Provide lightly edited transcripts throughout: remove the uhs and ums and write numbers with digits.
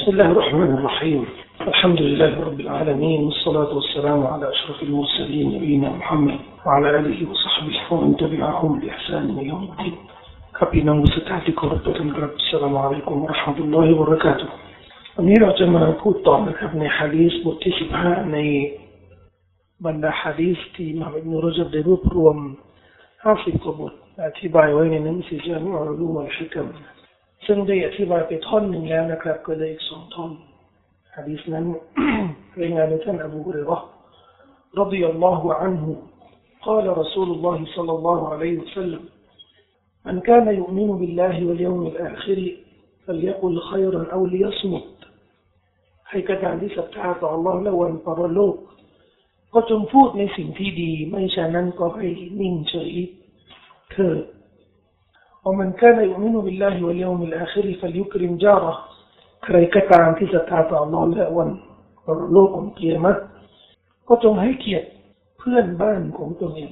بسم الله الرحمن الرحيم الحمد لله رب العالمين والصلاة والسلام على أشرف المرسلين نبينا محمد وعلى آله وصحبه ومن تبعهم بإحسان إلى يوم الدين ครับพี่น้องผู้ศรัทธาที่เคารพทุกท่านครับอัสสลามุอะลัยกุมวะเราะห์มะตุลลอฮิวะบะเราะกาตุฮ์วันนี้เราจะมาพูดต่อนะครับในหะดีษบทที่15ในบรรดาหะดีษที่อิหม่ามอิบนุรญับได้รวบรวม50กว่าบทอธิบายไว้ในหนังสือญามิอุลอูมวัลฮิกัมซึ่งได้อธิบายไปท่อนหนึ่งแล้วนะครับก็เลยอีก2ท่อนหะดีษนั้น รายงานโดยท่านอบูฮุรอยเราะห์รฎิยัลลอฮุอันฮุ قال رسول الله صلى الله عليه وسلم من كان يؤمن بالله واليوم الآخر فليقل خيرا أو ليصمت ให้กระทำที่ศรัทธาต่อ Allah และวันปรโลกก็จงพูดในสิ่งที่ดีไม่ฉะนั้นก็ให้นิ่งเฉยเถิด ومن كان يؤمن بالله واليوم الآخر فليكرم جاره ใครก็ตามที่ศรัทธาต่อ Allah และวันปรโลกวันกิยามะฮ์ก็จงให้เกียรติเพื่อนบ้านของตนเอง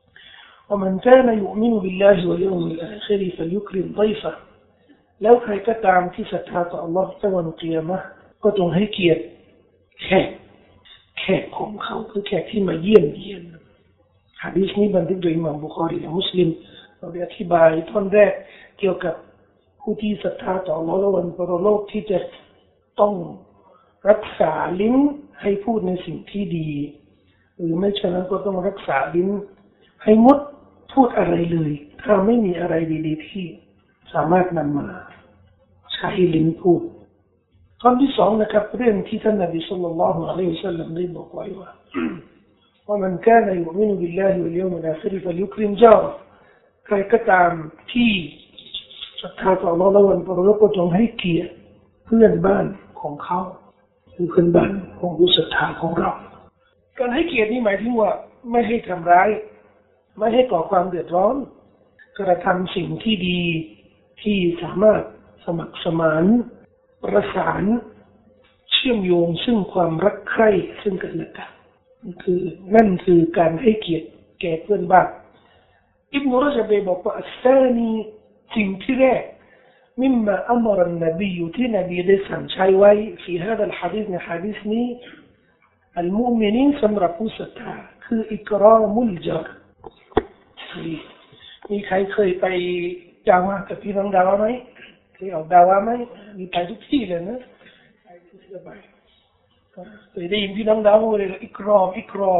ومن كان يؤمن بالله واليوم الآخر فليكرم ضيفه แล้วใครก็ตามที่ศรัทธาต่อ Allah และวันกิยามะฮ์ก็จงให้เกียรติแขกของเขาคือแขกที่มาเยี่ยมเยียนหะดีษนี้บันทึกโดยอิหม่ามบุคอรีและมุสลิมเราได้อธิบายท่อนแรกเกี่ยวกับผู้ที่ศรัทธาต่อ Allah และวันปรโลกที่จะต้องรักษาลิ้นให้พูดในสิ่งที่ดีหรือไม่ฉะนั้นก็ต้องรักษาลิ้นให้งดพูดอะไรเลยถ้าไม่มีอะไรดีๆที่สามารถนำมาใช้ลิ้นพูดข้อที่2นะครับเรื่องที่ท่านนบีศ็อลลัลลอฮุอะลัยฮิวะซัลลัมได้บอกไว้ว่า ومن كان يؤمن بالله واليوم الآخر فليكرم جاره ใครก็ตามที่ศรัทธาต่อ Allah และวันปรโลกก็จงให้เกียรติเพื่อนบ้านของเขาคือเพื่อนบ้านของผู้ศรัทธาของเราการให้เกียรตินี่หมายถึงว่าไม่ให้ทำร้ายไม่ให้ก่อความเดือดร้อนกระทำสิ่งที่ดีที่สามารถสมัครสมานประสานเชื่อมโยงซึ่งความรักใคร่ซึ่งกันและกันนั่นคือการให้เกียรติแก่เพื่อนบ้านอิบนุรญับบอกว่าอัสซานีสิ่งที่แรกمما أمر النبي ที่นบีได้สั่งใช้ไว้ في هذا الحديث ในหะดีษนี้ المؤمنين สำหรับผู้ศรัทธาคืออิกรามุลญารมีใครเคยไปจาวะกับพี่น้องดาวะไหมเคยออกดาวะไหมมีไปทุกที่เลยนะไปทุกที่ไปเคยได้ยินพี่น้องดาวะเลยอิกราม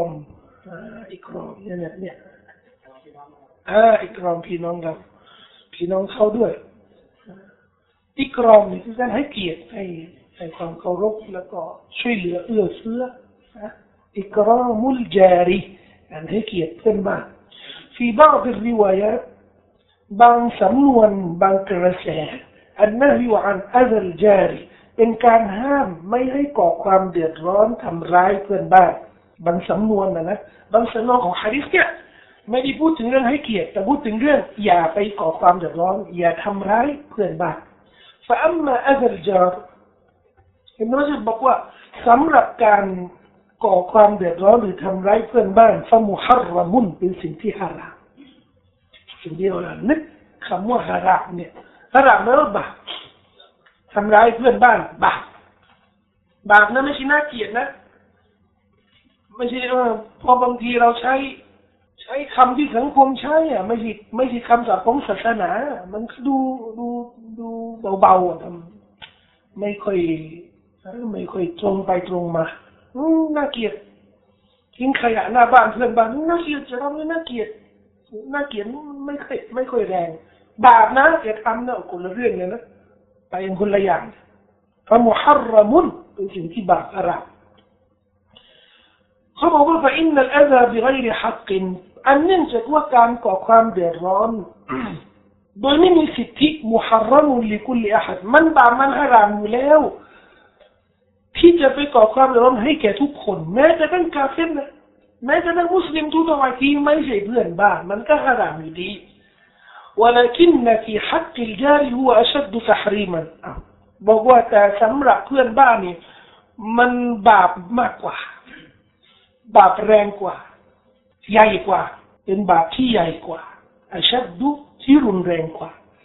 เนี่ยอิกรามพี่น้องเราพี่น้องเขาด้วยอิกรามนี่คือการให้เกียรติให้ความเคารพแล้วก็ช่วยเหลือเอื้อเฟื้ออิกรามุลญาริการให้เกียรติเพื่อนบ้านفي بعض الروايات บางสำนวนบางกระแสالنهي عن أذى الجار เป็นการห้ามไม่ให้ก่อความเดือดร้อนทำร้ายเพื่อนบ้านบางสำนวนนะบางสำนวนของหะดีษเนี่ยไม่ได้พูดถึงเรื่องให้เกียรติแต่พูดถึงเรื่องอย่าไปก่อความเดือดร้อนอย่าทำร้ายเพื่อนบ้านفأما أذى الجار อิบนุรญับบอกว่าสำหรับการก่อความเดือดร้อนหรือทำร้ายเพื่อนบ้านฟะมุฮัรรมุนเป็นสิ่งที่ฮารามสิ่งที่เรานึกคำว่าฮารามเนี่ยฮารามแปลว่าบาปทำร้ายเพื่อนบ้านบาปนะไม่ใช่น่าเกลียดนะไม่ใช่พอบางทีเราใช้คำที่สังคมใช้อ่ะไม่ใช่คำจากของศาสนามันดูเบาๆอ่ะไม่ค่อยตรงไปตรงมาน่าเกลียดทิ้งขยะหน้าบ้านเพื่อนบ้านน่าเกลียดจะทำให้น่าเกลียดไม่ค่อยแรงบาปนะอย่าทำนะคนละเรื่องเลยนะไปเป็นคนละอย่างฟะมุฮัรรมุนเป็นสิ่งที่บาปฮารามเขาบอกว่าفإن الأذى بغير حق อันเนื่องจากว่าการก่อความเดือดร้อนโดยไม่มีสิทธิมุฮัรรมุนลิกุลลิอะฮัดมันบาปมันฮารามอยู่แล้วที่จะไปก่อความเดือดร้อนให้แก่ทุกคนแม้จะเป็นกาเฟรนะแม้จะเป็นมุสลิมทั่วไปที่ไม่ใช่เพื่อนบ้านมันก็ฮารามอยู่ดี ولكن في حق الجار هو أشد تحريما บอกว่าแต่สำหรับเพื่อนบ้านนี่มันบาปมากกว่าบาปแรงกว่าใหญ่กว่าเป็นบาปที่ใหญ่กว่าอัชดดุที่รุนแรงกว่า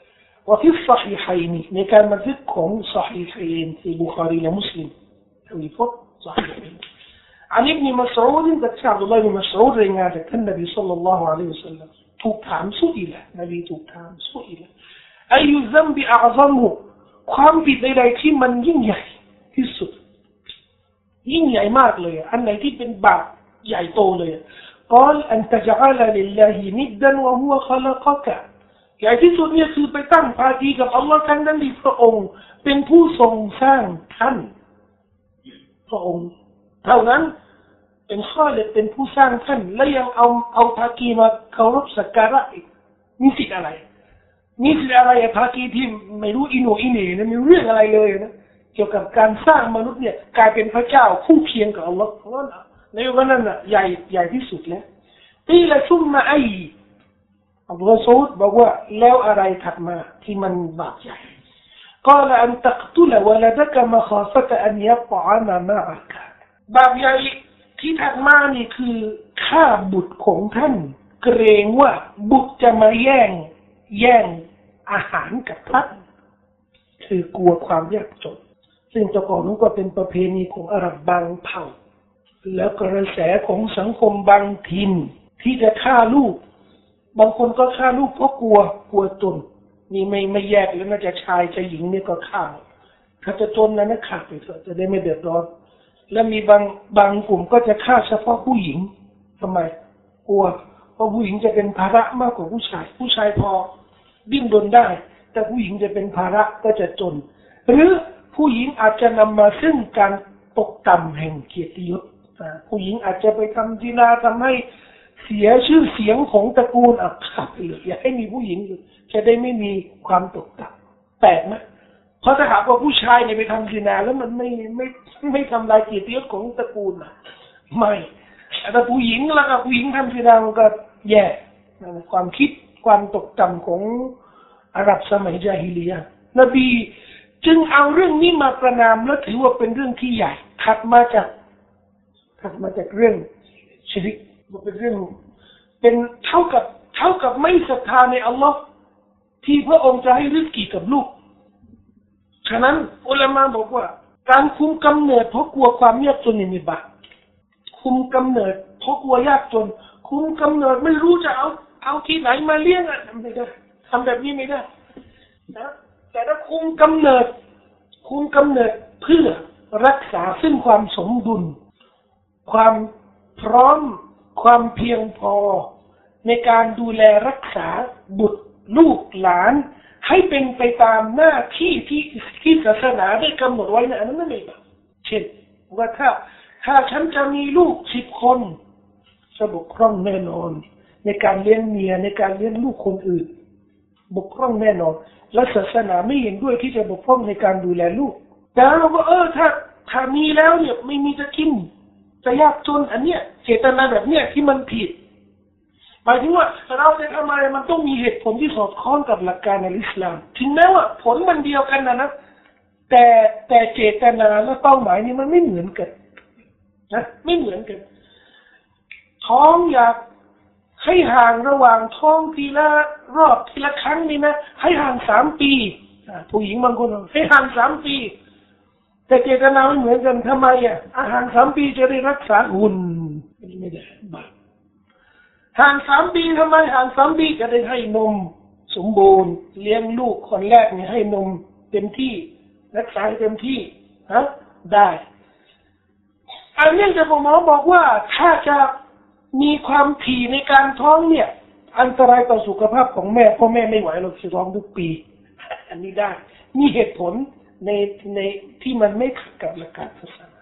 ว่าที่ซอฮีฮัยนี่ในการบันทึกของซอฮีฮัยนที่บุคารีและมุสลิมมีพจน์ซอฮีฮัยนอันนี้มีมัสอูดจากชาวอับดุลลอฮ์บินมัสอูดรายงานจากท่านนบีศ็อลลัลลอฮุอะลัยฮิวะซัลลัมถูกถามสุอิละนบีถูกถามสุอิละอายุซัมบิอาซัมุความผิดใดๆที่มันยิ่งใหญ่ที่สุดยิ่งใหญ่มากเลยอันไหนที่เป็นบาปใหญ่โตเลยกอลอันตะญะอะลาลิลลาฮินิดดันวะฮุวะคอละกะกะใหญ่ที่สุดเนี่ยคือไปตั้งภาคีกับอัลลอฮ์ทั้งนั้นที่พระองค์เป็นผู้ทรงสร้างท่านพระองค์เท่านั้นเป็นข้อเล็กเป็นผู้สร้างท่านและยังเอาภาคีมาเคารพสักการะอีกมีสิทธิ์อะไรมีสิทธิ์อะไรภาคีที่ไม่รู้อิโหนอิเหน่นะไม่รู้เรื่องอะไรเลยนะเกี่ยวกับการสร้างมนุษย์เนี่ยกลายเป็นพระเจ้าคู่เคียงกับอัลลอฮ์เพราะว่าในวันนั้นน่ะใหญ่ที่สุดแล้วตีละซุมมาไออับดุลซูดบอกว่าแล้วอะไรถัดมาที่มันบาปใหญ่ก็ละอันตักตุลวะลาดะกะมะคาฟะตะอันยัตอะมะมะอะกะบาปใหญ่ที่ถัดมานี่คือฆ่าบุตรของท่านเกรงว่าบุตรจะมาแย่งอาหารกับท่านคือกลัวความยากจนซึ่งแต่ก่อนนั้นก็เป็นประเพณีของอาหรับบางเผ่าแล้วกระแสของสังคมบางถิ่นที่จะฆ่าลูกบางคนก็ฆ่าลูกเพราะกลัวจนนี่ไม่แยกแล้วน่าจะชายจะหญิงเนี่ยก็ฆ่าถ้าจะจนนั้นฆ่าไปเถอะจะได้ไม่เดือดร้อนและมีบางกลุ่มก็จะฆ่าเฉพาะผู้หญิงทำไมกลัวเพราะผู้หญิงจะเป็นภาระมากกว่าผู้ชายพอดิ้นรนได้แต่ผู้หญิงจะเป็นภาระก็จะจนหรือผู้หญิงอาจจะนำมาซึ่งการตกต่ำแห่งเกียรติยศผู้หญิงอาจจะไปทำซินาทำให้เสียชื่อเสียงของตระกูลขาดไปเลยอยากให้มีผู้หญิงอยู่จะได้ไม่มีความตกต่ำแปลกไหมเพราะถ้าหากว่าผู้ชายเนี่ยไปทำซินาแล้วมันไม่ทำลายเกียรติยศของตระกูลไม่แต่ผู้หญิงแล้วก็ผู้หญิงทำซินามันก็แย่ความคิดความตกต่ำของอาหรับสมัยญาฮิลิยะห์นบีจึงเอาเรื่องนี้มาประนามและถือว่าเป็นเรื่องที่ใหญ่ถัดมาจากเรื่องชิริกมันเป็นเรื่องเป็นเท่ากับไม่ศรัทธาในอัลลอฮ์ที่พระองค์จะให้ริสกีกับลูกฉะนั้นอุลามะบอกว่าการคุมกำเนิดเพราะกลัวความยากจนนี่มีบาปคุมกำเนิดเพราะกลัวยากจนคุมกำเนิดไม่รู้จะเอาที่ไหนมาเลี้ยงไม่ได้ทำแบบนี้ไม่ได้นะแต่ถ้าคุมกำเนิดเพื่อรักษาซึ่งความสมดุลความพร้อมความเพียงพอในการดูแลรักษาบุตรลูกหลานให้เป็นไปตามหน้าที่ศาสนาได้กำหนดไว้นะอันนั้นไม่ได้เช่นว่าถ้าฉันจะมีลูก10 คนจะบกพร่องแน่นอนในการเลี้ยงเมียในการเลี้ยงลูกคนอื่นบกพร่องแน่นอนและศาสนาไม่เห็นด้วยที่จะบกพร่องในการดูแลลูกแต่เราว่าถ้ามีแล้วเนี่ยไม่มีจะกินจะยากจนอันเนี้ยเจตนาแบบเนี้ยที่มันผิดหมายถึงว่าเราจะทำอะไรมันต้องมีเหตุผลที่สอดคล้องกับหลักการในอิสลามถึงแม้ว่าผลมันเดียวกันนะแต่เจตนาและเป้าหมายนี่มันไม่เหมือนกันนะไม่เหมือนกันท้องอยากให้ห่างระหว่างท้องทีละรอบทีละครั้งนี่นะให้ห่าง3 ปีผู้หญิงบางคนให้ห่าง3 ปีแต่เจตนาไม่เหมือนกันทำไมอาหาร3 ปีจะได้รักษาหุ่นไม่ได้บาปห่าง3 ปีทำไมห่าง3 ปีจะได้ให้นมสมบูรณ์เลี้ยงลูกคนแรกเนี่ยให้นมเต็มที่รักษาเต็มที่ได้อันนี้จะหมอบอกว่าถ้าจะมีความถี่ในการท้องเนี่ยอันตรายต่อสุขภาพของแม่เพราะแม่ไม่ไหวหรอกจะท้องทุกปีอันนี้ได้มีเหตุผลในที่มันไม่ขัดกับหลักการศาสนา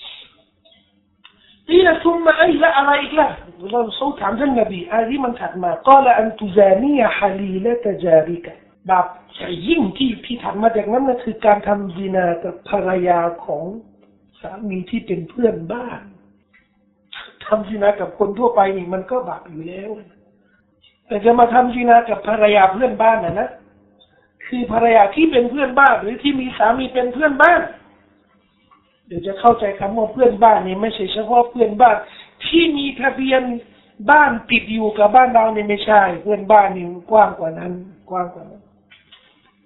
นี่ละซุมมาละอะไรอีกล่ะเราสู้ถามท่านนบีอะไรที่มันถัดมาก็ละอันตุซานียะฮาลีละตะจาริกะบาปใหญ่ยิ่งที่ถัดมาจากนั้นก็คือการทำซินากับภรรยาของสามีที่เป็นเพื่อนบ้านทำซินากับคนทั่วไปนี่มันก็บาปอยู่แล้วแต่จะมาทำซินากับภรรยาเพื่อนบ้านนะคือภรรยาที่เป็นเพื่อนบ้านหรือที่มีสามีเป็นเพื่อนบ้านเดี๋ยวจะเข้าใจคำว่าเพื่อนบ้านนี่ไม่ใช่เฉพาะเพื่อนบ้านที่มีทะเบียนบ้านติดอยู่กับบ้านเรานี่ไม่ใช่เพื่อนบ้านนี่กว้างกว่านั้น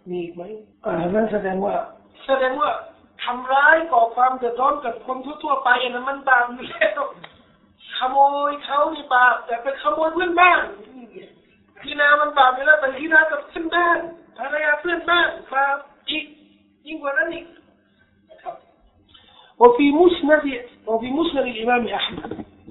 มีอีกไหมนั่นแสดงว่าทำร้ายก่อความเดือดร้อนกับคนทั่วๆไปนะมันบาปอยู่แล้วขโมยเขานี่บาปแต่ไปขโมยเพื่อนบ้านที่นามันบาปอยู่แล้วแต่ที่นากับเพื่อนบ้านภรรยาเพื่อนบ้านบาปอีกยิ่งกว่านั้นอีกوفي مسند الإمام أحمد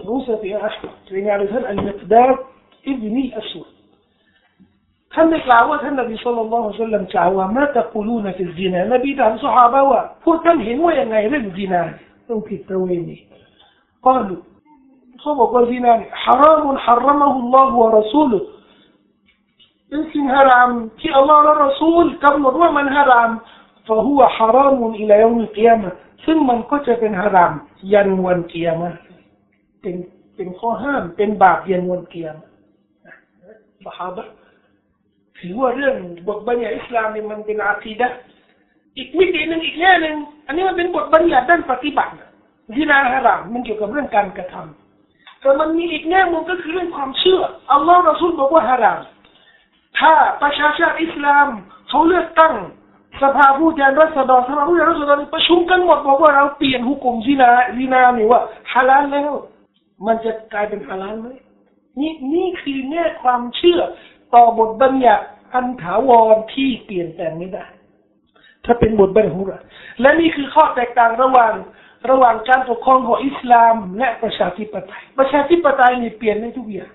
رواية المقداد ابن الأسود ท่านได้กล่าวว่าท่านนบีศ็อลลัลลอฮุอะลัยฮิวะซัลลัมกล่าวว่ามาตะกูลูนฟิลซินา นบีถามซอฮาบะห์ว่าพวกท่านเห็นว่ายังไงเรื่องซินาเรื่องผิดประเวณีกล่าวเขาบอกว่าซินาเนี่ยฮารามฮารามะฮุลลอฮุวะรอซูลุฮ์เป็นสิ่งฮารามที่อัลลอฮ์และรอซูลกำหนดว่ามันฮาราม فهو حرام إلى يوم القيامة ซึ่งมันก็จะเป็นฮารามยันวันกิยามะห์เป็นข้อห้ามเป็นบาปยันวันกิยามะห์ซอฮาบะห์ถือว่าเรื่องบทบัญญัติอิสลามนี่มันเป็นอากีดะห์อีกมิติหนึ่งอีกแง่หนึ่งอันนี้มันเป็นบทบัญญัติด้านปฏิบัติซินาฮารามมันเกี่ยวกับเรื่องการกระทำแต่มันมีอีกแง่มุมก็คือเรื่องความเชื่ออัลลอฮ์รอซูลบอกว่าฮารามถ้าประชาชาติอิสลามเขาเลือกตั้งสภาผู้แทนราษฎรประชุมกันหมดบอกว่าเราเปลี่ยนหุกมซินานี่ว่าฮาลาลแล้วมันจะกลายเป็นฮาลาลไหมนี่คือแง่ความเชื่อต่อบทบัญญัติอันถาวรที่เปลี่ยนแปลงไม่ได้ถ้าเป็นบทบัญญัติของเราและนี่คือข้อแตกต่างระหว่างการปกครองของอิสลามและประชาธิปไตยนี่เปลี่ยนได้ทุกอย่าง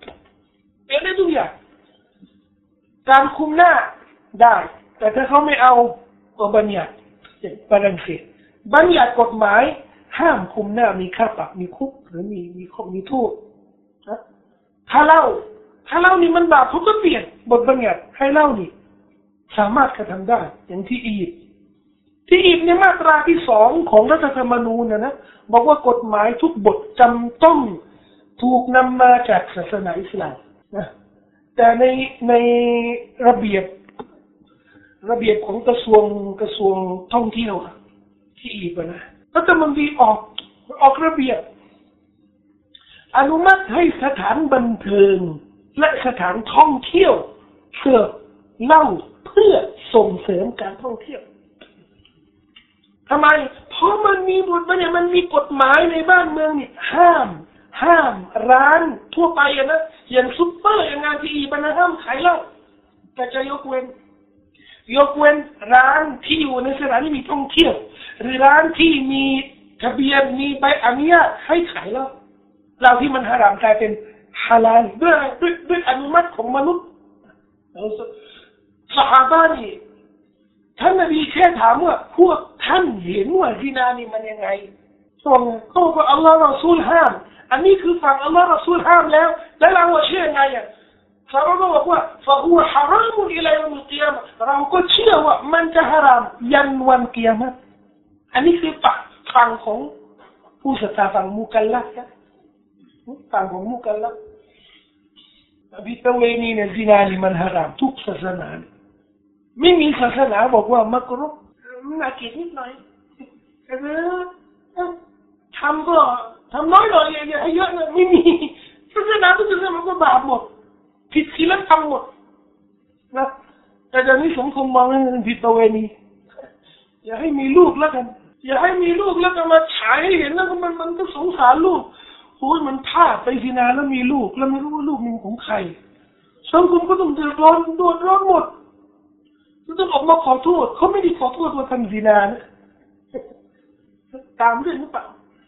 การคุมหน้าได้แต่ถ้าเขาไม่เอาบัญญัติฝรั่งเศสบัญญัติกฎหมายห้ามคุมหน้ามีค่าปรับมีคุกหรือมีโทษนะถ้าเล่านี่มันบาปเขาก็เปลี่ยนบทบัญญัติให้เล่านี่สามารถกระทำได้อย่างที่อียิปต์ในมาตราที่2ของรัฐธรรมนูญนะบอกว่ากฎหมายทุกบทจำต้องถูกนำมาจากศาสนาอิสลามนะแต่ในระเบียบของกระทรวงท่องเที่ยวที่อียิปต์นะรัฐมนตรีออกระเบียบอนุมัติให้สถานบันเทิงและสถานท่องเที่ยวเสิร์ฟเหล้าเพื่อส่งเสริมการท่องเที่ยวทำไมเพราะมันมีบทบัญญัติมันมีกฎหมายในบ้านเมืองนี่ห้ามร้านทั่วไปนะอย่างซุปเปอร์อย่างงานที่อียิปต์นะห้ามขายเหล้าแต่จะยกเว้นร้านที่อยู่ในสถานที่มีท่องเที่ยวหรือร้านที่มีทะเบียนมีใบอนุญาตให้ขายเหล้าที่มันฮารามกลายเป็นฮาลาลด้วยอนุมัติของมนุษย์ซอฮาบะห์นี่ท่านนบีแค่ถามว่าพวกท่านเห็นว่าซินานี่มันยังไงเขาบอกว่าอัลลอฮ์รอซูลห้ามอันนี้คือฝั่งอัลลอฮ์รอซูลห้ามแล้วเราเชื่อไงซอฮาบะห์บอกว่าฟะฮุวะฮารามอิลายัมกิยามะห์เราก็เชื่อว่ามันจะฮารามยันวันกิยามะห์อันนี้คือฝั่งของผู้ศรัทธาฝั่งมุกัลลัฟนะฝั่งของมุกัลลัฟบิตเวนีเนี่ยซินานี่มันฮารามทุกศาสนาไม่มีศาสนาบอกว่ามักรุฮ์น่าเกลียดนิดหน่อยทำน้อยหน่อยอย่าให้เยอะนะไม่มีศาสนาทุกศาสนามันก็บาปหมดผิดศีลธรรมหมดนะแต่เดี๋ยวนี้สังคมมองว่ามันผิดประเวณีอย่าให้มีลูกแล้วกันมาฉายให้เห็นแล้วมันก็สงสารลูกโอ้ยมันพลาดไปซินาแล้วมีลูกแล้วไม่รู้ว่าลูกมันของใครสังคมก็ต้องเดือดร้อนหมดต้องออกมาขอโทษเขาไม่ได้ขอโทษว่าทำซินานะตามเรื่องหรือเปล่า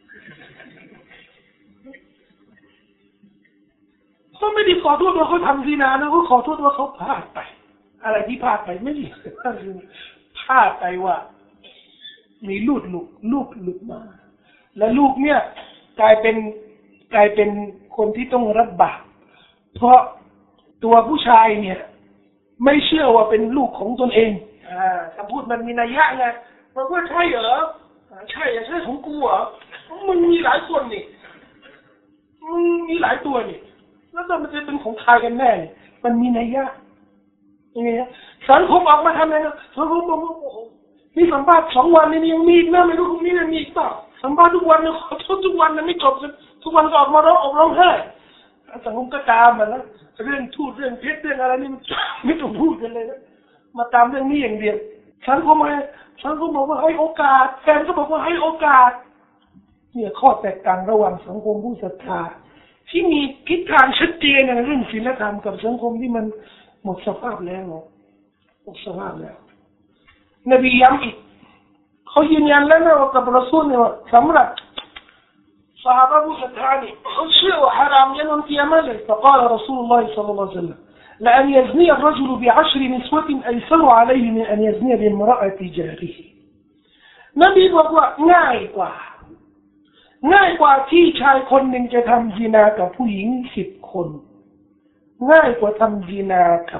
เขาไม่ได้ขอโทษว่าเขาทำซินานะเขาขอโทษว่าเขาพลาดไปอะไรที่พลาดไปไม่ได้พลาดไปว่ามีลูกหลุดมาและลูกเนี่ยกลายเป็นคนที่ต้องรับบาปเพราะตัวผู้ชายเนี่ยไม่เชื่อว่าเป็นลูกของตนเองคำพูดมันมีนัยยะไงมันว่าใช่เหรอใช่ของกูเหรอมันมีหลายคนนี่มันมีหลายตัวนี่แล้วมันจะเป็นของใครกันแน่มันมีนัยยะยังไงสังคมออกมาทำไงสังคมบอกว่ามีสัมภาษณ์2 วันนี่ยังมีอีกนะไม่รู้พรุ่งนี้จะมีอีกเปล่าสัมภาษณ์ทุกวันขอโทษทุกวันนะไม่จบทุกวันก็ออกมาร้องไห้สังคมก็ตามมาแล้วเรื่องทูตเรื่องเพชรเรื่องอะไรนี่มันไม่ต้องพูดกันเลยนะมาตามเรื่องนี้อย่างเดียวฉันก็บอกว่าให้โอกาสแฟนก็บอกว่าให้โอกาสเนี่ยข้อแตกต่างระหว่างสังคมผู้ศรัทธาที่มีทิศทางชัดเจนในเรื่องศีลธรรมกับสังคมที่มันหมดสภาพแล้วหมดสภาพแล้วนบีย้ำอีกเขายืนยันแล้วนะว่ากับรอซูลเนี่ยสำหรับซอฮาบะห์ผู้ศรัทธานี่เขาเชื่อว่าฮารามยันวันกิยามะฮ์เลย فقال رسول الله صلى الله عليه وسلم لأن يزني الرجل بعشر نسوة أيسر عليه من أن يزني بامرأة جاره นบีบอกว่าง่ายกว่าที่ชายคนหนึ่งจะทำซินากับผู้หญิง10 คนง่ายกว่าทำซินากับ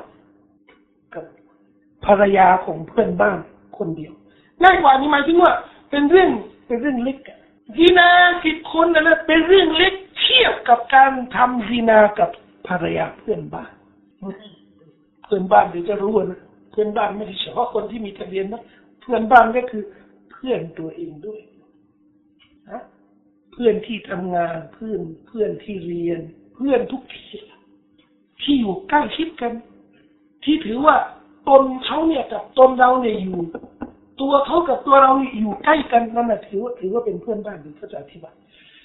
ภรรยาของเพื่อนบ้านคนเดียวง่ายกว่านี้หมายถึงว่าเป็นเรื่องเล็กซินา10 คนนั่นเป็นเรื่องเล็กเทียบกับการทำซินากับภรรยาเพื่อนบ้านเดี๋ยวจะรู้นะเพื่อนบ้านไม่ใช่เฉพาะคนที่มีทะเบียนนะเพื่อนบ้านก็คือเพื่อนตัวเองด้วยนะเพื่อนที่ทำงานเพื่อนที่เรียนเพื่อนทุกที่อยู่ใกล้ชิดกันที่ถือว่าตนเขาเนี่ยกับตนเราเนี่ยอยู่ตัวเขากับตัวเราอยู่ใกล้กันนั่นน่ะถือว่าเป็นเพื่อนบ้านหรือเขาจะอธิบาย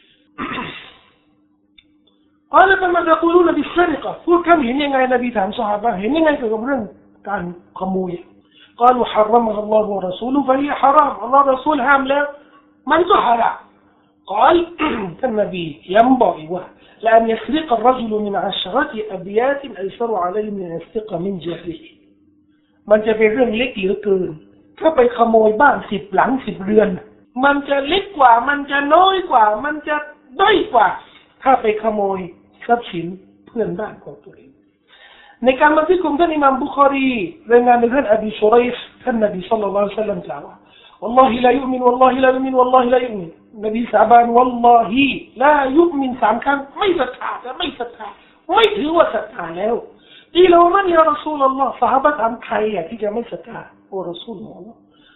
قال فما تقولون بالسرقة พูดคำเห็นยังไงนบีถามซอฮาบะห์เห็นยังไงเกี่ยวกับเรื่องการขโมย قالوا حرمها الله ورسوله فهي حرام الله رسول ห้ามแล้วมันก็ حرام قال النبي ينبغي لأن يسرق الرجل من 10 أبيات أيسر عليه من يسرق من جاره มันจะเป็นเรื่องเล็กเหลือเกินถ้าไปขโมยบ้าน10 หลัง10 เรือนมันจะเล็กกว่ามันจะน้อยกว่ามันจะด้อยกว่าถ้าไปขโมยทรัพย์สินเพื่อนบ้านของตัวเองในการบันทึกของท่านอิหม่ามบุคอรีรายงานโดยท่านอบีชุรัยห์ท่านนบีศ็อลลัลลอฮุอะลัยฮิวะซัลลัมกล่าวว่า والله لا يؤمن والله لا يؤمن والله لا يؤمن นบีสาบาน والله لا يؤمن 3 ครั้งไม่ศรัทธาไม่ถือว่าศรัทธาแล้วอีโลมันยารอซูลุลลอฮ์ซอฮาบะห์ถามใครที่จะไม่ศรัทธาโอ้รอซูลของอัลเลาะห์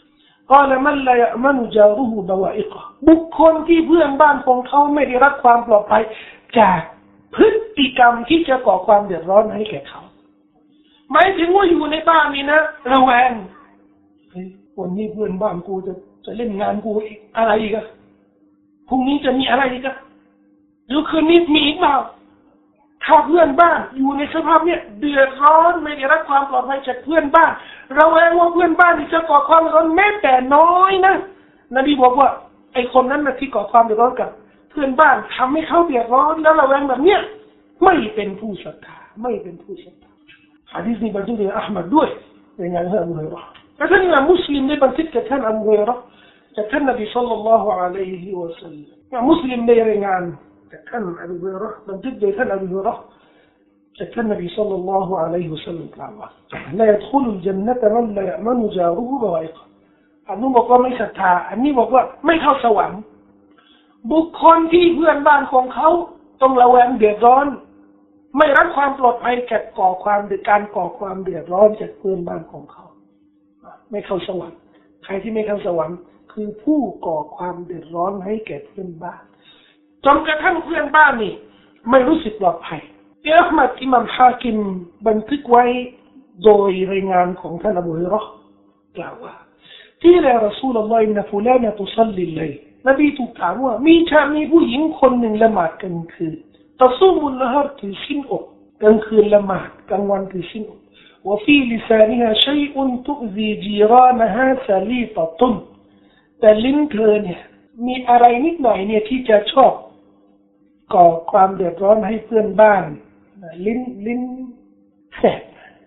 قال من لا يأمن جاره بوائقه บุคคลที่เพื่อนบ้านของเขาไม่ได้รับความปลอดภัยจากพฤติกรรมที่จะก่อความเดือดร้อนให้แก่เขาหมายถึงว่าอยู่ในบ้านนี่นะระแวงวันนี้เพื่อนบ้านกูจะเล่นงานกูอีกอะไรอีกอะพรุ่งนี้จะมีอะไรอีกอะหรือคืนนี้มีอีกเปล่าถ้าเพื่อนบ้านอยู่ในสภาพเนี้ยเดือดร้อนไม่ได้รับความปลอดภัยจากเพื่อนบ้านระแวงว่าเพื่อนบ้านจะก่อความเดือดร้อนแม้แต่น้อยนะนบีบอกว่าไอ้คนนั้นนะที่ก่อความเดือดร้อนกับเพื่อนบ้านทำให้เขาเดือดร้อนแล้วระแวงแบบเนี้ยไม่เป็นผู้ศรัทธาหะดีษนี้บรรจุโดยอะห์มัดด้วยในงานท่านอบูฮุรอยเราะห์และท่านอิหม่ามมุสลิมได้บันทึกจากท่านอบูฮุรอยเราะห์จากท่านนบีศ็อลลัลลอฮุอะลัยฮิวะซัลลัมมุสลิมได้รายงานจากท่านอบูฮุรอยเราะห์บันทึกโดยท่านอบูฮุรอยเราะห์จากท่านนบีศ็อลลัลลอฮุอะลัยฮิวะซัลลัมกล่าวว่าลายัดคุลุลญันนะตะมันลายะมะนุจารุฮุบะวะอิกอันนู้นบอกว่าไม่ศรัทธาอันนี้บอกว่าไม่เข้าสวรรค์บุคคลที่เพื่อนบ้านของเขาต้องระแวงเดือดร้อนไม่รับความปลอดภัยจากก่อความเดือดร้อนจากเพื่อนบ้านของเขาไม่เข้าสวรรค์ใครที่ไม่เข้าสวรรค์คือผู้ก่อความเดือดร้อนให้แก่เพื่อนบ้านจนกระทั่งเพื่อนบ้านนี่ไม่รู้สึกปลอดภัยอัลมัดอิหม่ามฮากิมบันทึกไว้โดยรายงานของท่านอบูฮุรอยเราะห์กล่าวว่าที่ละรอซูลุลลอฮ์อินนะฟุลานะตุศ็อลลิลไลล์นบีถูกถามว่ามีผู้หญิงคนหนึ่งละหมาดกลางคืนตะซุมุนนะฮาร์ถือศีลอดกลางคืนละหมาดกลางวันถือศีลอดوفي لسانها شيء تؤذي جيرانها سليطة แต่ลิ้นเธอเนี่ยมีอะไรนิดหน่อยเนี่ยที่จะชอบก่อความเดือดร้อนให้เพื่อนบ้านลิ้นแสบ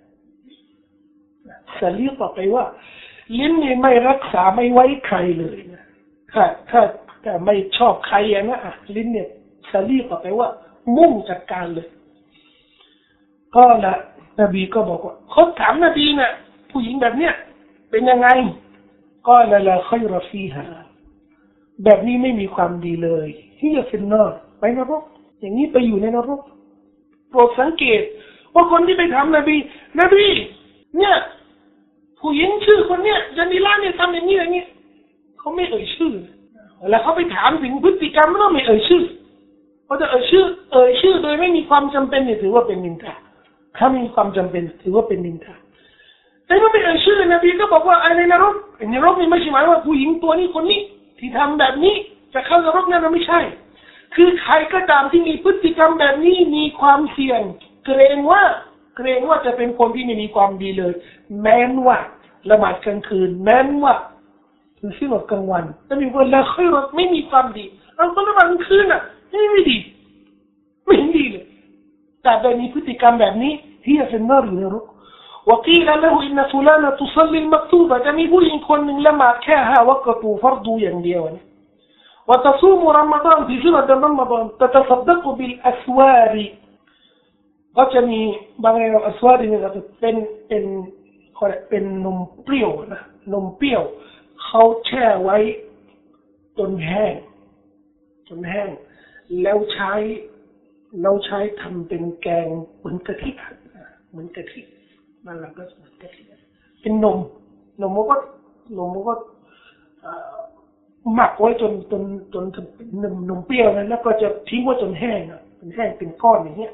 สลีต่อไปว่าลิ้นนี่ไม่รักษาไม่ไว้ใครเลยนะถ้าไม่ชอบใครนะลิ้นเนี่ยสลีต่อไปว่ามุ่งจัดการเลยก็ละนบีก็บอกว่าเขาถามนบีน่ะผู้หญิงแบบเนี้ยเป็นยังไงก็ละคัยรฟีฮาแบบนี้ไม่มีความดีเลยที่จะฟินนอร์ไปนรกอย่างนี้ไปอยู่ในนรกโปรดสังเกตว่าคนที่ไปถามนบีเนี่ยผู้หญิงชื่อคนเนี้ยจันดิลาเนี่ยทำอย่างนี้เขาไม่เอ่ยชื่อแล้วเขาไปถามถึงพฤติกรรมแล้วไม่เอ่ยชื่อเพราะจะเอ่ยชื่อโดยไม่มีความจำเป็นเนี่ยถือว่าเป็นนินทาถ้ามีความจำเป็นถือว่าเป็นนินทาแต่เมื่อไม่เอ่ยชื่อนบีก็บอกว่าในนรกนี่ไม่ใช่หมายว่าผู้หญิงตัวนี้คนนี้ที่ทำแบบนี้จะเข้านรกนั่นไม่ใช่คือใครก็ตามที่มีพฤติกรรมแบบนี้มีความเสี่ยงเกรงว่าจะเป็นคนที่ไม่มีความดีเลยแม้ว่าละหมาดกลางคืนแม้ว่าถือศีลอดกลางวันแต่มีคนละค่อยรถไม่มีความดีเอาคนละหมาดกลางคืนน่ะไม่ดีเลยแต่แบบมีพฤติกรรมแบบนี้ที่จะเป็นนรกอยู่ในนรกوقيل له إن فلانة تصلي المكتوبة จะมีผู้หญิงคนหนึ่งละหมาดแค่5 وقت فرضอย่างเดียวนะوتصوم رمضان في شهر رمضان تتصدق بالأسوار ก็จะมีบางอย่างอัสวานี่ก็จะเป็นนมเปรี้ยวนะนมเปรี้ยวเขาแช่ไว้จนแห้งแล้วใช้ทำเป็นแกงเหมือนกะทินั่นแหละก็เหมือนกะทิเป็นนมมันก็หมักไว้จนเป็นนมเปรี้ยวนะแล้วก็จะทิ้งไว้จนแห้งเป็นก้อนอย่างเงี้ย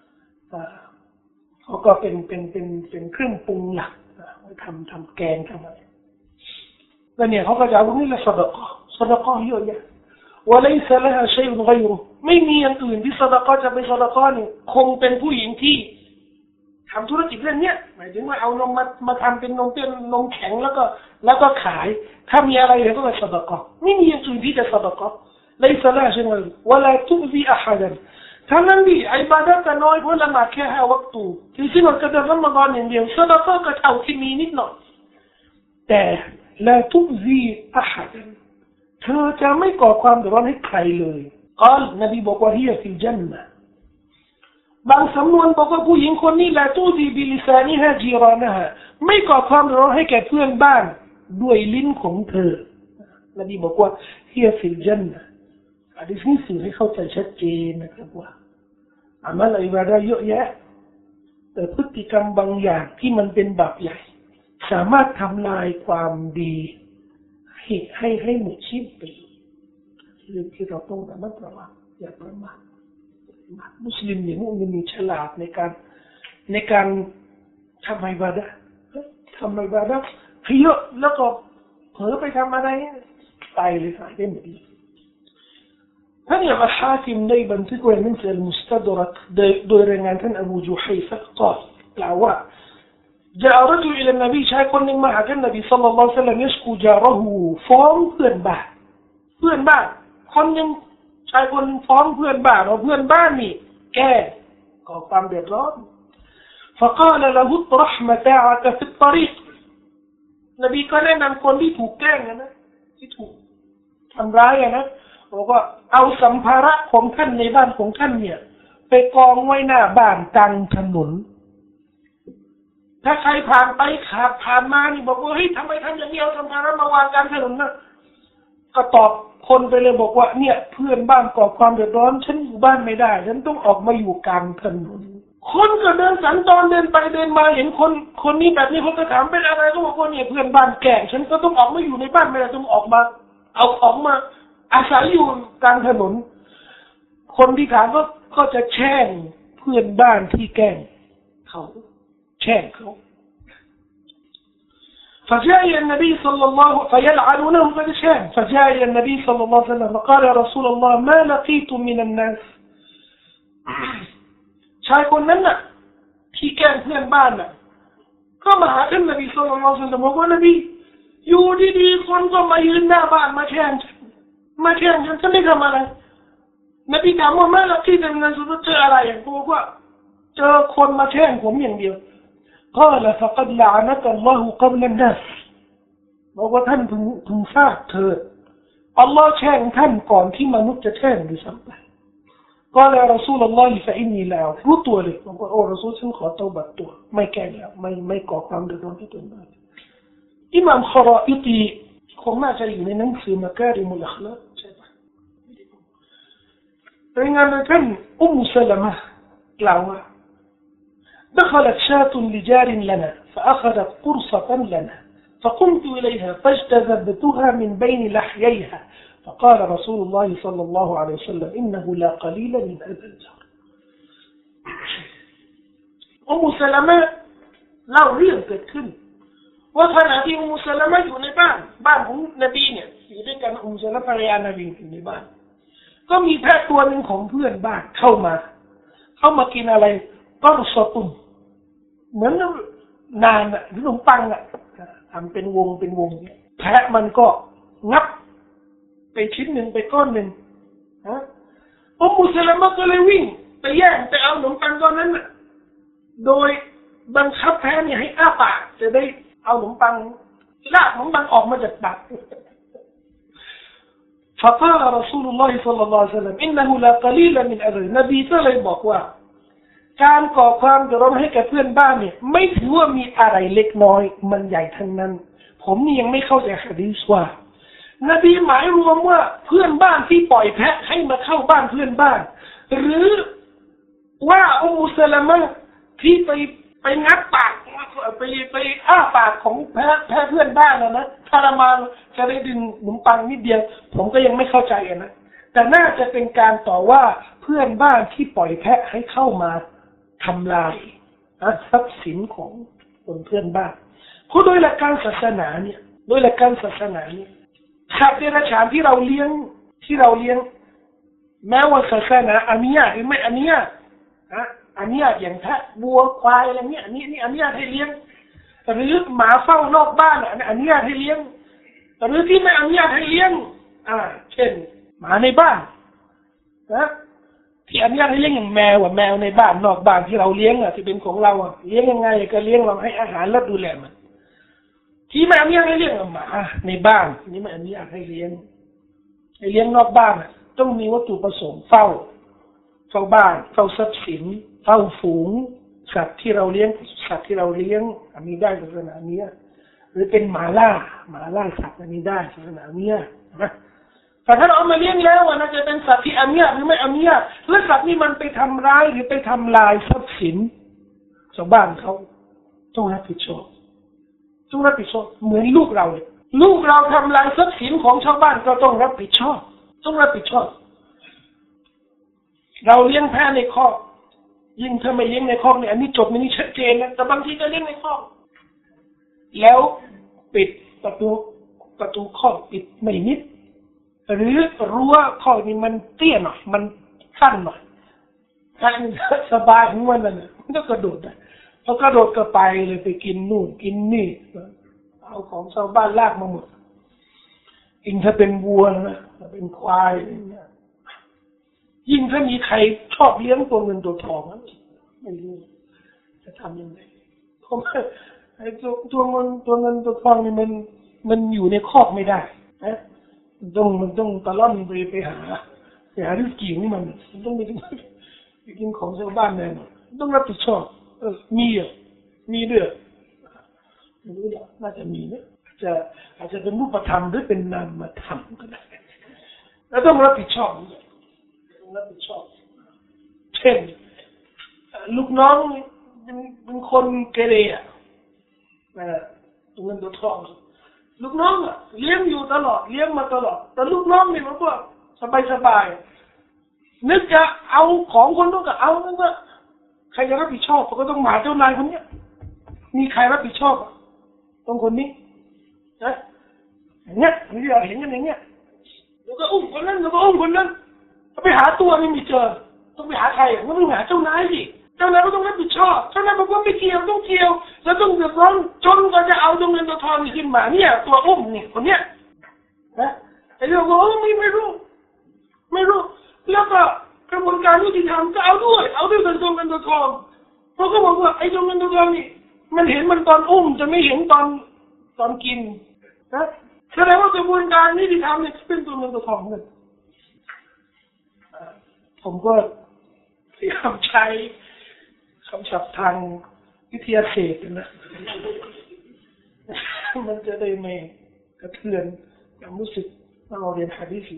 เขาก็เป็นเครื่องปรุงหลักไว้ทำแกงทำอะไรแล้วเนี่ยเขาก็จะเอาพวกนี้ละซะดะกอเยอะแยะوليس لها شيء غيره ไม่มีอย่างอื่นที่ซะดะกอจะเป็นซะดะกอนี่คงเป็นผู้หญิงที่ทำธุรกิจเรื่องเนี้ยหมายถึงว่าเอานมมาทำเป็นนมเปรี้ยวนมแข็งแล้วก็ขายถ้ามีอะไรเนี่ยก็เป็นซะดะกอไม่มีอย่างอื่นที่จะซะดะกอ ليس لها شيء غيره ولا تؤذي أحدا ทั้งนั้นดิอิบาดะห์ก็น้อยเพราะละหมาดแค่5 วักตุที่ซึ่งมันก็จะรอมฎอนอย่างเดียวซะดะกอก็เท่าที่มีนิดหน่อยแต่ละทุซีอะฮัดเธอจะไม่ก่อความเดือดร้อนให้ใครเลยกอลนบีบอกว่าฮียฟิลญันนะห์บางสำนวนบอกว่าผู้หญิงคนนี้ละตูซีบิลิซานิฮะจีรานะฮะไม่ก่อความเดือดร้อนให้แก่เพื่อนบ้านด้วยลิ้นของเธอนบีบอกว่าฮียฟิลญันนะห์อันนี้สื่อให้เข้าใจชัดเจนนะครับว่าอามัลอิบาดะห์เยอะแยะแต่พฤติกรรมบางอย่างที่มันเป็นบาปใหญ่สามารถทำลายความดีให้หมดสิ้นไปเรื่องที่เราต้องระมัดระวังอย่าประมาทมุสลิมเนี่ยมุสลิมมีฉลาดในการทำอิบาดะห์ให้เยอะแล้วก็เผลอไปทำอะไรตายเลยหายไปหมดเลยท่านอัลฮาคิมได้บันทึกไว้ในหนังสือมุสตัดรักโดยรายงานท่านอบูจุฮัยฟะกล่าวว่าجاء رجل إلى النبي ชายคนหนึ่งมาหาท่านนบีศ็อลลัลลอฮุอะลัยฮิวะซัลลัมيشكو جاره ฟ้องเพื่อนบ้านคนยังชายคนฟ้องเพื่อนบ้านว่าเพื่อนบ้านนี่แกก่อความเดือดร้อน فقال له اطرح متاعك في الطريق นบีก็แนะนำคนที่ถูกแกล้งนะที่ถูกทำร้ายนะบอกว่าเอาสัมภาระของท่านในบ้านของท่านเนี่ยไปกองไว้หน้าบ้านกลางถนนถ้าใครผ่านไปผ่านมานี่บอกว่าเฮ้ยทำไมทำอย่างนี้เอาสัมภาระมาวางกลางถนนนะก็ตอบคนไปเลยบอกว่าเนี่ยเพื่อนบ้านก่อความเดือดร้อนฉันอยู่บ้านไม่ได้ฉันต้องออกมาอยู่กลางถนนคนก็เดินสัญจรเดินไปเดินมาเห็นคนนี้แบบนี้เขาก็ถามเป็นอะไรก็บอกว่าเนี่ยเพื่อนบ้านแก่ฉันก็ต้องออกมาอยู่ในบ้านไม่ได้ต้องออกมาอาศัยอยู่กลางถนนคนที่ถามก็จะแช่งเพื่อนบ้านที่แกล้งเขาแช่งเขา فجاء النبي صلى الله فيلعنونهم فجاء فجاء النبي صلى الله عليه وسلم فقال يا رسول الله ما لقيت من الناس ชายคนนั้นน่ะที่แกล้งเพื่อนบ้านน่ะก็มาหาท่านนบีศ็อลลัลลอฮุอะลัยฮิวะซัลลัมบอกว่านบีอยู่ดีๆคนก็มายืนหน้าบ้านมาแช่งฉันไม่ทำอะไรนบีถามว่ามาละที่ทำงานสุดเจออะไรอย่างบอกว่าเจอคนมาแช่งผมอย่างเดียวقال فقد لعنك الله قبل الناس บอกว่าท่านพึงทราบเถิดอัลลอฮ์แช่งท่านก่อนที่มนุษย์จะแช่งด้วยซ้ำไปقال يا رسول الله فإني لا รู้ตัวเลยบอกว่าโอ้รอซูลฉันขอเตาบัตตัวไม่แกล้งแล้วไม่ก่อความเดือดร้อนให้ตัวเองอิหม่ามคอรออิตีคงน่าจะอยู่ในหนังสือมัการิมุลอัคลากใช่ปะรายงานโดยท่านสลามะห์กล่าวว่าدخلت شاة لجار لنا فأخذت قرصة لنا فقمت إليها فاجتذبتها من بين لحييها فقال رسول الله صلى الله عليه وسلم إنه لا قليل من هذا الجار سلمة เล่าเรื่องเกิดขึ้นว่าขณะที่อุมมุสลามะอยู่ในบ้านของนบีเนี่ยอยู่ด้วยกันอุมมุสลามะภรรยานบีอยู่ในบ้านก็มีแพะตัวหนึ่งของเพื่อนบ้านเข้ามากินอะไรก็สตุ่มเหมือนนานอ่ะขนมปังอ่ะทำเป็นวงเนี่ยแพะมันก็งับไปชิ้นหนึ่งไปก้อนหนึ่งอุมมุสลามะก็เลยวิ่งไปแย่งไปเอาขนมปังก้อนนั้นโดยบังคับแพะเนี่ยให้อ้าปากจะได้เอาขนมปังลากขนมปังออกมาจากปากفقال رسول الله صلى الله عليه وسلم إنه لا قليل من أجر นบีก็เลยบอกว่าการก่อความเดือดร้อนให้กับเพื่อนบ้านเนี่ยไม่ถือว่ามีอะไรเล็กน้อยมันใหญ่ทั้งนั้นผมนี่ยังไม่เข้าใจหะดีษว่านบีหมายรวมว่าเพื่อนบ้านที่ปล่อยแพะให้มาเข้าบ้านเพื่อนบ้านหรือว่าอุมมุสลามะที่ไปงัดปากไปอ้าปากของแพะเพื่อนบ้านนะทรมานจะได้ดึงขนมปังนิดเดียวผมก็ยังไม่เข้าใจนะแต่น่าจะเป็นการต่อว่าเพื่อนบ้านที่ปล่อยแพะให้เข้ามาทำลายทรัพย์สินของคนเพื่อนบ้านเพราะโดยหลักการศาสนาเนี่ยสัตว์เดรัจฉานที่เราเลี้ยงแม้ว่าศาสนาอนุญาตหรือไม่อนุญาตอนุญาตอย่างแพะวัวควายอะไรเงี้ยนี่อนุญาตให้เลี้ยงหรือหมาเฝ้านอกบ้านอนุญาตให้เลี้ยงหรือที่ไม่อนุญาตให้เลี้ยงเช่นหมาในบ้านที่อนุญาตให้เลี้ยงอย่างแมวในบ้านนอกบ้านที่เราเลี้ยงที่เป็นของเราเลี้ยงยังไงก็เลี้ยงเราให้อาหารและดูแลมันที่ไม่อนุญาตให้เลี้ยงหมาในบ้านนี่ไม่อนุญาตให้เลี้ยงนอกบ้านต้องมีวัตถุประสงค์เฝ้าบ้านเฝ้าทรัพย์สินเฝ้าฝูงสัตว์ที่เราเลี้ยงมีได้ศาสนาเนี้ยหรือเป็นหมาล่าสัตว์มีได้ศาสนาเนี้ยนะแต่ถ้าเราเอามาเลี้ยงแล้วน่าจะเป็นสัตว์ที่อนุญาตหรือไม่อนุญาตและสัตว์นี้มันไปทำร้ายหรือไปทำลายทรัพย์สินชาวบ้านเขาต้องรับผิดชอบเหมือนลูกเราทำลายทรัพย์สินของชาวบ้านก็ต้องรับผิดชอบเราเลี้ยงแพะในคอกยิ่งถ้าไม่เลี้ยงในคอกเนี่ยอันนี้จบนี่ชัดเจนนะแต่บางทีก็เลี้ยงในคอกแล้วปิดประตูคอกปิดไม่มิดหรือรั้วคอกนี่มันเตี้ยหน่อยมันสั้นหน่อยสบายของมันน่ะมันก็กระโดดได้พอกระโดดก็ไปเลยไปกินนู่นกินนี่เอาของชาวบ้านลากมาหมดยิ่งถ้าเป็นวัวนะถ้าเป็นควายเนี่ยยิ่งถ้ามีใครชอบเลี้ยงตัวเงินตัวทองนั้นไม่รู้จะทำยังไงเพราะว่าไอ้ตัวเงินตัวทองนี่มันอยู่ในคอกไม่ได้นะมันต้องตะล่อนไปหาริสกี้ของมันต้องไปกินของชาวบ้านแน่นอนต้องรับผิดชอบมีด้วยไม่รู้ละน่าจะมีนะอาจจะเป็นรูปธรรมหรือเป็นนามธรรมก็ได้แล้วต้องรับผิดชอบเช่นลูกน้องเป็นคนเกเรตัวเงินตัวทองลูกน้องเลี้ยงอยู่ตลอดเลี้ยงมาตลอดแต่ลูกน้องนี่มันก็สบายนึกจะเอาของคนต้องก็เอานั่นก็ใครจะรับผิดชอบก็ต้องหมาเจ้านายคนนี้มีใครรับผิดชอบต้องคนนี้นะอย่างเงี้ยที่เราเห็นกันอย่างเงี้ยแล้วก็อุ้มคนนั้นไปหาตัวไม่เจอต้องไปหาใครก็ต้องหาเจ้านายสิเจ้านายก็ต้องรับผิดชอบเจ้านายบอกว่าไม่เกี่ยวต้องเกี่ยวแล้วต้องเดือดร้อนจนก็จะเอาตัวเงินตัวทองขึ้นมาเนี่ยตัวอุ้มนี่คนเนี้ยนะไอ้เรื่องว่าไม่รู้แล้วก็กระบวนการยุติธรรมก็เอาด้วยตัวเงินตัวทองเพราะเขาบอกว่าไอ้ตัวเงินตัวทองนี่มันเห็นมันตอนอุ้มจะไม่เห็นตอนกินนะแสดงว่ากระบวนการยุติธรรมเนี่ยเป็นตัวเงินตัวทองเลยผมก็พยายามใช้คำศัพท์ทางวิทยาศาสตร์นะมันจะได้ไม่กระเทือนความรู้สึกเราเรียนหะดีษ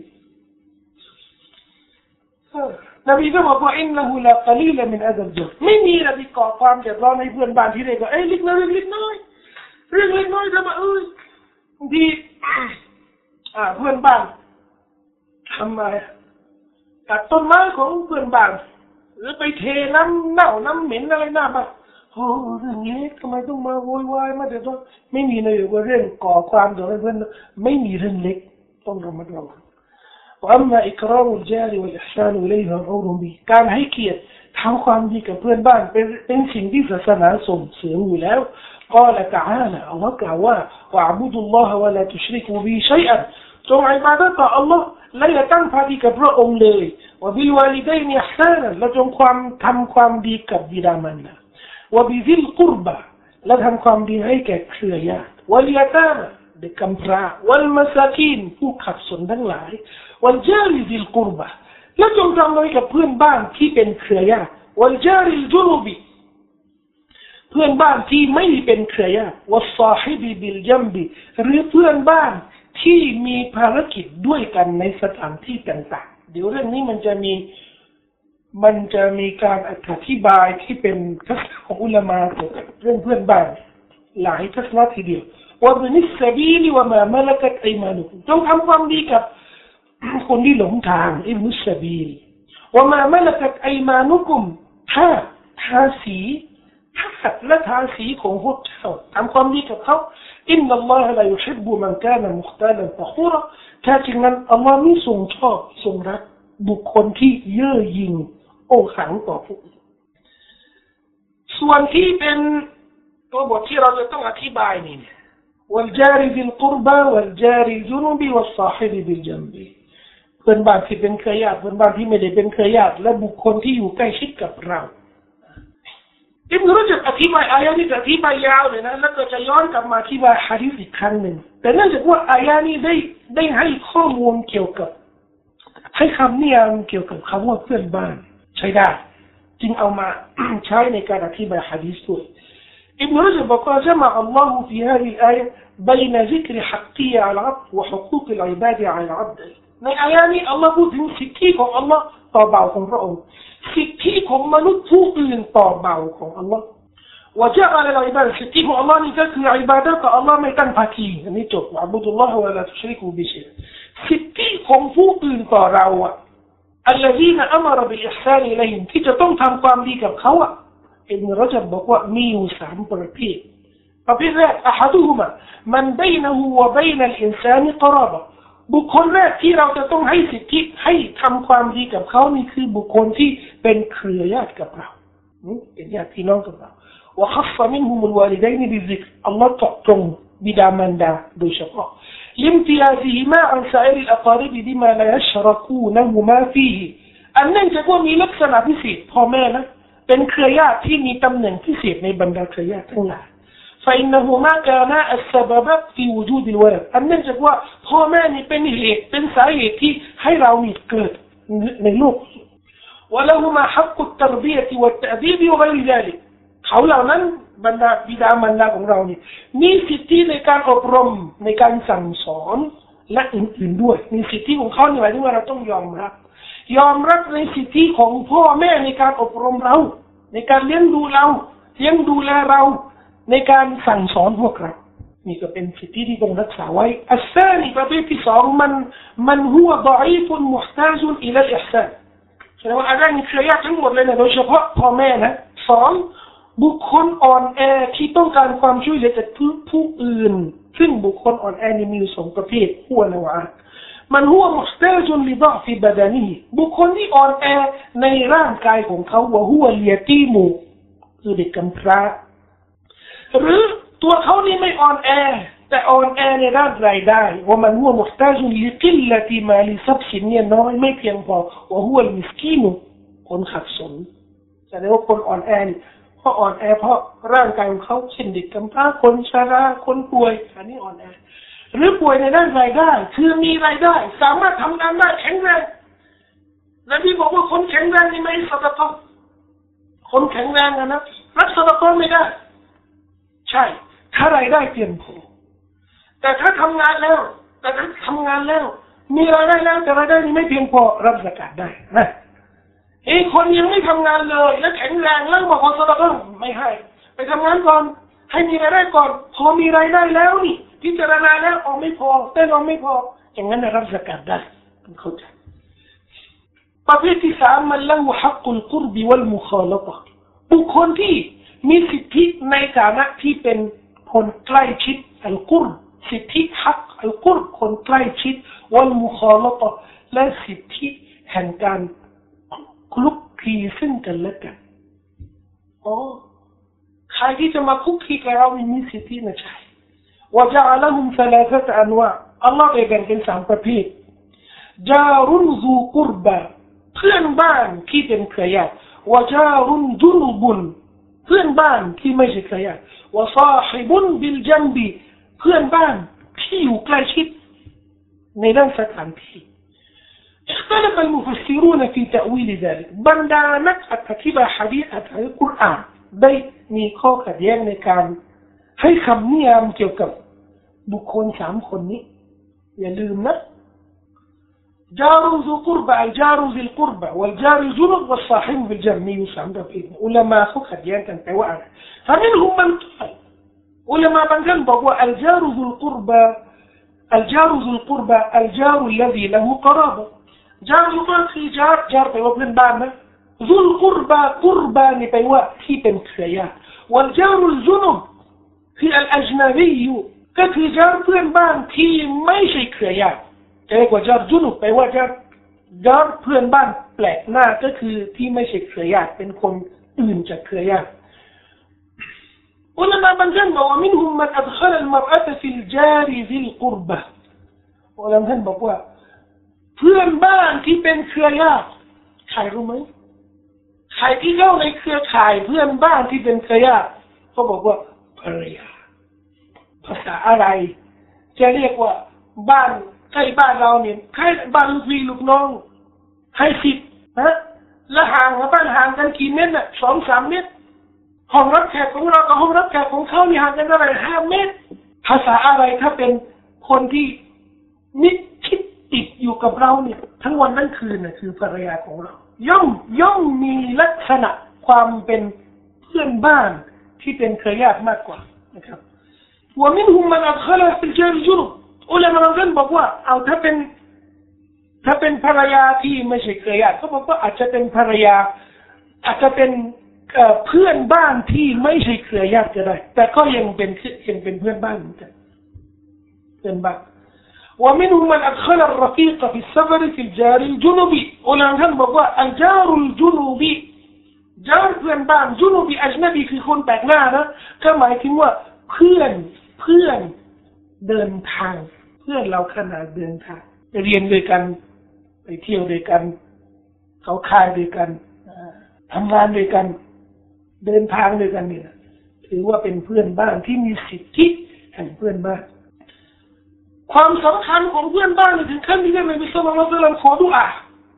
นบีก็บอกว่าอินนะฮูลากะลีลมินอัซลจุไม่มีอะไรที่ก่อความเดือดร้อนให้เพื่อนบ้านที่เรียกว่าเล็กน้อยเล็กน้อยทำไมบางทีเพื่อนบ้านทำอะไรตัดต้นไม้ของเพื่อนบ้านหรือไปเทน้ำเน่าน้ำเหม็นอะไรหน้าบ้านโอ้เรื่องเล็กทำไมต้องมาโวยวายมาแต่ต้องไม่มีเลยว่าเรื่องก่อความเดือดร้อนไม่มีเรื่องเล็กต้องระมัดระวังوأما إكرام الجار والإحسان إليه والأمر به การให้เกียรติทำความดีกับเพื่อนบ้านเป็นสิ่งที่ศาสนาส่งเสริมอยู่แล้วقال تعالى اللهกล่าวว่า واعبدوا الله ولا تشركوا به شيئا จงอิบาดะห์ต่ออัลเลาะห์และอย่าตั้งภาคีกับพระองค์เลยوبالوالدين إحسانا และจงทำความดีกับบิดามารดาوبذي القربى และทำความดีให้แก่เครือญาติواليتامىเด็กกำพร้าوالمساكين ผู้ขัดสนทั้งหลายوالجار ذي القربى และจงทำให้กับเพื่อนบ้านที่เป็นเครือญาติوالجار الجنب เพื่อนบ้านที่ไม่เป็นเครือญาติوالصاحب بالجنب หรือเพื่อนบ้านที่มีภารกิจด้วยกันในสถานที่ต่างๆเดี๋ยวเรื่องนี้มันจะมีการอธิบายที่เป็นทัศนะของอุลามะเกี่ยวกับเรื่องเพื่อนบ้านหลายทัศนะทีเดียวว่าบินิสซาบีลวะมามะละกัตอัยมานุกุมจงทำความดีกับคนที่หลงทางอิบนุสซาบีลวะมามะละกัตอัยมานุกุมทาสีและทาสีของพวกเจ้าทำความดีกับเขาอินนัลลอฮะลายุฮิบบุมันกานะมุคตาลันฟะคูรแท้จริงนั้นอัลลอฮ์ไม่ทรงชอบทรงรักบุคคลที่เย่อหยิ่งโอ้ขังต่อผู้อื่นส่วนที่เป็นตัวบทที่เราจะต้องอธิบายนี่والجار ذي القربى والجار الجنب والصاحب بالجنب เพื่อนบ้านที่เป็นเครือญาติเพื่อนบ้านที่ไม่ได้เป็นเครือญาติและบุคคลที่อยู่ใกล้ชิดกับเราอิบนุรจบอธิบายอายะนี้อธิบายยาวเลยนะแล้วก็จะย้อนกลับมาอธิบายหะดีษอีกครั้งหนึ่งแต่เนื่องจากว่าอายะนี้ได้ให้ข้อมูลเกี่ยวกับให้คำนิยามเกี่ยวกับคำว่าเพื่อนบ้านใช้ได้จึงเอามา ใช้ในการอธิบายหะดีษด้วยอิบนุรจบบอกว่าجمع الله في هذه الآية بين ذكر حقية على العبد وحقوق العباد على العبد ในอายะนี้อัลลอฮ์พูดถึงสิทธิของอัลลอฮ์ต่อบ่าวของพระองค์สิทธิของมนุษย์ผู้อื่นต่อบ่าวของอัลลอฮ์وجعل العباد สิทธิของอัลลอฮ์นี่ก็คืออิบาดะห์ต่ออัลลอฮ์ไม่ตั้งภาคีอันนี้จบวะบุดุลลอฮ์วะลาตุชริกูบิชัยสิทธิของผู้อื่นต่อเราอ่ะ الذين أمر بالإحسان إليهم ที่จะต้องทำความดีกับเขาอ่ะอิบนุรจบบอกว่ามีอยู่3ประเภทแรกأحدهما من بينه وبين الإنسان قرابة บุคคลแรกที่เราจะต้องให้สิทธิให้ทำความดีกับเขานี่คือบุคคลที่เป็นเครือญาติกับเราเป็นญาติพี่น้องกับเราوخص منهم الوالدين بالذكر اللهเจาะจงบิดามารดาโดยเฉพาะلامتيازهما عن سائر الأقارب بما لا يشركونهما فيه อันนั้นจะว่ามีลักษณะพิเศษพ่อแม่นะเป็นเครือญาติที่มีตำแหน่งพิเศษในบรรดาเครือญาติทั้งหลายفإنهما كانا السبب في وجود الولد อันนั้นจะว่าพ่อแม่นี่เป็นเหตุเป็นสาเหตุที่ให้เรามีเกิดในโลก ولهما حق التربية والتأديب وغير ذلك เขาเหล่านั้นบรรดาบิดามารดาของเรานี่มีสิทธิในการอบรมในการสั่งสอนและอื่นๆด้วยมีสิทธิของเขาหมายถึงว่าเราต้องยอมรับในสิทธิของพ่อแม่ในการอบรมเราในการเลี้ยงดูเราเลี้ยงดูแลเราในการสั่งสอนพวกเรานี่ก็เป็นสิทธิที่ต้องรักษาไว้อัสซานีประเภทที่2มันหัวฎออีฟมุห์ตาจุนอิลาอิห์ซานแสดงว่าอะไรนี่เครือญาติทั้งหมดเลยนะโดยเฉพาะพ่อแม่นะ2บุคคลอ่อนแอที่ต้องการความช่วยเหลือจากผู้อื่นซึ่งบุคคลอ่อนแอนี่มี2ประเภทหัวนะวะมันหัวมุห์ตาจุนลิฎอฟิบะดานีบุคคลที่อ่อนแอในร่างกายของเขาวะหัวลิยะตีมูคือเด็กกำพร้าหรือตัวเขานี่ไม่อ่อนแอแต่อ่อนแอในด้านรายได้ว่ามันหัวมุห์ตาจุนลิกิลละติมาลิทรัพย์สินเนี่ยน้อยไม่เพียงพอว่าหัวมิสกีนคนขัดสนแสดงว่าคนอ่อนแอนี่เพราะอ่อนแอเพราะร่างกายของเขาเช่นเด็กกำพร้าคนชราคนป่วยอันนี้อ่อนแอหรือป่วยในด้านรายได้คือมีรายได้สามารถทำงานได้แข็งแรงนบีบอกว่าคนแข็งแรงนี่ไม่สะดะคนแข็งแรงนะรับสะดะไม่ได้ใช่ถ้ารายได้เพียงพอแต่ถ้าทำงานแล้วมีรายได้แล้วแต่รายได้นี้ไม่เพียงพอรับซะกาตได้นะคนยังไม่ทำงานเลยและแข็งแรงแล้วมาขอซะดะไม่ให้ไปทำงานก่อนให้มีรายได้ก่อนพอมีรายได้แล้วนี่พิจารณาแล้วไม่พอแต่เราไม่พออย่างนั้นรับซะกาตได้เข้าใจประเภทที่3มันละฮักกุลกุรบิวัลมุคาละตะบุคคลที่มีสิทธิในฐานะที่เป็นคนใกล้ชิดอัลกุรสิทธิฮักอัลกุรคนใกล้ชิดวัลมุคอลตะและสิทธิแห่งการคลุกคลีซึ่งกันและกันใครที่จะมาคลุกคลีกับเรามีสิทธินะใช่ว่าจะอัลลอฮุมซาลาซะตะอันวะอัลลอฮ์ได้แบ่งเป็น3ประเภทจารุนซูกุรบะเพื่อนบ้านที่เป็นเครือญาติวะจารุนจุนุบุนเพื่อนบ้านที่ไม่ใช่เครือญาติวะซาฮิบุนบิลจัมบิเพื่อนบ้านที่อยู่ใกล้ชิดในด้านสถานที่ اختلف المفسرون في تأويل ذلك บรรดานักอธิบายหะดีษอัลกุรอานได้มีข้อขัดแย้งในการให้คำนิยามเกี่ยวกับบุคคล3คนนี้อย่าลืมนะจารุซุกุรบะอัลจารุซิลกุรบะวัลจารุจุนุบวัลซาฮิบบิลจัมมี3ประเภทอุลามะเขาขัดแย้งกันไปว่าอะไรفمنهم من قالอุลามะบางท่านบอกว่าอัลจารุซุลกุรบะالجار ذو القربى الجار الذي له قرابة جار ก็คือจารแปลว่าเพื่อนบ้านนะ ذو القربى قربى นี่แปลว่าที่เป็นเครือญาติ والجار الجنب คือ الأجنبي ก็คือจารเพื่อนบ้านที่ไม่ใช่เครือญาติเรียกว่าจารจุนุบแปลว่าจารเพื่อนบ้านแปลกหน้าก็คือที่ไม่ใช่เครือญาติเป็นคนอื่นจากเครือญาติอุลามะบางท่านบอกว่าمنهم من أدخل المرأة في الجار ذي القربة อุลามะท่านบอกว่าเพื่อนบ้านที่เป็นเครือญาติใครรู้ไหมใครที่เข้าในเครือข่ายเพื่อนบ้านที่เป็นเครือญาติเขาบอกว่าภรรยาภาษาอะไรจะเรียกว่าบ้านใกล้บ้านเราเนี่ยใกล้บ้านลูกพี่ลูกน้องให้สิบนะและห่างกับบ้านห่างกันกี่เมตรน่ะ 2-3 เมตรห้องรับแขกของเรากับห้องรับแขกของเขานี่ห่างกันเท่าไหร่5 เมตรภาษาอะไรถ้าเป็นคนที่นิดคิดติดอยู่กับเราเนี่ยทั้งวันทั้งคืนน่ะคือภรรยาของเราย่อมมีลักษณะความเป็นเพื่อนบ้านที่เป็นเครือญาติมากกว่านะครับว่าمنهم من أدخل في الجار الجنبอุลามะบางท่านบอกว่าเอาถ้าเป็นภรรยาที่ไม่ใช่เครือญาติเขาบอกว่าอาจจะเป็นภรรยาอาจจะเป็นเพื่อนบ้านที่ไม่ใช่เครือญาติก็ได้แต่ก็ยังเป็นเพื่อนบ้านเหมือนกันเพื่อนบ้านومنهم من أدخل الرفيق في السفر في الجار الجنوبي อุลามะท่านบอกว่าอัลจารุลจุนูบีจารเพื่อนบ้านจุนูบีอัจนบีคือคนแปลกหน้านะก็หมายถึงว่าเพื่อนเดินทางเพื่อนเราขนาดเดินทางไปเรียนด้วยกันไปเที่ยวด้วยกันเขาค่ายด้วยกันทำงานด้วยกันเดินทางด้วยกันนี่นะถือว่าเป็นเพื่อนบ้านที่มีสิทธิแห่งเพื่อนบ้านความสำคัญของเพื่อนบ้านถึงขั้นที่ท่านนบีศ็อลลัลลอฮุอะลัยฮิวะซัลลัมขอดุอา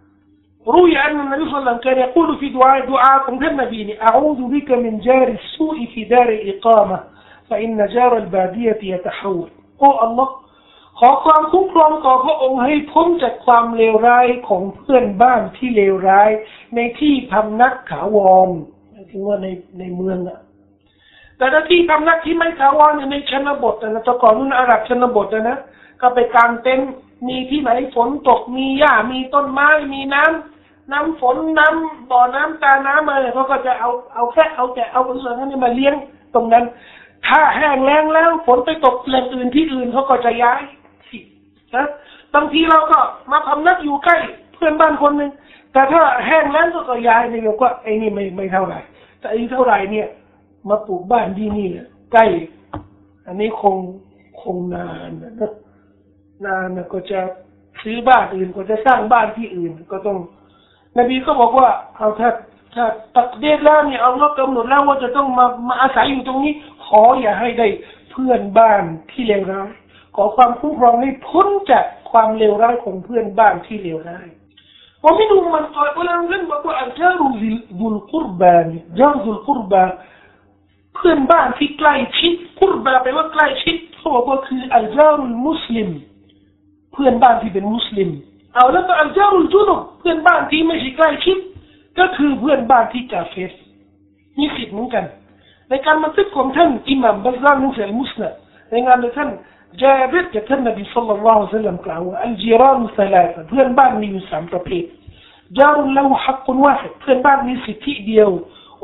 روي أن النبي صلى الله عليه وسلم كان يقول في دعاء النبي أعوذ بك من جار السوء في دار الإقامة فإن جار البادية يتحولโอ้อัลลอฮ์ขอความคุ้มครองต่อพระองค์ให้พ้นจากความเลวร้ายของเพื่อนบ้านที่เลวร้ายในที่พำนักถาวรถึงว่าในเมืองอะแต่ถ้าที่พำนักที่ไม่ถาวรในชนบทแต่ตะก่อนนู้นอาหรับชนบทนะก็ไปกางเต็นท์มีที่ไหนฝนตกมีหญ้ามีต้นไม้มีน้ำฝนน้ำบ่อน้ำตาน้ำอะไรเขาก็จะเอาแค่เอาส่วนนั้นมาเลี้ยงตรงนั้นถ้าแห้งแล้งแล้วฝนไปตกแหล่งอื่นที่อื่นเขาก็จะย้ายนะบางทีเราก็มาพำนักอยู่ใกล้เพื่อนบ้านคนหนึ่งแต่ถ้าแห้งแล้งก็ย้ายนี่เราก็ไอ้นี่ไม่เท่าไหร่แต่อีกเท่าไหร่เนี่ยมาปลูกบ้านที่นี่ใกล้อันนี้คงนานก็จะซื้อบ้านอื่นก็จะสร้างบ้านที่อื่นก็ต้องนบีก็บอกว่าเอาถ้าตักเดชแล้วเนี่ยอัลเลาะห์กำหนดแล้วว่าจะต้องมาอาศัยอยู่ตรงนี้ขออย่าให้ได้เพื่อนบ้านที่เลวร้ายขอความคุ้มครองให้พ้นจากความเลวร้ายของเพื่อนบ้านที่เลวร้ายว่าไม่ดูมันต่อยเวลาเรื่องบอกว่าอัลจารุซุลกุรบานจารุซุลกุรบาเพื่อนบ้านที่ใกล้ชิดกุรบาแปลว่าใกล้ชิดเขาบอกว่าคืออัลจารุลมุสลิมเพื่อนบ้านที่เป็นมุสลิมเอาแล้วก็อัลจารุลจุนุบเพื่อนบ้านที่ไม่ใช่ใกล้ชิดก็คือเพื่อนบ้านที่กาเฟรมีสิทธิ์เหมือนกันในการบันทึกของท่านอิหม่ามบัซซาร์ในอัลมุสนัดในงานของท่านจาบิรจากท่านนบีศ็อลลัลลอฮุอะลัยฮิวะซัลลัมกล่าวว่าอัลจีราน3เพื่อนบ้านมีอยู่3ประเภทจารุลละฮูฮักกุนวาฮิดเพื่อนบ้านมีสิทธิเดียว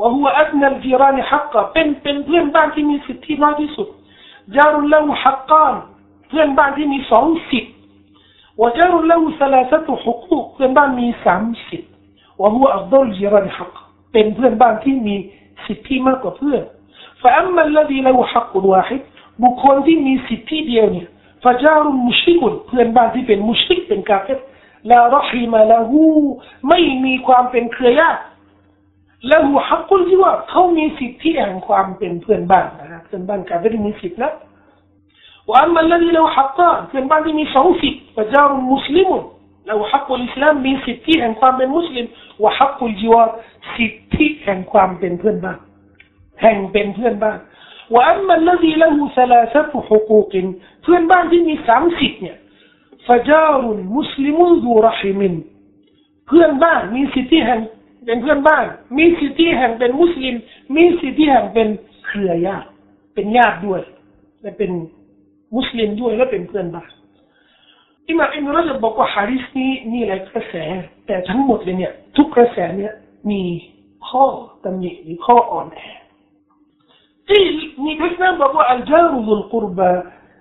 วะฮุวะอัดนัลจีรานฮักกะเป็นเพื่อนบ้านที่มีสิทธิน้อยที่สุดจารุลละหูฮักกานเพื่อนบ้านที่มี2สิทธิ์วะจารุลละหูซะลาซะตุฮุกูกเพื่อนบ้านมี3สิทธิ์วะฮุวะอัฟฎอลจีรานฮักกะเป็นเพื่อนบ้านที่มีสิทธิมากกว่าเพื่อนฟะอัมมัลลซีละหูฮักกุนวาฮิดบุคคลที่มีสิทธิเดียวเนี่ยฟะจารุลมุชริกุนเพื่อนบ้านที่เป็นมุชริกเป็นกาเฟรลารอฮิมะละหูไม่มีความเป็นเครือญาติละหูฮักกุลที่ว่าเขามีสิทธิแห่งความเป็นเพื่อนบ้านนะครับเพื่อนบ้านกาเฟรมีสิทธินะวะอัมมัลลซีละหูฮักกะเพื่อนบ้านที่มี2สิทธิ์ฟะจารุลมุสลิมุนละหูฮักกุลอิสลามมีสิทธิแห่งความเป็นมุสลิมวะฮักกุลจิวาร์สิทธิแห่งความเป็นเพื่อนบ้านแห่งเป็นเพื่อนบ้านวะอัมมัลลซีละหูซะลาซะตุฮุกูกเพื่อนบ้านที่มี3สิทธิ์เนี่ยฟะจารุลมุสลิมุนดูรอฮิมินเพื่อนบ้านมีสิทธิแห่งเป็นเพื่อนบ้านมีสิทธิแห่งเป็นมุสลิมมีสิทธิแห่งเป็นเครือญาติเป็นญาติด้วยและเป็นมุสลิมด้วยและเป็นเพื่อนบ้านอิหม่ามอิบนุเราะญับบอกว่าหะดีษนี้มีหลายกระแสแต่ทั้งหมดเลยเนี่ยทุกกระแสเนี่ยมีข้อตำหนิหรือข้ออ่อนแอที่มีทัศนะบอกว่าอัลจารุซุลกุรบา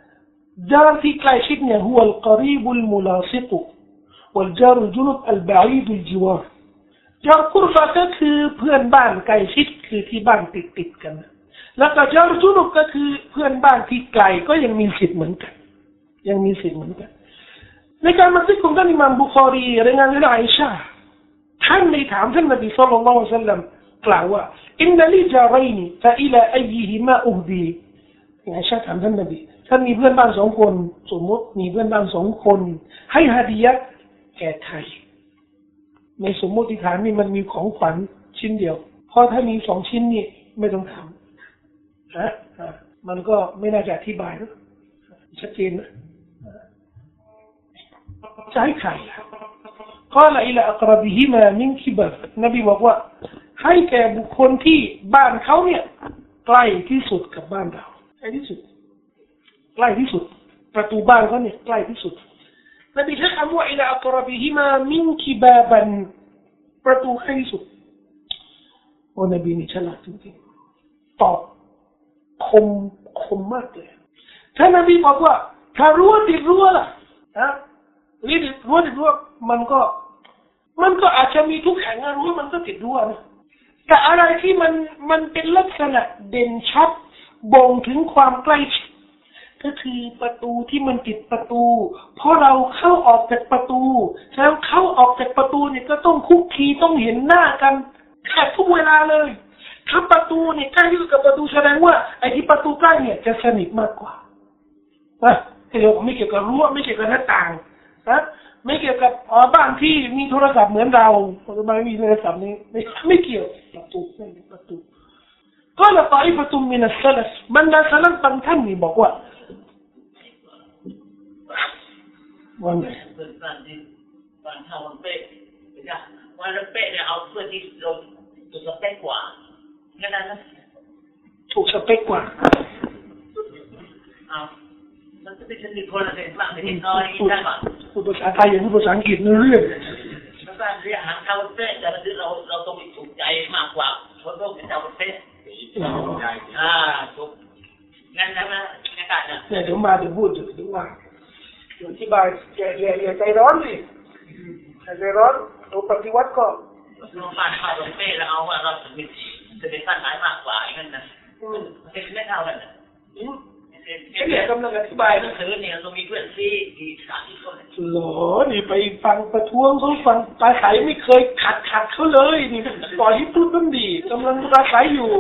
جار في كلايشتنا هو القريب الملاصق والجار الجنب البعيد الجوار جار قربة ก็คือเพื่อนบ้านใกล้ชิดคือที่บ้านติดกันแล้วก็จารจุนุบก็คือเพื่อนบ้านที่ไกลก็ยังมีสิทธิ์เหมือนกันยังมีสิทธิ์เหมือนกันในการบันทึกของท่านอิหม่ามบุคอรีรายงานจากอาอิชาท่านได้ถามท่านนบีศ็อลลัลลอฮุอะลัยฮิวะซัลลัมกล่าวว่าอินนัลิจารัยนีฟะอิลาอัยยิฮิมาอุฮดีอาอิชาถามท่านนบีท่านมีเพื่อนบ้าน2คนสมมติมีเพื่อนบ้าน2คนให้ฮาดิยะห์แก่ใครในสมมติฐานนี่มันมีของขวัญชิ้นเดียวเพราะถ้ามี2ชิ้นนี่ไม่ต้องทำนะมันก็ไม่น่าจะอธิบายนะชัดเจนนะจะให้ใครก็ละอิลาอักรบิฮิมามินคิบรนบีบอกว่าให้แก่บุคคลที่บ้านเขาเนี่ยใกล้ที่สุดกับบ้านเราใกล้ที่สุดใกล้ที่สุดประตูบ้านเขาเนี่ยใกล้ที่สุดนบีใช้คำว่าอิลาอักรบิฮิมามินคิบาบันประตูใกล้ที่สุดโอ้นบีนี่ฉลาดจริงๆตอบคมมากเลยถ้านบีบอกว่าถ้ารั้วติดรั้วล่ะรั้วติดรั้วมันก็อาจจะมีทุกแห่งรั้วมันก็ติดรั้วนะแต่อะไรที่มันเป็นลักษณะเด่นชัดบ่งถึงความใกล้ชิดก็คือประตูที่มันติดประตูเพราะเราเข้าออกจากประตูแล้วเข้าออกจากประตูเนี่ยก็ต้องคุกคีต้องเห็นหน้ากันแทบทุกเวลาเลยถ้าประตูเนี่ยใกล้ที่สุดกับประตูแสดงว่าไอ้ที่ประตูใกล้เนี่ยจะสนิทมากกว่าไม่เกี่ยวกับรั้วไม่เกี่ยวกับหน้าต่างไม่เกี่ยวกับบ้านที่มีโทรศัพท์เหมือนเราทำไมมีโทรศัพท์นี้ไม่เกี่ยวประตูก็ละตาอิฟะตุมมินัสซะลัฟบรรดาซะลัฟบางท่านนี่บอกว่าวันไหนวันเท่าวันเป๊ะวันเป๊ะเนี่ยเอาเพื่อที่เราถูกสเปคกว่างั้นนะถูกสเปคกว่ามันจะเป็นชนิดคนละเส้นบ้างในน้อยได้ป่ะพูดภาษาไทยอย่างพูดภาษาอังกฤษเรื่องแล้วก็เรียกหางเท่าเป๊ะแต่ละทีเราต้องมีถูกใจมากกว่าคนโลกเป็นเท่าเป๊ะถูกงั้นนะงั้นกันเนี่ยถึงมาถึงพูดถึงว่าอธิบายอย่าใจร้อนสิใจร้อนเราปฏิวัติก็เราบ้านเท่าเป๊ะแล้วเอาว่าเราจะเป็นสั้นหมายมากกว่าอย่างนั้นนะเป็นไม่เท่ากันนะเนี่ยกำลังอธิบายหนังสือเนี่ยเรามีเพื่อนที่สามที่คนหรอนี่ไปฟังประท้วงเขาฟังปลายสายไม่เคยขัดเขาเลยนี่ปล่อยให้พูดต้นดีกำลังปลายสายอยู่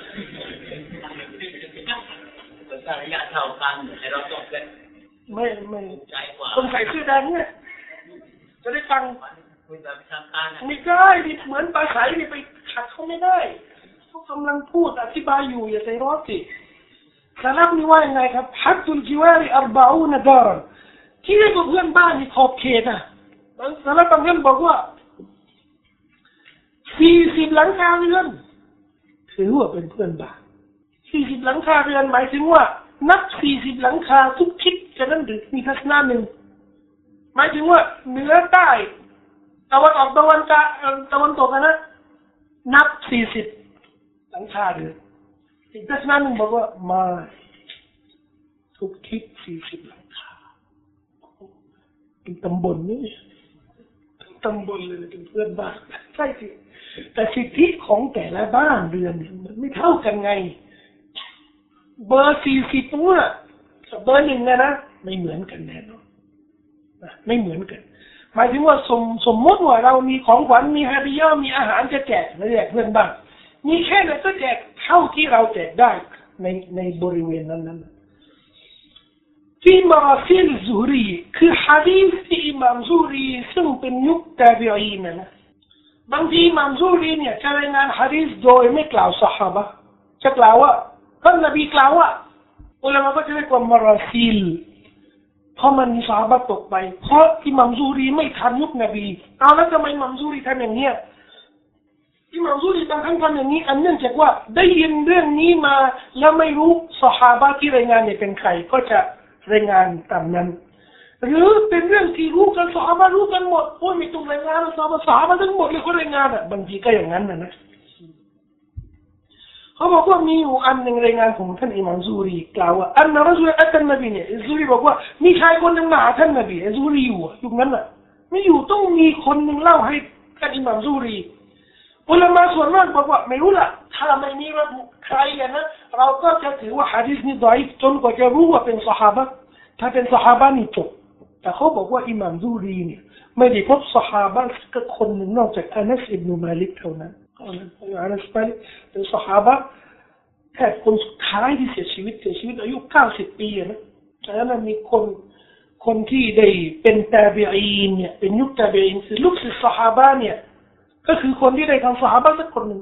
เป็นการระยะเท่ากันให้เราต้องเป็นไม่ใจกว่าคนใส่เสื้อแดงเนี่ยจะได้ฟังคุยแบบทางการไม่ได้ดิเหมือนปลายสายนี่ไปขัดเขาไม่ได้เขากำลังพูดอธิบายอยู่อย่าใจร้อนสิสลับนี่ว่ายังไงครับฮัดตุลจิวาริ40ดารันที่เรียกว่าเพื่อนบ้านนี่ขอบเขตนะสลับบางท่านบอกว่า40หลังคาเรือนถือว่าเป็นเพื่อนบ้าน40หลังคาเรือนหมายถึงว่านับ40หลังคาทุกทิศจะนั่นหรือมีทัศนะหนึ่งหมายถึงว่าเหนือใต้ตะวันออกตะวันตกนะนับ40 หลังคาเรือนอีกทัศนะหนึ่งบอกว่ามาทุกทิศ40หลังคาเป็นตำบลนี่ตำบลเลยเป็นเพื่อนบ้านใช่สิแต่สิทธิของแต่ละบ้านเรือนมันไม่เท่ากันไงเบอร์40ตัวกับเบอร์1นะไม่เหมือนกันแน่นอนไม่เหมือนกันหมายถึงว่าสมมติว่าเรามีของขวัญมีฮาดิยะมีอาหารจะแจกเพื่อนบ้านมีแค่ไหนก็แจกเท่าที่เราแจกได้ในบริเวณนั้นที่มาราซิลซูรีคือฮะดีษที่อิหม่ามซูรีซึ่งเป็นยุคตาบิอีนนะบางทีอิหม่ามซูรีเนี่ยจะรายงานฮะดีษโดยไม่กล่าวซอฮาบะห์จะกล่าวว่าท่านนบีกล่าวว่าอุลามะก็จะเรียกว่ามาราซิลเพราะมันมีซอฮาบะห์ตกไปเพราะอิหม่ามซูรีไม่ทันยุคนบีเอาแล้วทำไมอิหม่ามซูรีทำอย่างนี้อิหม่ามซูรีบางครั้งทำอย่างนี้อันเนื่องจากว่าได้ยินเรื่องนี้มาแล้วไม่รู้ซอฮาบะห์ที่รายงานเนี่ยเป็นใครก็จะรายงานตามนั้นหรือเป็นเรื่องที่รู้กันซอฮาบะห์รู้กันหมดโอ้ยไม่ต้องรายงานซอฮาบะห์ทั้งหมดเลยเขารายงานบางทีก็อย่างนั้นนะเขาบอกว่ามีอยู่อันหนึ่งรายงานของท่านอิหม่ามซูรีกล่าวว่าอันนั้นรอซูลอัตนบีเนี่ยซูรีบอกว่ามีชายคนหนึ่งมาหาท่านนบีซูรีอยู่ยุคนั้นน่ะไม่อยู่ต้องมีคนหนึ่งเล่าให้ท่านอิหม่ามซูรีอุลามะส่วนมากบอกว่าไม่รู้ล่ะถ้าไม่มีระบุใครนะเราก็จะถือว่าหะดีษนี้ดอยจนกว่าจะรู้ว่าเป็นซอฮาบะห์ถ้าเป็นซอฮาบะห์นี่จบแต่เขาบอกว่าอิหม่ามซูรีเนี่ยไม่ได้พบซอฮาบะห์สักคนหนึ่งนอกจากอานัสอิบนุมาลิกเท่านั้นอานัสเป็นซอฮาบะห์แค่คนสุดท้ายที่เสียชีวิตอายุ90 ปีนะแต่นั้นมีคนที่ได้เป็นตาบิอีนเนี่ยเป็นยุคตาบิอีนคือลูกศิษย์ซอฮาบะห์เนี่ยก็คือคนที่ได้ทำซอฮาบะห์สักคนหนึ่ง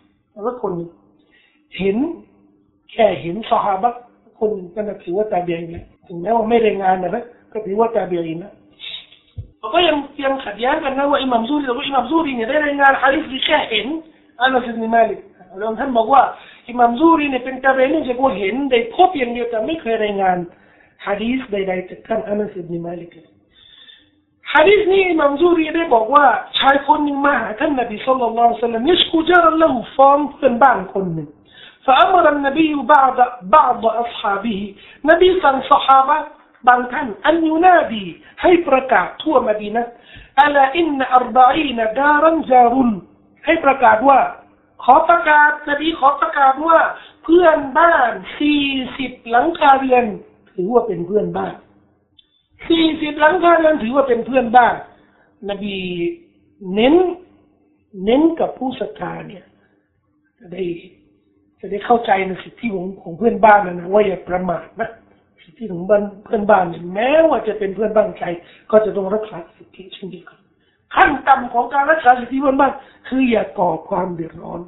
เห็นแค่เห็นซอฮาบะห์คนหนึ่งก็ถือว่าตาบิอีนนะถึงแม้ว่าไม่ได้งานนะก็ถือว่าตาบิอีนนะเขาก็ยังขัดแย้งกันนะว่าอิหม่ามซูรีเนี่ยได้รายงานหะดีษที่แค่เห็นอานัส อิบนุมาลิกแล้วท่านบอกว่าอิหม่ามซูรีเนี่ยเป็นตาบิอีนที่เห็นได้พบอย่างเดียวแต่ไม่เคยรายงานหะดีษใดๆจากท่านอานัส อิบนุมาลิกหะดีษนี้อิหม่ามซูรีได้บอกว่าชายคนหนึ่งมาหาท่านนบีศ็อลลัลลอฮุอะลัยฮิวะซัลลัมยิชกุจารละหูฟ้องเพื่อนบ้านคนหนึ่งفأمر النبي بعض أصحابه นบีสั่งซอฮาบะห์บางท่านอันยูนาดีให้ประกาศทั่วมะดีนะห์อะลาอินนะ40ดารันจารุนให้ประกาศว่าขอประกาศนบีขอประกาศว่าเพื่อนบ้าน40หลังคาเรือนถือว่าเป็นเพื่อนบ้าน40หลังคาเรือนถือว่าเป็นเพื่อนบ้านนบีเน้นกับผู้ศรัทธาเนี่ยจะได้เข้าใจในสิทธิของเพื่อนบ้านนะว่าอย่าประมาทนะสิทธิของเพื่อนบ้านเนี่ยแม้ว่าจะเป็นเพื่อนบ้านใครก็จะต้องรักษาสิทธิเช่นเดียวกันขั้นต่ำของการรักษาสิทธิเพื่อนบ้านคืออย่าก่อความเดือดร้อน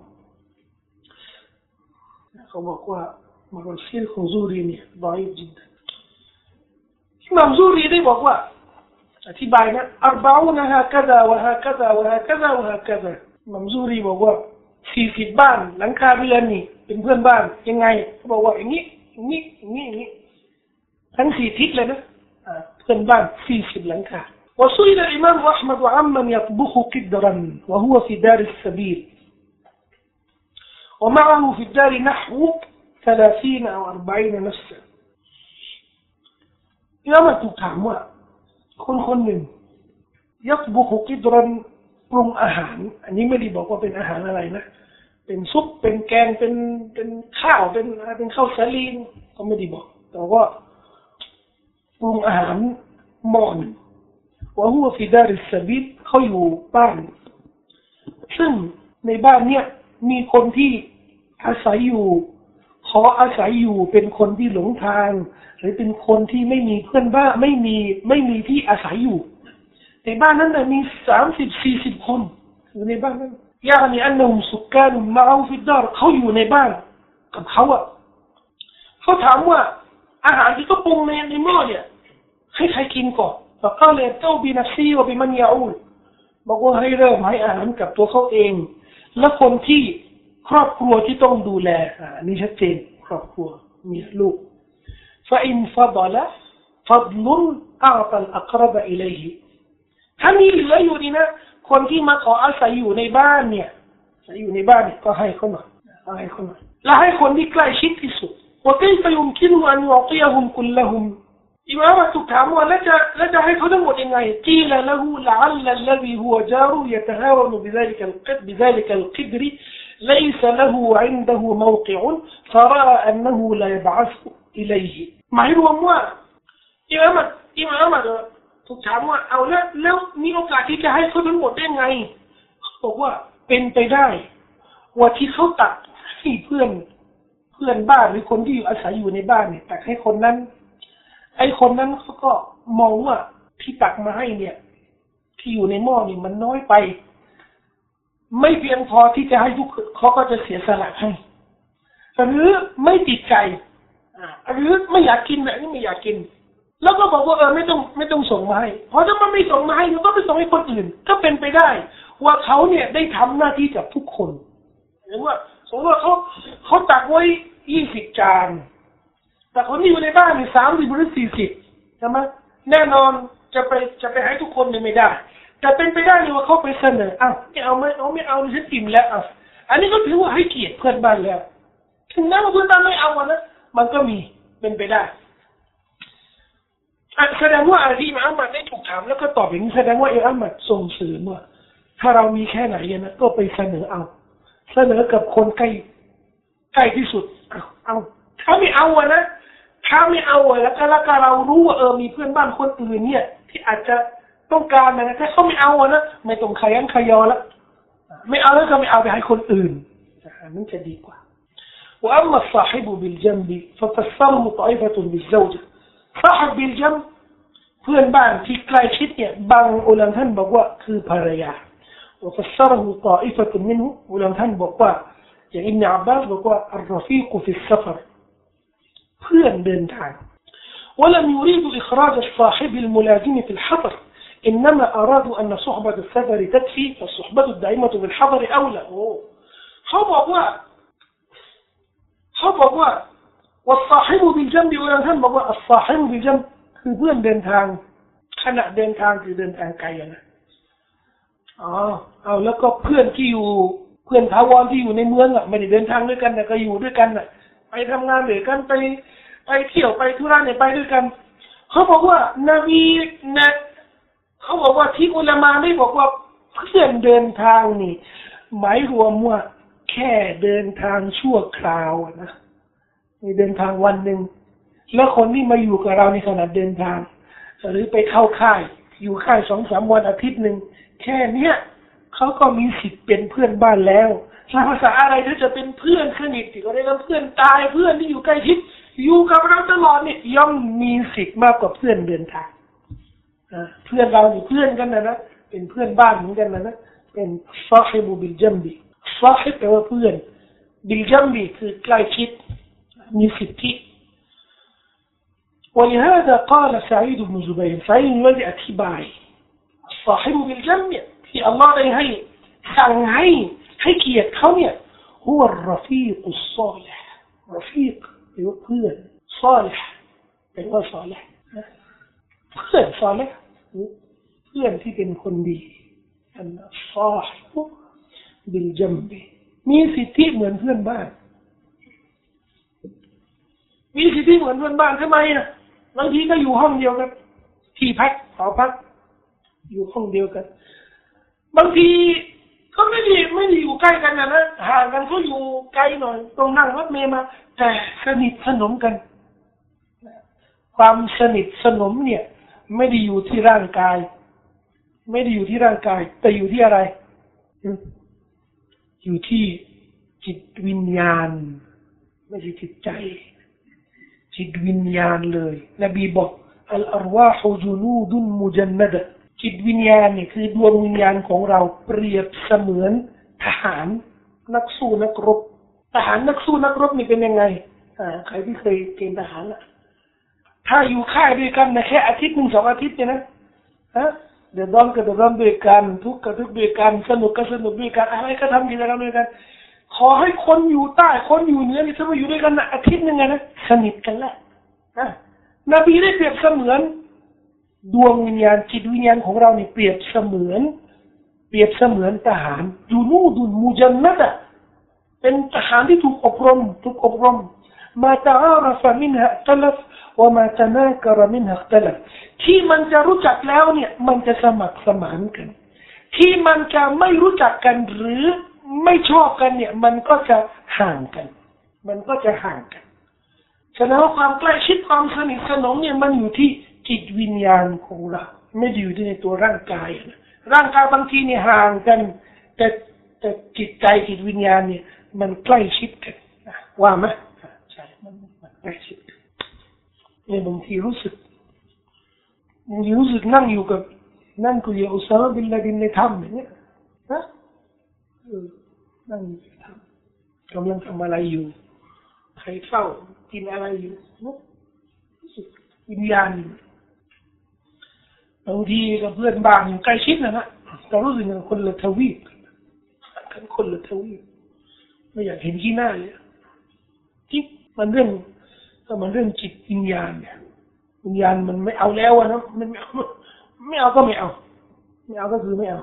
เขาบอกว่ามารอซิลของซูรีเนี่ยน้อยจริงอิหม่ามซูรีได้บอกว่าอธิบายนะ40ฮะกะซาวะฮะกะซาวะฮะกะซาวะฮะกะซาอิหม่ามซูรีบอกว่า40บ้านหลังคาเรือนนี่เป็นเพื่อนบ้านยังไงเขาบอกว่าอย่างนี้ทั้ง4ทิศเลยนะเพื่อนบ้าน40หลังคาوسئل الإمام أحمد عمن يطبخ قدرا وهو في دار السبيل ومعه في الدار نحو 30 أو 40 نفسا แล้วมันถูกถามว่าคนหนึ่งيطبخ قدرا ปรุงอาหารอันนี้ไม่ได้บอกว่าเป็นอาหารอะไรนะเป็นซุปเป็นแกงเป็นข้าวเป็นข้าวสาลีก็ไม่ได้บอกแต่ว่าปรุงอาหารหม้อนึงว่าหัวฟิดาริสบิดเขาอยู่บ้านซึ่งในบ้านเนี่ยมีคนที่อาศัยอยู่ขออาศัยอยู่เป็นคนที่หลงทางหรือเป็นคนที่ไม่มีเพื่อนบ้านไม่มีที่อาศัยอยู่ในบ้านนั้นมี30-40 คนอยู่ในบ้านนั้นيعني أنهم سكان معه في الدار เขาอยู่ในบ้านกับเขาเขาถามว่าอาหารที่เขาปรุงในหม้อเนี่ยให้ใครกินก่อนفقال يبتو بنفسه وبمن يعول บอกว่าให้เริ่มให้อาหารกับตัวเขาเองและคนที่ครอบครัวที่ต้องดูแลนี่ชัดเจนครอบครัวมีลูก فإن فضل فضل أعطى الأقرب إليه ถ้ามีเหลืออยู่นี่นะคนที่มาขออาศัยอยู่ในบ้านเนี่ยก็ให้เขาหน่อยให้คนและให้คนที่ใกล้ชิดที่สุดว่าكيف يمكنه أن يعطيهم كلهمอิมามถูกถามว่าแล้วจะให้เขาทั้งหมดยังไงกีละละหูلعل الذي هو جار يتهاون بذلك القدر ليس له عنده موقع فرأى أنه لا يبعث إليه หมายรวมว่าอิมามถูกถามว่าเอาแล้วมีโอกาสที่จะให้เขาทั้งหมดได้ไงเขาบอกว่าเป็นไปได้ว่าที่เขาตักให้เพื่อนบ้านหรือคนที่อยู่อาศัยอยู่ในบ้านเนี่ยตักให้คนนั้นไอ้คนนั้นเขาก็มองว่าที่ตักมาให้เนี่ยที่อยู่ในหม้อนี่มันน้อยไปไม่เพียงพอที่จะให้ทุกเขาก็จะเสียสละให้หรือไม่ติดใจหรือไม่อยากกินแบบนี้ไม่อยากกินแล้วก็บอกว่าไม่ต้องส่งมาให้เพราะถ้ามันไม่ส่งมาให้มันก็ไปส่งให้คนอื่นก็เป็นไปได้ว่าเขาเนี่ยได้ทำหน้าที่กับทุกคนหรือว่าสมมติว่าเขาตักไว้20 จานแต่คนที่อยู่ในบ้านนี่30 หรือ 40ใช่ไหมแน่นอนจะไปให้ทุกคนเนี่ยไม่ได้แต่เป็นไปได้เลยว่าเขาไปเสนอไม่เอาฉันอิ่มแล้วอันนี้ก็ถือว่าให้เกียรติเพื่อนบ้านแล้วถึงแม้ว่าเพื่อนบ้านไม่เอานะมันก็มีเป็นไปได้แสดงว่าอาลีมะอัมมัดได้ถูกถามแล้วก็ตอบอย่างนี้แสดงว่าอัมมัดส่งเสริมว่าถ้าเรามีแค่ไหนนะก็ไปเสนอกับคนใกล้ที่สุดเอาถ้าไม่เอานะถ้าไม่เอาแล้วก็เรารู้ว่ามีเพื่อนบ้านคนอื่นเนี่ยที่อาจจะต้องการนะถ้าเขาไม่เอานะไม่ต้องขยันขยอแล้วไม่เอาแล้วก็ไม่เอาไปให้คนอื่นนั่นจะดีกว่าوأما الصاحب بالجنب ففسره طائفة بالزوجة صاحب بالجنب เพื่อนบ้านที่ใกล้ชิดเนี่ยบางอุลามะท่านบอกว่าคือภรรยาوفسره طائفة منه อุลามะท่านบอกว่าอย่างอิบนุอับบาสบอกว่า الرفيق في السفر เพื่อนเดินทาง ولم يريد إخراج الصاحب الملازم في الحضر إنما أرادوا أن صحبة السفر تكفي فالصحبة الدائمة بالحضر أولى เขาบอกว่าوالصاحب بالجنب อุลามะท่านบอกว่า الصاحب بالجنب คือเพื่อนเดินทางขณะเดินทางคือเดินทางไกลนะแล้วก็เพื่อนที่อยู่เพื่อนถาวรที่อยู่ในเมืองไม่ได้เดินทางด้วยกันแต่ก็อยู่ด้วยกันไปทำงานด้วยกันไปเที่ยวไปธุระเนี่ยไปด้วยกันเขาบอกว่านบีนะเขาบอกว่าที่อุลามะได้บอกว่าเพื่อนเดินทางนี่หมายรวมว่าแค่เดินทางชั่วคราวนะไม่เดินทางวันหนึ่งแล้วคนที่มาอยู่กับเราในขณะเดินทางหรือไปเข้าค่ายอยู่ค่าย 2-3 วันอาทิตย์นึงแค่เนี้ยเขาก็มีสิทธิ์เป็นเพื่อนบ้านแล้วภาษาอะไรถ้าจะเป็นเพื่อนสนิทที่ก็ได้รับเพื่อนตายเพื่อนที่อยู่ใกล้ชิดอยู่กับเราตลอดเนี่ยย่อมมีสิทธิ์มากกว่าเพื่อนเดินทางเพื่อนเราเนี่ยเพื่อนกันนะเป็นเพื่อนบ้านเหมือนกันนะเป็นซอฮิบุบิลจัมบีซอฮิบแปลว่าเพื่อนบิลจัมบีคือใกล้ชิดมีสิทธิولهذا قال سعيد بن جبير سعيد الذي أتباعي الصاحب بالجنب في اللهได้สั่งให้เกียรติเขาเนี่ย هو الرفيق الصالح رفيق แปลว่าเพื่อน صالح แปลว่า صالح เพื่อน صالح เพื่อนที่เป็นคนดีอันالصاحب بالجنب มีสิทธิเหมือนเพื่อนบ้านมีสิทธิเหมือนเพื่อนบ้านทำไมบางทีก็อยู่ห้องเดียวกันที่พักหอพักอยู่ห้องเดียวกันบางทีก็ไม่ได้อยู่ใกล้กันนะห่างกันก็อยู่ไกลหน่อยต้องนั่งรถเมล์มาแต่สนิทสนมกันความสนิทสนมเนี่ยไม่ได้อยู่ที่ร่างกายแต่อยู่ที่อะไรอยู่ที่จิตวิญญาณไม่ใช่จิตใจจิตวิญญาณเลยนบีบอกอัลอรวาฮุจุนูดุนมุจันนดะจิตวิญญาณนี่คือดวงวิญญาณของเราเปรียบเสมือนทหารนักสู้นักรบทหารนักสู้นักรบนี่เป็นยังไงใครที่เคยเกณฑ์ทหารถ้าอยู่ค่ายด้วยกันนะแค่อาทิตย์นึง2 อาทิตย์เนี่ยนะเดือดร้อนก็เดือดร้อนด้วยกันทุกข์ก็ทุกข์ด้วยกันสนุกก็สนุกด้วยกันอะไรก็ทำกิจกรรมด้วยกันขอให้คนอยู่ใต้คนอยู่เหนือนี่ถ้ามาอยู่ด้วยกันอาทิตย์นึงนะสนิทกันแล้วนบีได้เปรียบเสมือนดวงวิญญาณจิตวิญญาณของเรานี่เปรียบเสมือนทหารยูนูดุนมุจันนดะเป็นทหารที่ถูกอบรมมาตะอาราฟะมินฮะตะลัฟวะมาตะนากะรมินฮะตะลัฟที่มันจะรู้จักแล้วเนี่ยมันจะสมัครสมานกันที่มันจะไม่รู้จักกันหรือไม่ชอบกันเนี่ยมันก็จะห่างกันฉะนั้นความใกล้ชิดความสนิทสนมเนี่ยมันอยู่ที่จิตวิญญาณของเราไม่ได้อยู่ที่ในตัวร่างกายนะร่างกายบางทีเนี่ยห่างกันแต่จิตใจจิตวิญญาณเนี่ยมันใกล้ชิดกันว่าไหมใช่มันใกล้ชิดเนี่ยบางทีรู้สึกนั่งอยู่กับอุซามาบินลาดินในถ้ำอย่างเงี้ยนะนั่งอยู่ในถ้ำกำลังทำอะไรอยู่ใครเฝ้ากินอะไรอยู่รู้สึกวิญญาณบางทีกับเพื่อนบ้านอยู่ใกล้ชิดนะแต่รู้สึกเหมือนคนละทวีปไม่อยากเห็นที่หน้าเลยที่มันเรื่องจิตวิญญาณเนี่ยวิญญาณมันไม่เอาแล้วนะมันไม่เอาก็ไม่เอาก็คือไม่เอา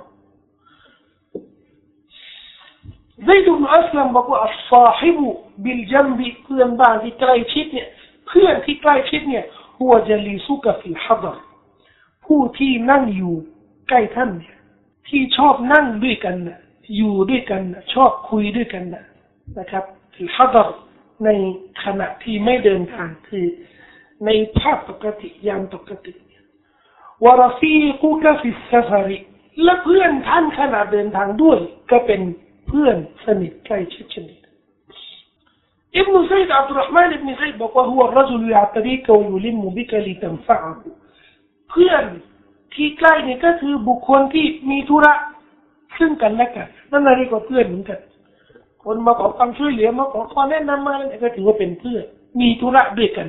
ซัยด์ อิบนุ อัสลัมบอกว่าอัศศอฮิบุบิลจัมบิเพื่อนบ้านที่ใกล้ชิดเนี่ยเพื่อนที่ใกล้ชิดเนี่ยฮุวะญะลีซุกะฟิลฮะฎรผู้ที่นั่งอยู่ใกล้ท่านเนี่ยที่ชอบนั่งด้วยกันนะอยู่ด้วยกันนะชอบคุยด้วยกันนะครับฟิลฮะฎรในขณะที่ไม่เดินทางคือในภาพปกติยามปกติวะรอฟีกุกะฟิสซะฟาริและเพื่อนท่านขณะเดินทางด้วยก็เป็นเพื่อนสนิทใกล้ชิดชนิดอิบนุซัยด์ อับดุลเราะห์มาน อิบนุซัยด์บอกว่าฮุวะรรจุลยะตะรีกะวะยุลิมมุบิกะลิตันฟะอะฮูเพื่อนที่ใกล้นี่ก็คือบุคคลที่มีธุระซึ่งกันและกันนั่นเรียกว่าเพื่อนเหมือนกันคนมาขอความช่วยเหลือมาขอความแนะนำมาก็ถือว่าเป็นเพื่อนมีธุระด้วยกัน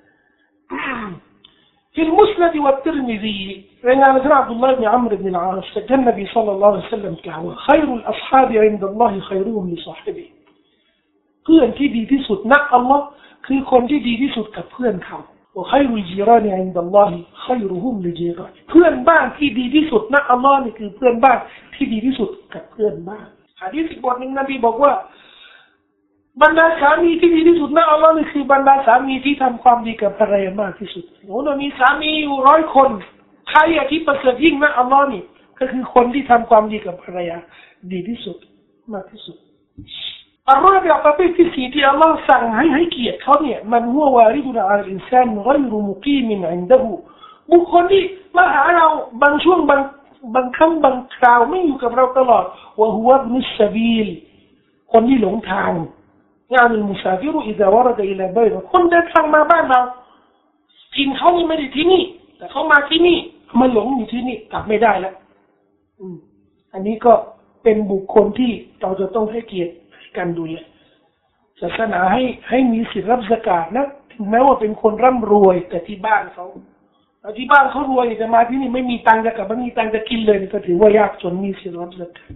في المسند والترمذي عن عبد الله بن عمرو بن العاص كان النبي صلى الله عليه وسلم كعوة خير الأصحاب عند الله خيرهم لصاحبه เพื่อนที่ดีที่สุดณอัลลอฮ์คือคนที่ดีที่สุดกับเพื่อนเขาوخير الجيران عند الله خيرهم لجيرانه เพื่อนบ้านที่ดีที่สุดณอัลลอฮ์นี่คือเพื่อนบ้านที่ดีที่สุดกับเพื่อนบ้านหะดีษอีกบทนึงนบีบอกว่าบรรดาสามีที่ดีที่สุดณอัลลอฮ์นี่คือบรรดาสามีที่ทำความดีกับภรรยามากที่สุดเรามีสามีอยู่100 คนใครที่ประเสริฐยิ่งณอัลลอฮ์นี่ก็คือคนที่ทำความดีกับภรรยาดีที่สุดมากที่สุดอัลลอฮ์บอกประเภทที่สี่ที่อัลลอฮ์สั่งให้เกียรติเขาเนี่ยมันหัววาริดุลอาลินซานไกรุมุกีมินอินดะฮูบุคคลที่มาหาเราบางช่วงบางครั้งบางคราวไม่อยู่กับเราตลอดวะฮุวะอิบนุสซะบีลคนที่หลงทางيعني المسافر إذا ورد إلى بلد คนเดินทางมาบ้านเราถิ่นเขานี่ไม่ได้ที่นี่แต่เขามาที่นี่มาหลงอยู่ที่นี่กลับไม่ได้แล้วอันนี้ก็เป็นบุคคลที่เราจะต้องให้เกียรติกันดูแลศาสนาให้มีสิทธิ์รับซะกาตนะถึงแม้ว่าเป็นคนร่ำรวยแต่ที่บ้านเขารวยแต่มาที่นี่ไม่มีตังค์จะกลับไม่มีตังค์จะกินเลยก็ถือว่ายากจนมีสิทธิ์รับซะกาต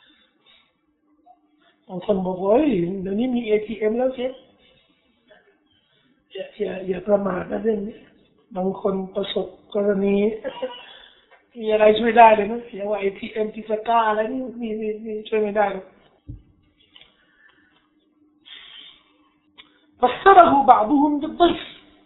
บางคนบอกว่าเดี๋ยวนี้มี ATM แล้วเสียอย่าประมาทนะเรื่องนี้บางคนประสบกรณีมีอะไรช่วยได้เลยนะอย่าว่า ATM ที่สก้าอะไรนี่มีช่วยไม่ได้หรอกفسره بعضهم بالضيف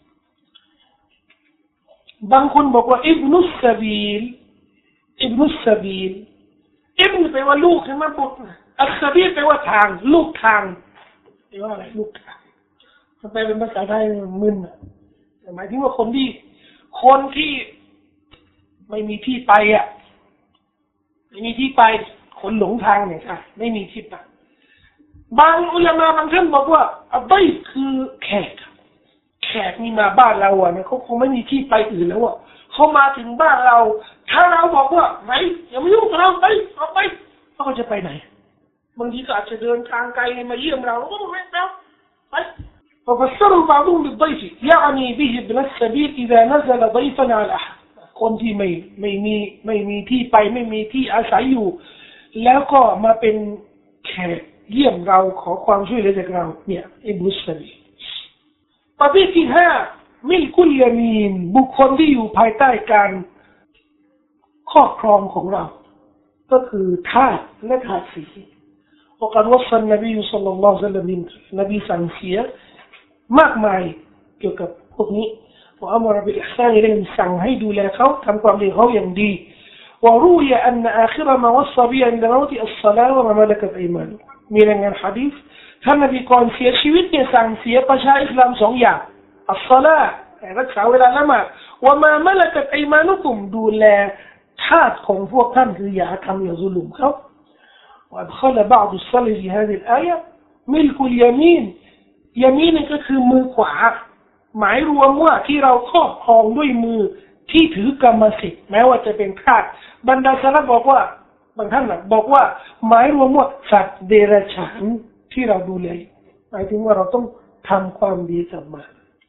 บางคนบอกว่าอิบนุสซะบีลอิบแปลว่าลูกใช่ไหมบุตรอัสซะบีลแปลว่าทางลูกทางแปลว่าอะไรลูกทางมันแปลเป็นภาษาไทยมึนแต่หมายถึงว่าคนที่ไม่มีที่ไปไม่มีที่ไปคนหลงทางเนี่ยค่ะไม่มีที่ไปบางอุลามะบางท่านบอกว่าอับดุลคือแขกนี่มาบ้านเราเนี่ยเขาคงไม่มีที่ไปอื่นแล้วเขามาถึงบ้านเราถ้าเราบอกว่าไปอย่ามายุ่งกับเราไปออกไปเขาจะไปไหนบางทีก็อาจจะเดินทางไกลมาเยี่ยมเราไปففسره بعضهم بالضيف يعني به ابن السبيل إذا نزل ضيفا على أحد คนที่ไม่มีที่ไปไม่มีที่อาศัยอยู่แล้วก็มาเป็นแขกเยี่ยมเราขอความช่วยเหลือจากเราเนี่ยอิบนุสซะบีลประเภทที่5มิลกุลยามีนบุคคลที่อยู่ภายใต้การครอบครองของเราก็คือทาสและทาสี وقد وصى النبي صلى الله عليه وسلم نبيสั่งเสียมากมายเกี่ยวกับพวกนี้ว่าอัมรบิลอิห์ซานเลยสั่งให้ดูแลเขาทำความดีเขาอย่างดีوروي أن آخر ما وصى به عند موته الصلاة وما ملكت أيمانه มีรายงานหะดีษท่านนบีก่อนเสียชีวิตเนี่ยสั่งเสียประชาอิสลามสองอย่างอัศลารักษาเวลาละหมาดว่ามามัลกัตอิมานุกุมดูแลทาสของพวกท่านคืออย่าทำอย่าซุลุมเขาوأدخل بعض السلف في هذه الآية ملك اليمين يمين ก็คือมือขวาหมายรวมว่าที่เราครอบครองด้วยมือที่ถือกรรมสิทธิ์แม้ว่าจะเป็นทาสบรรดาสลับบอกว่าบางท่านบอกว่าหมายรวมว่าสัตว์เดรัจฉานที่เราดูแลหมายถึงว่าเราต้องทำความดีกับมัน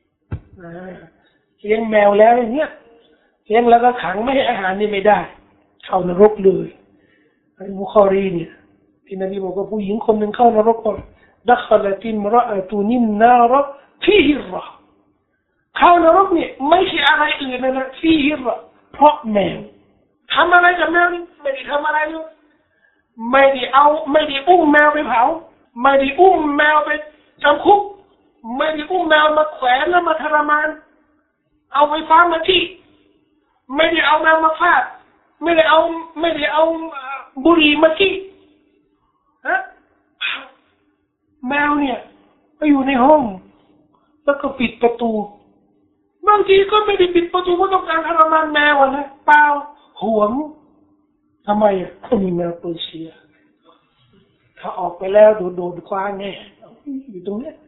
เลี้ยงแมวแล้วอย่างเงี้ยเลี้ยงแล้วก็ขังไม่ให้อาหารนี่ไม่ได้เข้านรกเลยไอ้บุคอรีเนี่ยที่นบีบอกว่าผู้หญิงคนหนึ่งเข้านรกก่อนดัคลติมรอะตุนินนารฟีฮิรอเข้านรกเนี่ยไม่ใช่อะไรอื่นนะฟีฮิรอเพราะแมวทำอะไรกับแมวนี่ไม่ได้ทำอะไรเลยไม่ได้อุ้มแมวไปเผาไม่ได้อุ้มแมวไปจำคุกไม่ได้อุ้มแมวมาแขวนแล้วมาทรมานเอาไฟฟ้ามาที่ไม่ได้เอาแมวมาฟาดไม่ได้เอาบุหรี่มาที่ฮะแมวเนี่ยไปอยู่ในห้องแล้วก็ปิดประตูบางทีก็ไม่ได้ปิดประตูเพราะต้องการทรมานแมวนะเปล่าหวงทำไมก็มีแมวเปอร์เซียถ้าออกไปแล้วโดนคว้าแน่อยู่ตรงเนี้ย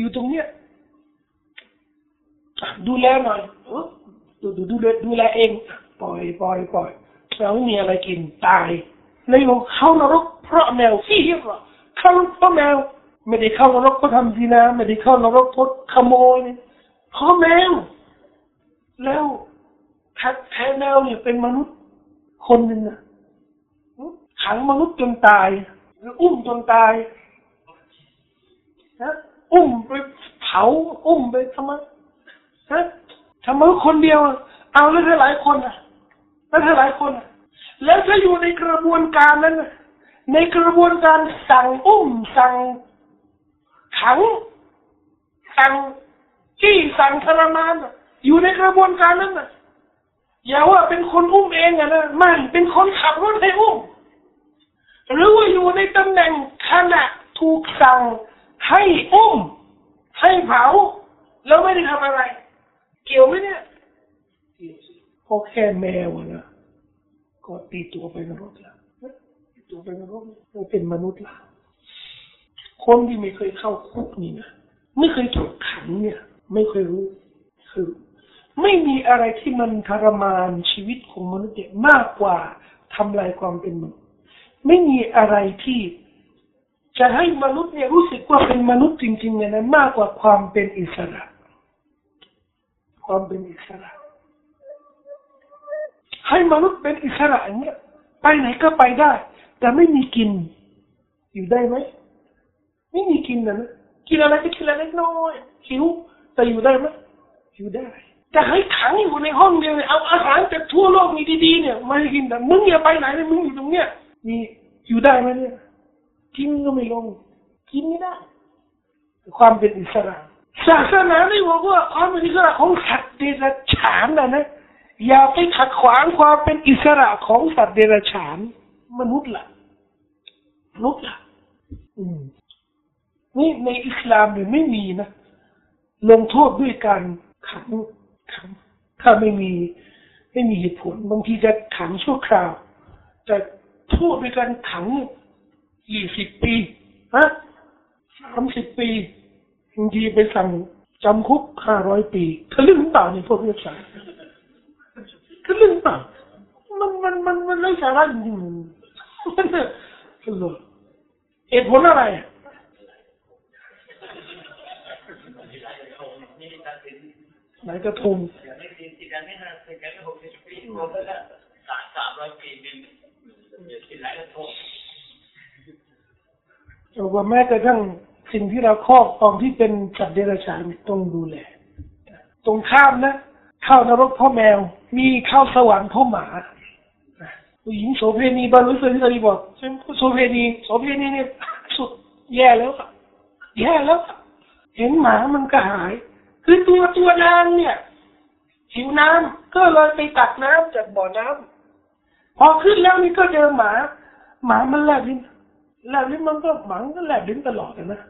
ดูแลหน่อยดูแลเองปล่อยแล้วไม่มีอะไรกินตายเลยบอกเข้านรกเพราะแมวที่เหี้ยเข้าเพราะแมวไม่ได้เข้านรกเพราะทำซินาไม่ได้เข้านรกเพราะขโมยเพราะแมวแล้วแท้แมวเนี่ยเป็นมนุษย์คนหนึ่งนะขังมนุษย์จนตายหรืออุ้มจนตายนะอุ้มไปเผาอุ้มไปทำไมคนเดียวเอาแล้วถ้าหลายคนแล้วถ้าอยู่ในกระบวนการนั้นในกระบวนการสั่งอุ้มสั่งขังสั่งจี้สั่งทรมานอยู่ในกระบวนการนั้นอย่าว่าเป็นคนอุ้มเองนะไม่เป็นคนขับรถให้อุ้มหรือว่าอยู่ในตำแหน่งขณะถูกสั่งให้อุ้มให้เผาแล้วไม่ได้ทำอะไรเกี่ยวไหมเนี่ยพอแค่แมวนะก็ตีตัวไปนรกแล้วเป็นมนุษย์ละคนที่ไม่เคยเข้าคุกนี่นะไม่เคยถูกขังเนี่ยไม่เคยรู้คือไม่มีอะไรที่มันทรมานชีวิตของมนุษย์เนี่ยมากกว่าทำลายความเป็นมนุษย์ไม่มีอะไรที่จะให้มนุษย์เนี่ยรู้สึกว่าเป็นมนุษย์จริงๆเนี่ยนะมากกว่าความเป็นอิสระให้มนุษย์เป็นอิสระอย่างเงี้ยไปไหนก็ไปได้แต่ไม่มีกินอยู่ได้ไหมไม่มีกินนะกินอะไรก็กินอะไรน้อยหิวแต่อยู่ได้ไหมอยู่ได้แต่ให้ขังอยู่ในห้องเดียวเอาอาหารจากทั่วโลกมีดีๆเนี่ยมาให้กินแต่มึงอย่าไปไหนเลยมึงอยู่ตรงเนี้ยนี่อยู่ได้ไหมเนี่ยกินก็ไม่ลงกินไม่ได้ความเป็นอิสระศาสนาไม่บอกว่าความเป็นอิสระของสัตว์เดรัจฉานนะอย่าไปขัดขวางความเป็นอิสระของสัตว์เดรัจฉานมนุษย์ล่ะนี่ในอิสลามเนี่ยไม่มีนะลงโทษด้วยการขังถ้าไม่มีเหตุผลบางทีจะขังชั่วคราวแต่โทษด้วยการขัง20 ปี30 ปีบางทีไปสั่งจำคุก500 ปีทะลึ่งเปล่าเนี่ยพวกนี้สั่งทะลึ่งเปล่ามันไร้สาระจริงๆเหตุผลอะไรไหนกระทงเราว่าแม้กระทั่งสิ่งที่เราครอบครองที่เป็นสัตว์เดรัจฉานต้องดูแลตรงข้ามนะเข้านรกพ่อแมวมีเข้าสวรรค์พ่อหมาผู้หญิงโสเภณีบรรลุสุทธิบอกโสเภณีเนี่ยแย่แล้วแย่แล้วเห็นหมามันก็หายคือตัวนางเนี่ยหิวน้ำก็เลยไปตักน้ำจากบ่อน้ำพอขึ้นแล้วนี่ก็เจอหมามันแลบลิ้นมันก็หมาก็แลบลิ้นตลอดนะ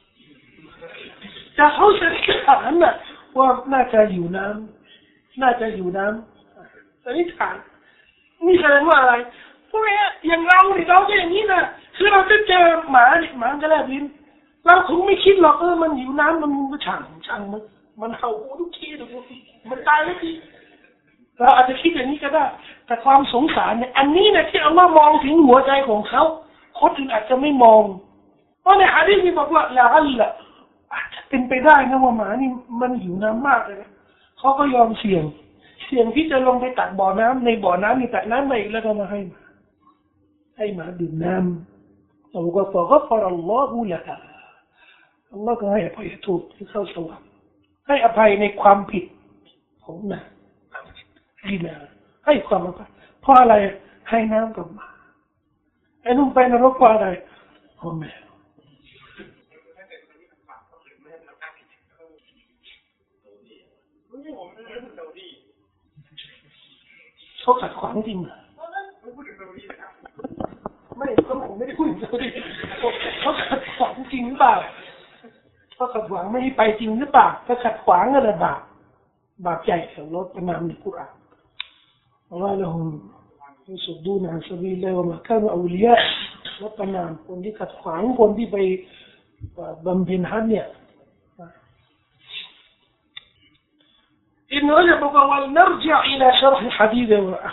แต่เขาสันนิษฐานน่ะว่าน่าจะหิวน้ำสันนิษฐานนี่แสดงว่าอะไรเพราะว่าอย่างเราเนี่ยเราก็อย่างนี้นะคือเราจะเจอหมาก็แลบลิ้นเราคงไม่คิดหรอกมันหิวน้ำมันก็ช่างมันเห่าทุกทีเลยมันตายแล้วทีเราอาจจะคิดอย่างนี้ก็ได้แต่ความสงสารเนี่ยอันนี้นะที่อัลลอฮ์มองถึงหัวใจของเขาคนอื่นอาจจะไม่มองเพราะในหะดีษนี่บอกว่าละอัลละอาจจะเป็นไปได้นะว่าหมานี่มันหิวน้ำมากเลยนะเขาก็ยอมเสี่ยงที่จะลงไปตักบ่อน้ำในบ่อน้ำนี่ตักน้ำมาอีกแล้วก็มาให้หมาดื่มน้ำเราก็ฟะกัฟรอัลลอฮุละฮะอัลลอฮ์ก็ให้อภัยโทษที่เข้าสวรรค์ให้อภัยในความผิดของนางดีนะให้ความอภัยเพราะอะไรให้น้ำกับหมาไอ้นุ่มไปนรกเพราะอะไรเพราะแม่เขาขัดขวางจริงไม่ผมไม่ได้พูดถึงเขาดิเขาขัดขวางจริงหรือเปล่าเขาขัดขวางไม่ให้ไปจริงหรือเปล่าถ้าขัดขวางอะไรบาปใหญ่ของรถประนามในกุรอานว่าละหุมสุดดูนะสบีเลวมาข้ามาอุลิยะรถประนามคนที่ขัดขวางคนที่ไปบำเพ็ญฮัจญ์เนี่ยإن رجب ونرجع إلى شرح الحديث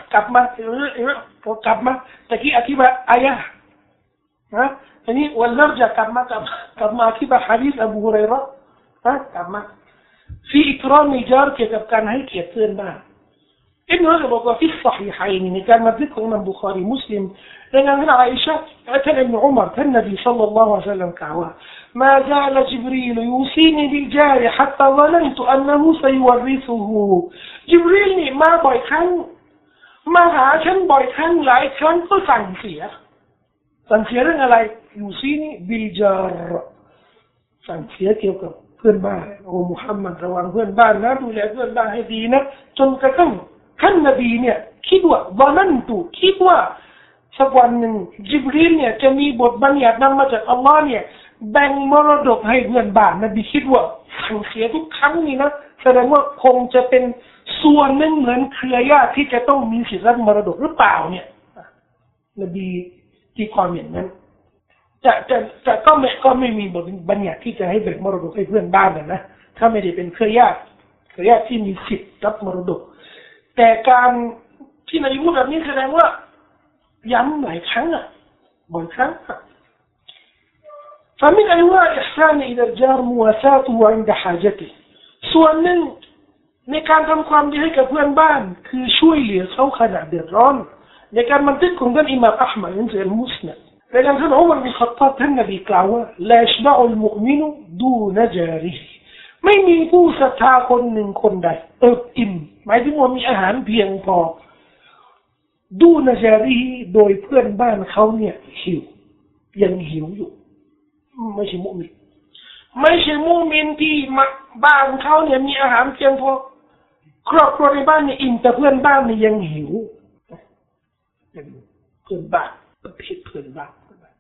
กลับมาตะกี้อธิบายอายะห์นะทีนี้ونرجعกลับมาอธิบายหะดีษอบูฮุรอยเราะห์กลับมาفي إكرام الجار เกี่ยวกับการให้เกียรติเพื่อนบ้านإن رجب في الصحيحين ในการบันทึกของอิหม่ามบุคอรีมุสลิมรายงานจากอาอิชะห์ท่านอิบนุอุมัรท่านนบีศ็อลลัลลอฮุอะลัยฮิวะซัลลัมกล่าวว่าما زال جبريل يوصيني بالجار حتى ظننت أنه سيورثه จิบรีลนี่มาบ่อยครั้งมาหาฉันบ่อยครั้งหลายครั้งก็สั่งเสียเรื่องอะไรยูซีนี่บิลจารสั่งเสียเกี่ยวกับเพื่อนบ้านโอ้มุฮัมมัดระวังเพื่อนบ้านนะดูแลเพื่อนบ้านให้ดีนะจนกระทั่งท่านนบีเนี่ยคิดว่าสักวันหนึ่งจิบรีลเนี่ยจะมีบทบัญญัตินำมาจากอัลลอฮ์เนี่ยแบ่งมรดกให้เพื่อนบ้านนบีคิดว่าสั่งเสียทุกครั้งนี่นะแสดงว่าคงจะเป็นส่วนหนึ่งเหมือนเครือญาติที่จะต้องมีสิทธิ์รับมรดกหรือเปล่าเนี่ยนบีที่ความเห็นนั้นจะก็ไม่มีบทบัญญัติที่จะให้แบ่งมรดกให้เพื่อนบ้านนะถ้าไม่ได้เป็นเครือญาติที่มีสิทธิ์รับมรดกแต่การที่นายพูดแบบนี้แสดงว่าย้ำหลายครั้งบ่อยครั้งفمن أنواع الإحسان إلى الجار مواساته عند حاجته ส่วนหนึ่งในการทำความดีให้กับเพื่อนบ้านคือช่วยเหลือเขาขณะเดือดร้อนในการบันทึกของท่านอิหม่ามอะห์มัดในหนังสืออัลมุสนัดในการท่านอุมัรบินค็อฏฏอบท่านนบีกล่าวว่าลายัชบะอุลมุอ์มินดูนจาริฮิไม่มีผู้ศรัทธาคนหนึ่งคนใดอิ่มหมายถึงว่ามีอาหารเพียงพอดูนจาริฮิโดยเพื่อนบ้านเขาเนี่ยยังหิวอยู่ไม่ใช่มุมินที่บ้านเขาเนี่ยมีอาหารเพียงพอครอบครัวในบ้านเนี่ยอิ่มแต่เพื่อนบ้านเนี่ยยังหิวเพื่อนบ้านประเภทเพื่อนบ้าน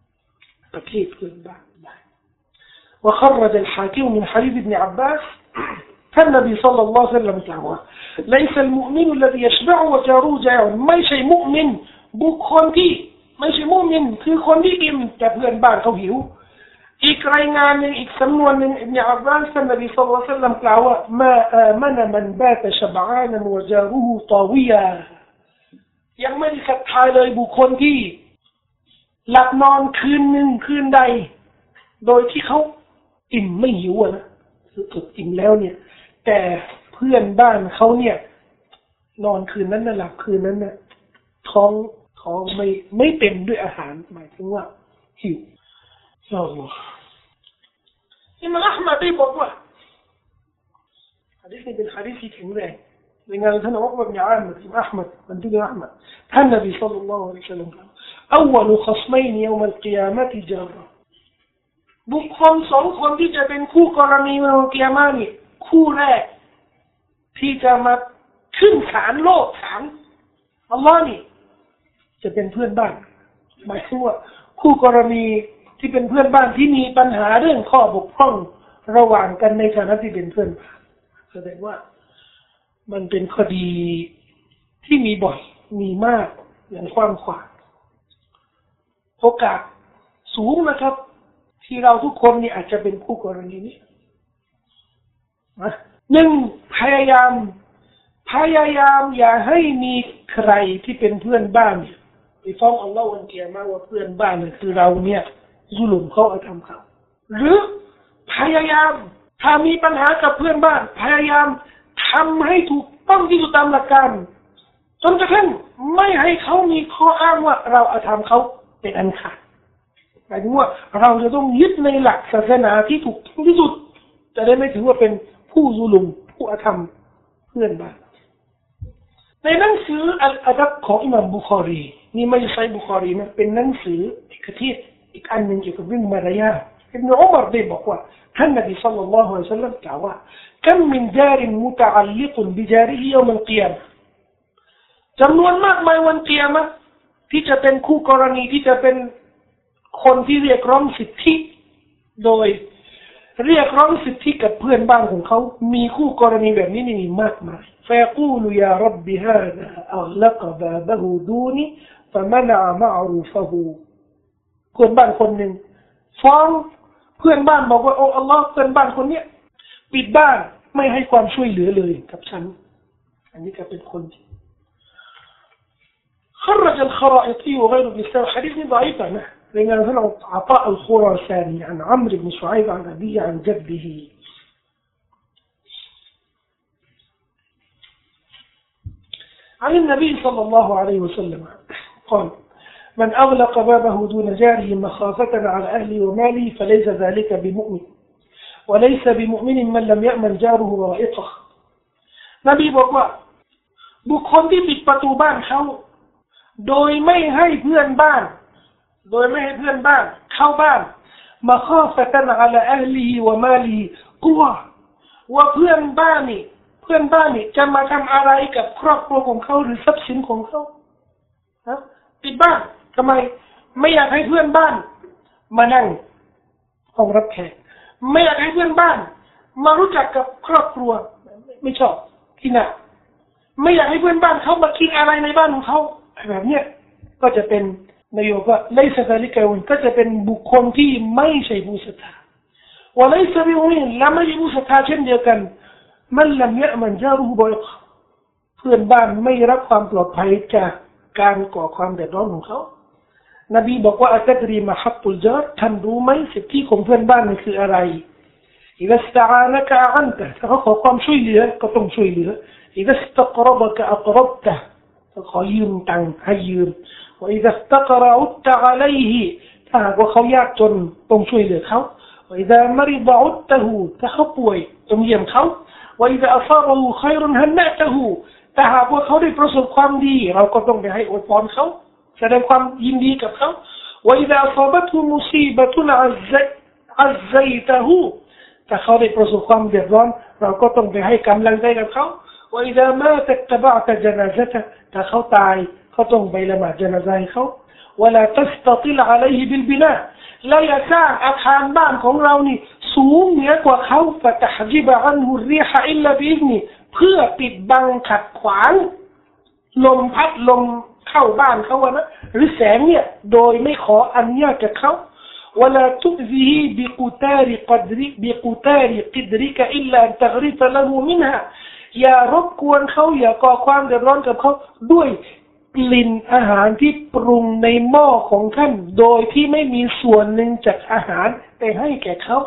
وخرج الحاكم من حديث ابن عباس النبي صلى الله عليه وسلم قال ليس المؤمن الذي يشبع وجاره جائع ไม่ใช่มุมินบุคคลที่ไม่ใช่มุมินคือคนที่อิ่มแต่เพื่อนบ้านเขาหิวอีกรายงานหนึ่งอีกสำนวนหนึ่งอิบนุอับบาสท่านนบีศ็อลลัลลอฮุอะลัยฮิวะซัลลัมกล่าวว่ามาอามันมันบาตชบอานันวะจารุฮุตาวิยายังไม่ได้ศรัทธาเลยบุคคลที่หลับนอนคืนหนึ่งคืนใดโดยที่เขาอิ่มไม่หิวนะคืออิ่มแล้วเนี่ยแต่เพื่อนบ้านเขาเนี่ยนอนคืนนั้นน่ะหลับคืนนั้นน่ะท้องไม่เต็มด้วยอาหารหมายถึงว่าหิวอิหม่ามอะห์มัดได้บอกว่าหะดีษนี้เป็นหะดีษที่แข็งแรงในงานท่านอุกบะห์บินอามิรอิหม่ามอะห์มัดบันทึกอะห์มัดท่านนบีศ็อลลัลลอฮุอะลัยฮิวะซัลลัมกล่าวأول خصمين يوم القيامة جار บุคคลสองคนที่จะเป็นคู่กรณีในวันกิยามะห์นี่คู่แรกที่จะมาขึ้นศาลโลกศาลอัลลอฮ์นี่จะเป็นเพื่อนบ้านหมายถึงว่าคู่กรณีที่เป็นเพื่อนบ้านที่มีปัญหาเรื่องข้อบกพร่องระหว่างกันในฐานะที่เป็นเพื่อนบ้านแสดงว่ามันเป็นคดีที่มีบ่อยมีมากอย่างกว้างขวางโอกาสสูงนะครับที่เราทุกคนนี่อาจจะเป็นคู่กรณีนี้หนึ่งพยายามอย่าให้มีใครที่เป็นเพื่อนบ้านไปฟ้องอัลลอฮ์วันกิยามะห์ว่าเพื่อนบ้านเนี่ยคือเราเนี่ยซุลุมเขาทำเขาหรือพยายามถ้ามีปัญหากับเพื่อนบ้านพยายามทำให้ถูกต้องที่สุดตามหลักการจนกระทั่งไม่ให้เขามีข้ออ้างว่าเราอาธรรมเขาเป็นอันขาดหมายถึงว่าเราจะต้องยึดในหลักศาสนาที่ถูกต้องที่สุดจะได้ไม่ถือว่าเป็นผู้ซุลุมผู้อาธรรมเพื่อนบ้านในหนังสืออัลอาดับของอิหม่ามบุคอรีนี่ไม่ใช่บุคอรีนะเป็นหนังสืออีกอันหนึ่งเกี่ยวกับเรื่องมารยาทอิบนุอุมารได้บอกว่าท่านนบีศ็อลลัลลอฮุอะลัยฮิวะซัลลัมกล่าวว่าคัมมินจารินมุตะอัลลิกุนบิจาริฮิยอมัลกิยามะห์จำนวนมากมายวันกิยามะห์ที่จะเป็นคู่กรณีที่จะเป็นคนที่เรียกร้องสิทธิโดยเรียกร้องสิทธิกับเพื่อนบ้านของเขามีคู่กรณีแบบนี้นี่มากมายفيقول يا رب هذا أغلق بابه دوني فمنع معروفه เพื่อนบ้านคนหนึ่งฟ้องเพื่อนบ้านบอกว่าโอ้อัลลอฮ์เพื่อนบ้านคนเนี้ยปิดบ้านไม่ให้ความช่วยเหลือเลยกับฉันอันนี้ก็เป็นคนخرج الخرائطي وغيره بسبب حديث ضعيف عنه لأن هنا عطاء الخراساني عن عمرو بن شعيب عن أبيه عن جده عن النبي صلى الله عليه وسلم قال من أغلق بابه دون جاره مخافة على أهله وماله فليس ذلك بمؤمن وليس بمؤمن من لم يأمن جاره ورائقه นบีบอกว่าบุคคลที่ปิดประตูบ้านเขาโดยไม่ให้เพื่อนบ้านเข้าบ้านมาข้อฟัตนะอะลาอัลลีวะมาลีกลัวว่าเพื่อนบ้านนี่จะมาทำอะไรกับครอบครัวของเขาหรือทรัพย์สินของเขาปิดบ้านทำไมไม่อยากให้เพื่อนบ้านมานั่งห้องรับแขกไม่อยากให้เพื่อนบ้านมารู้จักกับครอบครัวไม่ชอบที่น่ะไม่อยากให้เพื่อนบ้านเขามาคิดอะไรในบ้านของเขาแบบเนี้ยก็จะเป็นนายกว่าไลซะซาลิกะวันก็จะเป็นบุคคลที่ไม่ใช่ผู้ศรัทธาว่าไลซะบิมุมินและไม่ใช่ผู้ศรัทธาเช่นเดียวกันมันลัมยะมันจารุฮุบอยเพื่อนบ้านไม่รับความปลอดภัยจากการก่อความเดือดร้อนของเขานบีบอกว่าอัตดรีมะฮับตุลญาร์ท่านรู้ไหมสิทธิของเพื่อนบ้านนี่คืออะไรอิดะสตะอานะกะอันตะถ้าเขาขอความช่วยเหลือก็ต้องช่วยเหลืออิดะสตักรบะกะอักรบตะถ้าขอยืมตังค์ให้ยืมว่าอิดะสตักรอุตตะอะลัยฮิถ้าหากว่าเขายากจนต้องช่วยเหลือเขาว่าอิดะมะริดะอุตตะฮูถ้าเขาป่วยต้องเยี่ยมเขาว่าอิดะอัศารฮุค็อยรุนฮันนะตะฮูถ้าหากว่าเขาได้ประสบความดีเราก็ต้องไปให้อวยพรเขาแสดงความยินดีกับเขาว่าอิดะอัศาบะตุมุซีบะตุนอัซซัยตะฮูถ้าเขาได้ประสบความเดือดร้อนเราก็ต้องไปให้กำลังใจกับเขาว่าอิดะมาตะตะบะตะญะนาซะตะถ้าเขาตายเขาต้องไปละหมาดญะนาซะให้เขาวะลาตัสตะติลอะลัยฮิบิลบินาและอย่าสร้างอาคารบ้านของเรานี่สูงเหนือกว่าเขาฟะตะฮญิบะอันฮุรรีฮะอิลลาบิอิซนิเพื่อปิดบังขัดขวางลมพัดลมเข้าบ้านเขานะหรือแสงเนี่ยโดยไม่ขออนุญาตจากเขาวะลาตุซิฮิบิกุตาริกิดริกะอิลลาอันตะฆริฟะละฮูมินฮาอย่ารบกวนเขาอย่าก่อความเดือดร้อนกับเขาด้วยกลิ่นอาหารที่ปรุงในหม้อของท่านโดยที่ไม่มีส่วนหนึ่งจากอาหารไปให้แก่เขา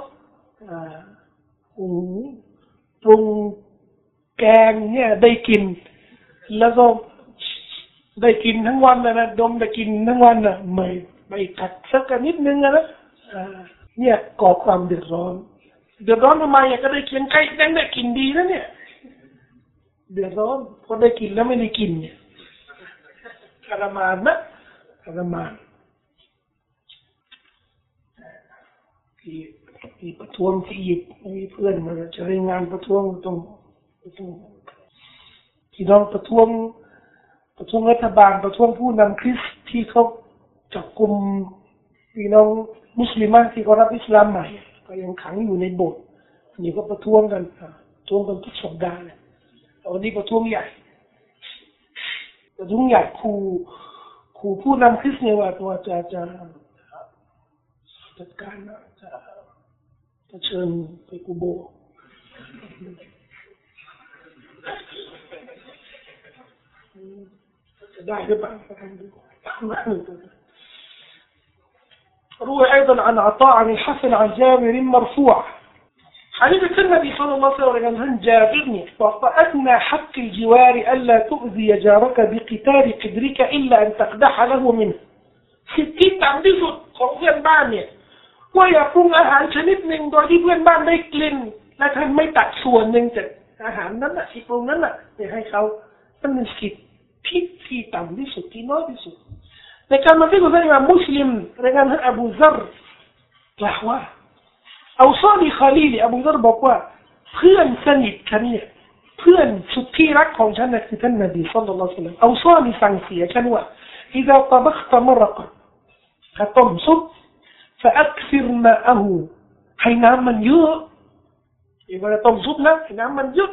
ปรุงแกงเนี่ยได้กินแล้วก็ได้กินทั้งวันนะดมได้กินทั้งวันนะไม่ขัดสักนิดนึงนะเนี่ยก่อความเดือดร้อนทำไมก็ได้กินใกล้ได้กินดีนะเนี่ยเดือดร้อนพอได้กินแล้วไม่ได้กินเนี่ยทรมานนะทรมานที่ประท้วงที่อียิปต์มีเพื่อนมาจะรายงานประท้วงตรงที่น้องประท้วงรัฐบาลประท้วงผู้นำคริสต์ที่เขาจับกุมพี่น้องมุสลิมที่เขารับอิสลามใหม่ก็ยังขังอยู่ในโบสถ์นี่ก็ประท้วงกันทุกสัปดาห์เนี่ยวันนี้ประท้วงใหญ่ขู่ผู้นำคริสต์เนี่ยว่าตัวจะจัดการจะเชิญไปกูโบจะได้หรือเปล่าروي أيضا عن عطاء عن الحسن عن جابر مرفوع حديث النبي صلى الله عليه وسلم عن جابر وأدنى حق الجوار ألا تؤذي جارك بقتال قدرك إلا أن تقدح له منه สิทธิต่ำที่สุดของเพื่อนบ้านเนี่ยว่าอย่าปรุงอาหารชนิดหนึ่งโดยที่เพื่อนบ้านได้กลิ่นและท่านไม่ตัดส่วนหนึ่งจากอาหารนั้นน่ะที่ปรุงนั้นน่ะไปให้เขานั่นเป็นสิทธิที่ต่ำที่สุดที่น้อยที่สุดในการบันทึกของท่านอิหม่ามมุสลิมรายงานให้อบูซัรกล่าวว่าเอาซอดีคาลีอบูซัรบอกว่าเพื่อนสนิทฉันเนี่ยเพื่อนสุดที่รักของฉันคือท่านนบีศ็อลลัลลอฮุอะลัยฮิวะซัลลัมเอาซอดีสั่งเสียฉันว่า إذا طبخت مرقا ถ้าต้มซุป فأكثر ماءه ให้น้ำมันเยอะเวลาต้มซุปนะให้น้ำมันเยอะ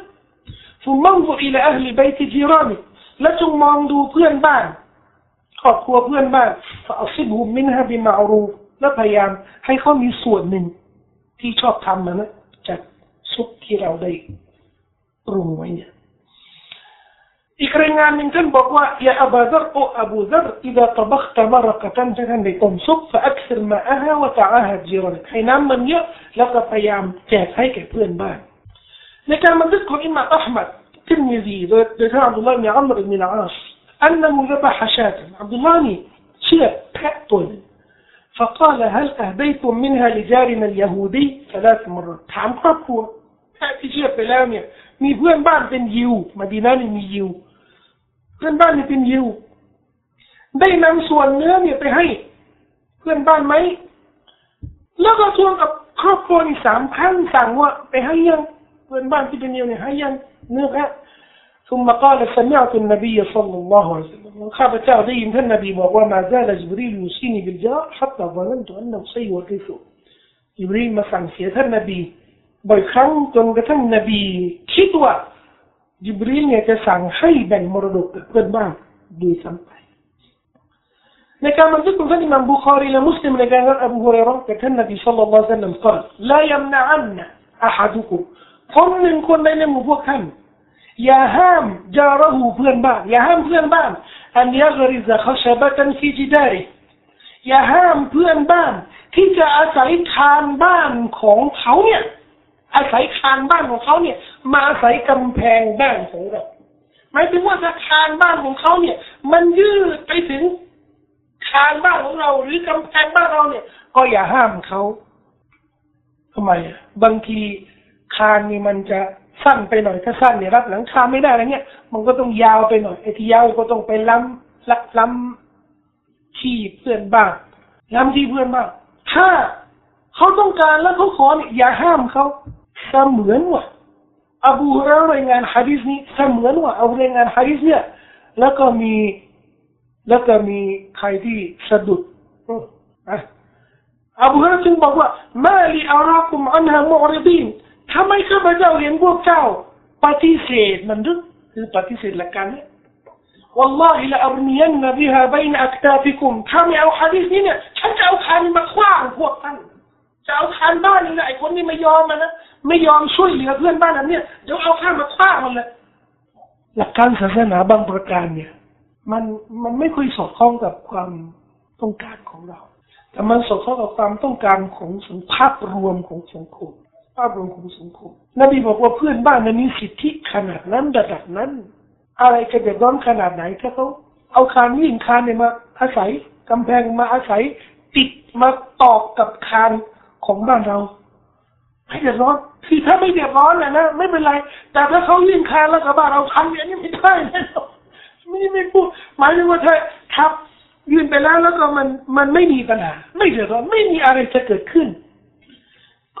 ثم انظر إلى أهل بيت جيرانك และจงมองดูเพื่อนบ้านครอบครัวเพื่อนบ้าน فأصبهم منها بمعروف และพยายามให้เขามีส่วนหนึ่งที่ชอบทำนะจากซุปที่เราได้ปรุงไว้เนี่ยอีกรายงานหนึ่งท่านบอกว่าอย่าอบูซัรإذا طبخت مرقة ท่านได้ต้มซุป فأكثر ماءها وتعاهد جيرانك ให้น้ำมันเยอะแล้วก็พยายามแจกให้แก่เพื่อนบ้านในการบันทึกของอิหม่ามอะห์มัดติรมิซีโดยท่านอับดุลลอฮ์อิบนุอัมรอิบนุอัลอาสأنه ذبح شاة عبد اللهนี่เชื่อแพะตัวนึง فقال هل أهديتم منها لجارنا اليهودي 3 مرات ถามครอบครัวแพะที่เชื่อไปแล้วเนี่ยมีเพื่อนบ้านเป็นยิวมะดีนะห์นี่มียิวเพื่อนบ้านนี่เป็นยิวได้นำส่วนเนื้อเนี่ยไปให้เพื่อนบ้านไหมแล้วก็ทวงกับครอบครัวนี่3 ครั้งสั่งว่าไปให้ยังเพื่อนบ้านที่เป็นยิวเนี่ยให้ยังเนื้อแพะثم قال سمعت النبي صلى الله عليه وسلم ข้าพเจ้าได้ยินท่านนบีบอกว่า ما زال جبريل يوصيني بالجار حتى ظننت أنه سيورثه จิบรีลมาสั่งเสียท่านนบีบ่อยครั้งจนกระทั่งนบีคิดว่าจิบรีลเนี่ยจะสั่งให้แบ่งมรดกกับเพื่อนบ้านโดยซ้ำไปในการบันทึกของท่านอิหม่ามบุคอรีและมุสลิมในการอบูฮุรอยเราะห์จากท่านนบีศ็อลลัลลอฮุอะลัยฮิวะซัลลัมกล่าวลายมนะอันอะฮัดุกุมคนหนึ่งคนใดในหมู่พวกท่านอย่าห้ามจาระหูเพื่อนบ้านอย่าห้ามเพื่อนบ้านอันยักริซะขชบะตันฟีจิดาริอย่าห้ามเพื่อนบ้านที่จะอาศัยคานบ้านของเขาเนี่ยอาศัยคานบ้านของเขาเนี่ยมาอาศัยกำแพงบ้านของเราหมายถึงว่าถ้าคานบ้านของเขาเนี่ยมันยืดไปถึงคานบ้านของเราหรือกำแพงบ้านเราเนี่ยก็อย่าห้ามเขาทำไมบางทีคานนี่มันจะสั้นไปหน่อยถ้าสั้นเนี่ยรับหลังคาไม่ได้อะไรเงี้ยมันก็ต้องยาวไปหน่อยไอ้ที่ยาวก็ต้องไปล้ำที่เพื่อนบ้านล้ำที่เพื่อนบ้านถ้าเขาต้องการแล้วเขาขอเนี่ยอย่าห้ามเขาเสมือนว่าอบูฮุรอยเราะห์รายงานหะดีษนี้เสมือนว่าเอารายงานหะดีษเนี่ยแล้วก็มีใครที่สะดุดอบูฮุรอยเราะห์จึงบอกว่ามาลิอารากุมอันฮามุอริดีนทำไมข้าพเจ้าเห็นพวกเจ้าปฏิเสธมันหรือคือปฏิเสธหลักการเนี่ย والله لأرمين بها بين أكتافكم ถ้าไม่เอาหะดีษนี้เนี่ยฉันจะเอาคานมาขว้างพวกท่านจะเอาคานบ้านนี่แหละไอ้คนนี้ไม่ยอมนะไม่ยอมช่วยเหลือเพื่อนบ้านอันเนี้ยเดี๋ยวเอาคานมาขว้างมันเลยหลักการศาสนาบางประการเนี่ยมันไม่ค่อยสอดคล้องกับความต้องการของเราแต่มันสอดคล้องกับความต้องการของภาพรวมของสังคมภาพรวมของสังคมนบีบอกว่าเพื่อนบ้านนั้นมีสิทธิขนาดนั้นระดับนั้นอะไรจะเดือดร้อนขนาดไหนถ้าเขาเอาคานวิ่งคานเนี่ยมาอาศัยกำแพงมาอาศัยติดมาตอกกับคานของบ้านเราไม่เดือดร้อนคือถ้าไม่เดือดร้อนนะไม่เป็นไรแต่ถ้าเขาวิ่งคานแล้วกับบ้านเราทำอย่างนี้ไม่ได้นะไม่พูดหมายถึงว่าถ้าทับยืนไปแล้วก็มันไม่มีปัญหาไม่เดือดร้อนไม่มีอะไรจะเกิดขึ้น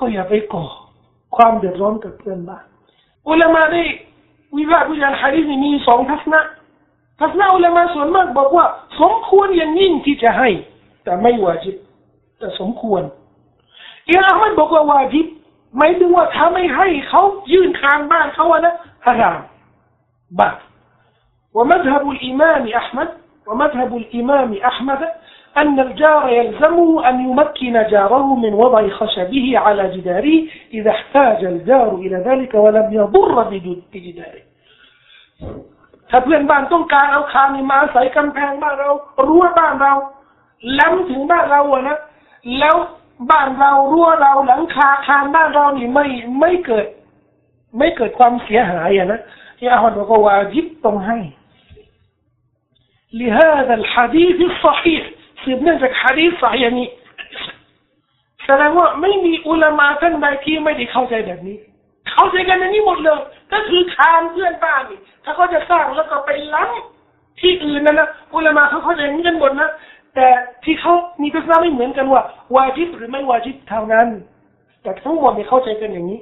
ก็อย่าไปก่อความเดือดร้อนกับเพื่อนบ้านอุลามะได้วิพากษ์วิจารณ์หะดีษนี้มี2ทัศนะอุลามะส่วนมากบอกว่าสมควรอย่างยิ่งที่จะให้แต่ไม่วาญิบแต่สมควรอิหม่ามอะห์มัดบอกว่าวาญิบหมายถึงว่าถ้าไม่ให้เขายื่นคางบ้านเขานะฮารามบาปومذهب الإمام أحمد أن الجار يلزمه أن يمكن جاره من وضع خشبه على جداره إذا احتاج الجار إلى ذلك ولم يضر بجداره ถ้าเพื่อนบ้านต้องการเอาคานมาใส่กำแพงบ้านเรารั้วบ้านเราล้ำถึงบ้านเราอะนะแล้วบ้านเรารั้วเราหลังคาคานบ้านเรานี่ไม่เกิดความเสียหายอะนะที่อัลลอฮฺบอกว่าวาญิบต้องให้ لهذا الحديث الصحيح สืบเนื่องจากหะดีษصحيحนี้แสดงว่าไม่มีอุลามะท่านใดที่ไม่ได้เข้าใจแบบนี้เข้าใจกันในนี้หมดเลยก็คือคานเพื่อนบ้านนี่ถ้าเขาจะสร้างแล้วก็ไปล้ำที่อื่นนั่นนะอุลามะเขาเข้าใจกันหมดนะแต่ที่เขามีทัศนะไม่เหมือนกันว่าวาญิบหรือไม่วาญิบเท่านั้นแต่ทั้งหมดเนี่ยเข้าใจกันอย่างนี้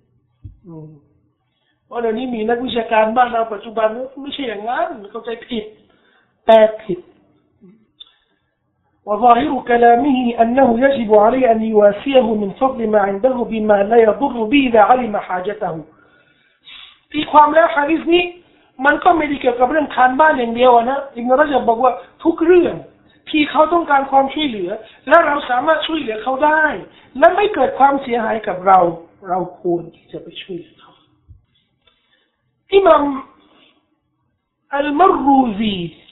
เพราะเดี๋ยวนี้มีนักวิชาการบ้านเราปัจจุบันไม่ใช่อย่างนั้นเข้าใจผิดแต่ผิดوظاهر كلامه أنه يجب عليه أن يواسيه من فضل ما عنده بما لا يضر به إذا علم حاجته ที่ความแล้วหะดีษนี้มันก็ไม่ได้เกี่ยวกับเรื่องคานบ้านอย่างเดียวนะอิบนุรอญับบอกว่าทุกเรื่องที่เขาต้องการความช่วยเหลือและเราสามารถช่วยเหลือเขาได้และไม่เกิดความเสียหายกับเราควรที่จะไปช่วยเหลือเขาอิหม่ามอัลมัรรูซี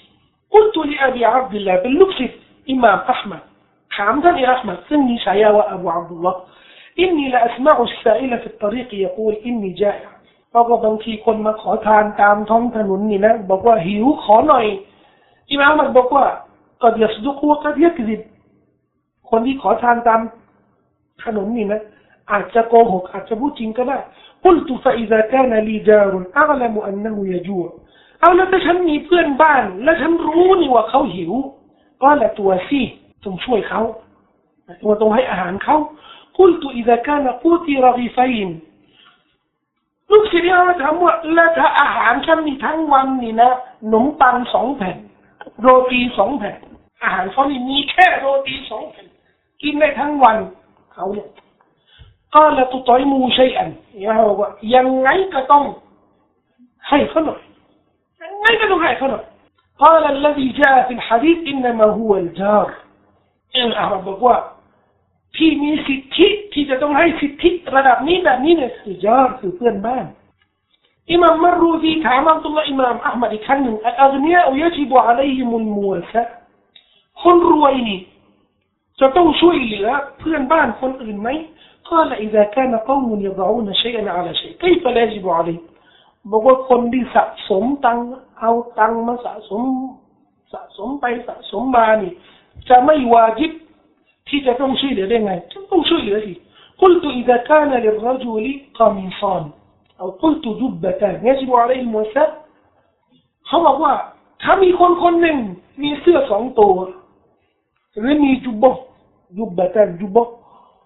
قلت لأبي عبد الله เป็นลูกศิษย์อิหม่ามอะห์มัดถามท่านอัห์มัดซึ่งมีฉายาว่าอบูอับดุลลอฮ์ إني لأسمع السائل في الطريق يقول إني جائع เพราะว่าบางทีคนมาขอทานตามท้องถนนนี่นะบอกว่าหิวขอหน่อยอิหม่ามอะห์มัดบอกว่าقد يصدق وقد يكذب คนที่ขอทานตามถนนนี่นะอาจจะโกหกอาจจะพูดจริงก็ได้ قلت فإذا كان لي جار أعلم أنه يجوع เอาแล้วถ้าฉันมีเพื่อนบ้านและฉันรู้นี่ว่าเขาหิวก็ละตัวสิต้องช่วยเขาต้องให้อาหารเขา قلت إذا كان قوتي رغيفين ลูกศิษย์ถามว่าแล้วถ้าอาหารฉันมีทั้งวันนี่นะขนมปัง2 แผ่นโรตี2 แผ่นอาหารเขานี่มีแค่โรตี2 แผ่นกินได้ทั้งวันเขาเนี่ยก็ละตุตอยมูชัยอันยังไงก็ต้องให้เขาหน่อยยังไงก็ต้องให้เขาหน่อยقال الذي جاء في الحديث إنما هو الجار อัลลอฮฺบอกว่าที่มีสิทธิที่จะต้องให้สิทธิระดับนี้แบบนี้เนี่ยคือญาร์คือเพื่อนบ้านอิหม่ามมัรรูซีถามอับดุลลอฮ์อิหม่ามอะห์มัดอีกครั้งหนึ่งอัลอาฆนียะยะญิบอะลัยฮิมุลมุวาซะคนรวยนี่จะต้องช่วยเหลือเพื่อนบ้านคนอื่นไหม قال إذا كان قوم يضعون شيئا على شيء كيف لا يجب عليه บอกว่าคนที่สะสมตังเอาตังมาสะสมไปสะสมมานี่จะไม่วาญิบที่จะต้องช่วยเหลือได้ไงต้องช่วยเหลือสิ قلت إذا كان للرجل قميصان أو قلت جبتان يجب عليه المواساة เขาบอกว่าถ้ามีคนหนึ่งมีเสื้อ2 ตัวหรือมีจุบบะตันจุบบ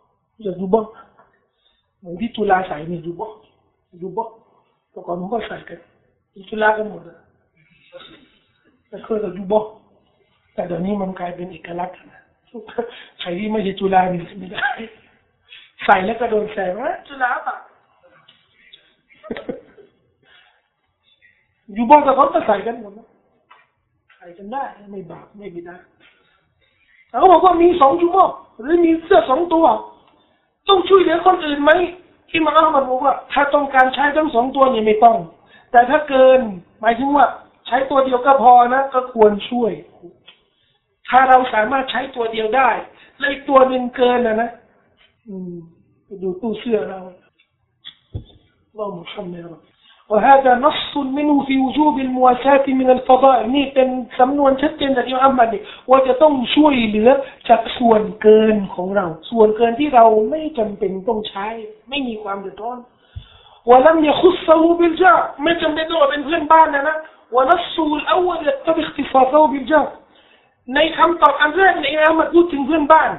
เหมือนที่ตุลาใส่นี่จุบบแต่ก่อนผมก็ใส่กันตุลากันหมดเลยแต่เคยกับจุบแต่เดี๋ยวนี้มันกลายเป็นเอกลักษณ์นะใครที่ไม่ใช่ตุลานี่ไม่ได้ใส่แล้วก็โดนแซวว่าตุลาป่ะจุบกับเขาก็ใส่กันหมดนะใส่กันได้ไม่บาปไม่บิดาเขาบอกว่ามี2 จุบหรือมีเสื้อ2 ตัวต้องช่วยเหลือคนอื่นไหมที่มาอัลมาบอกว่าถ้าต้องการใช้ทั้ง2 ตัวนี่ไม่ต้องแต่ถ้าเกินหมายถึงว่าใช้ตัวเดียวก็พอนะก็ควรช่วยถ้าเราสามารถใช้ตัวเดียวได้และอีกตัวนึงเกินนะไปดูตู้เสื้อเราเรามุฮัมมัดوهذا نص منه في وجوب المواساة من الفضائل นี่เป็นสำนวนชัดเจนจากอิหม่ามอัห์มัดนี่ว่าจะต้องช่วยเหลือจากส่วนเกินของเราส่วนเกินที่เราไม่จำเป็นต้องใช้ไม่มีความเดือดร้อนولم يخصه بالجار ไม่จำเป็นต้องเป็นเพื่อนบ้านนะونصه الأول يقتضي اختصاصه بالجار ในคำตอบอันแรกในอิหม่ามอัห์มัดพูดถึงเพื่อนบ้าน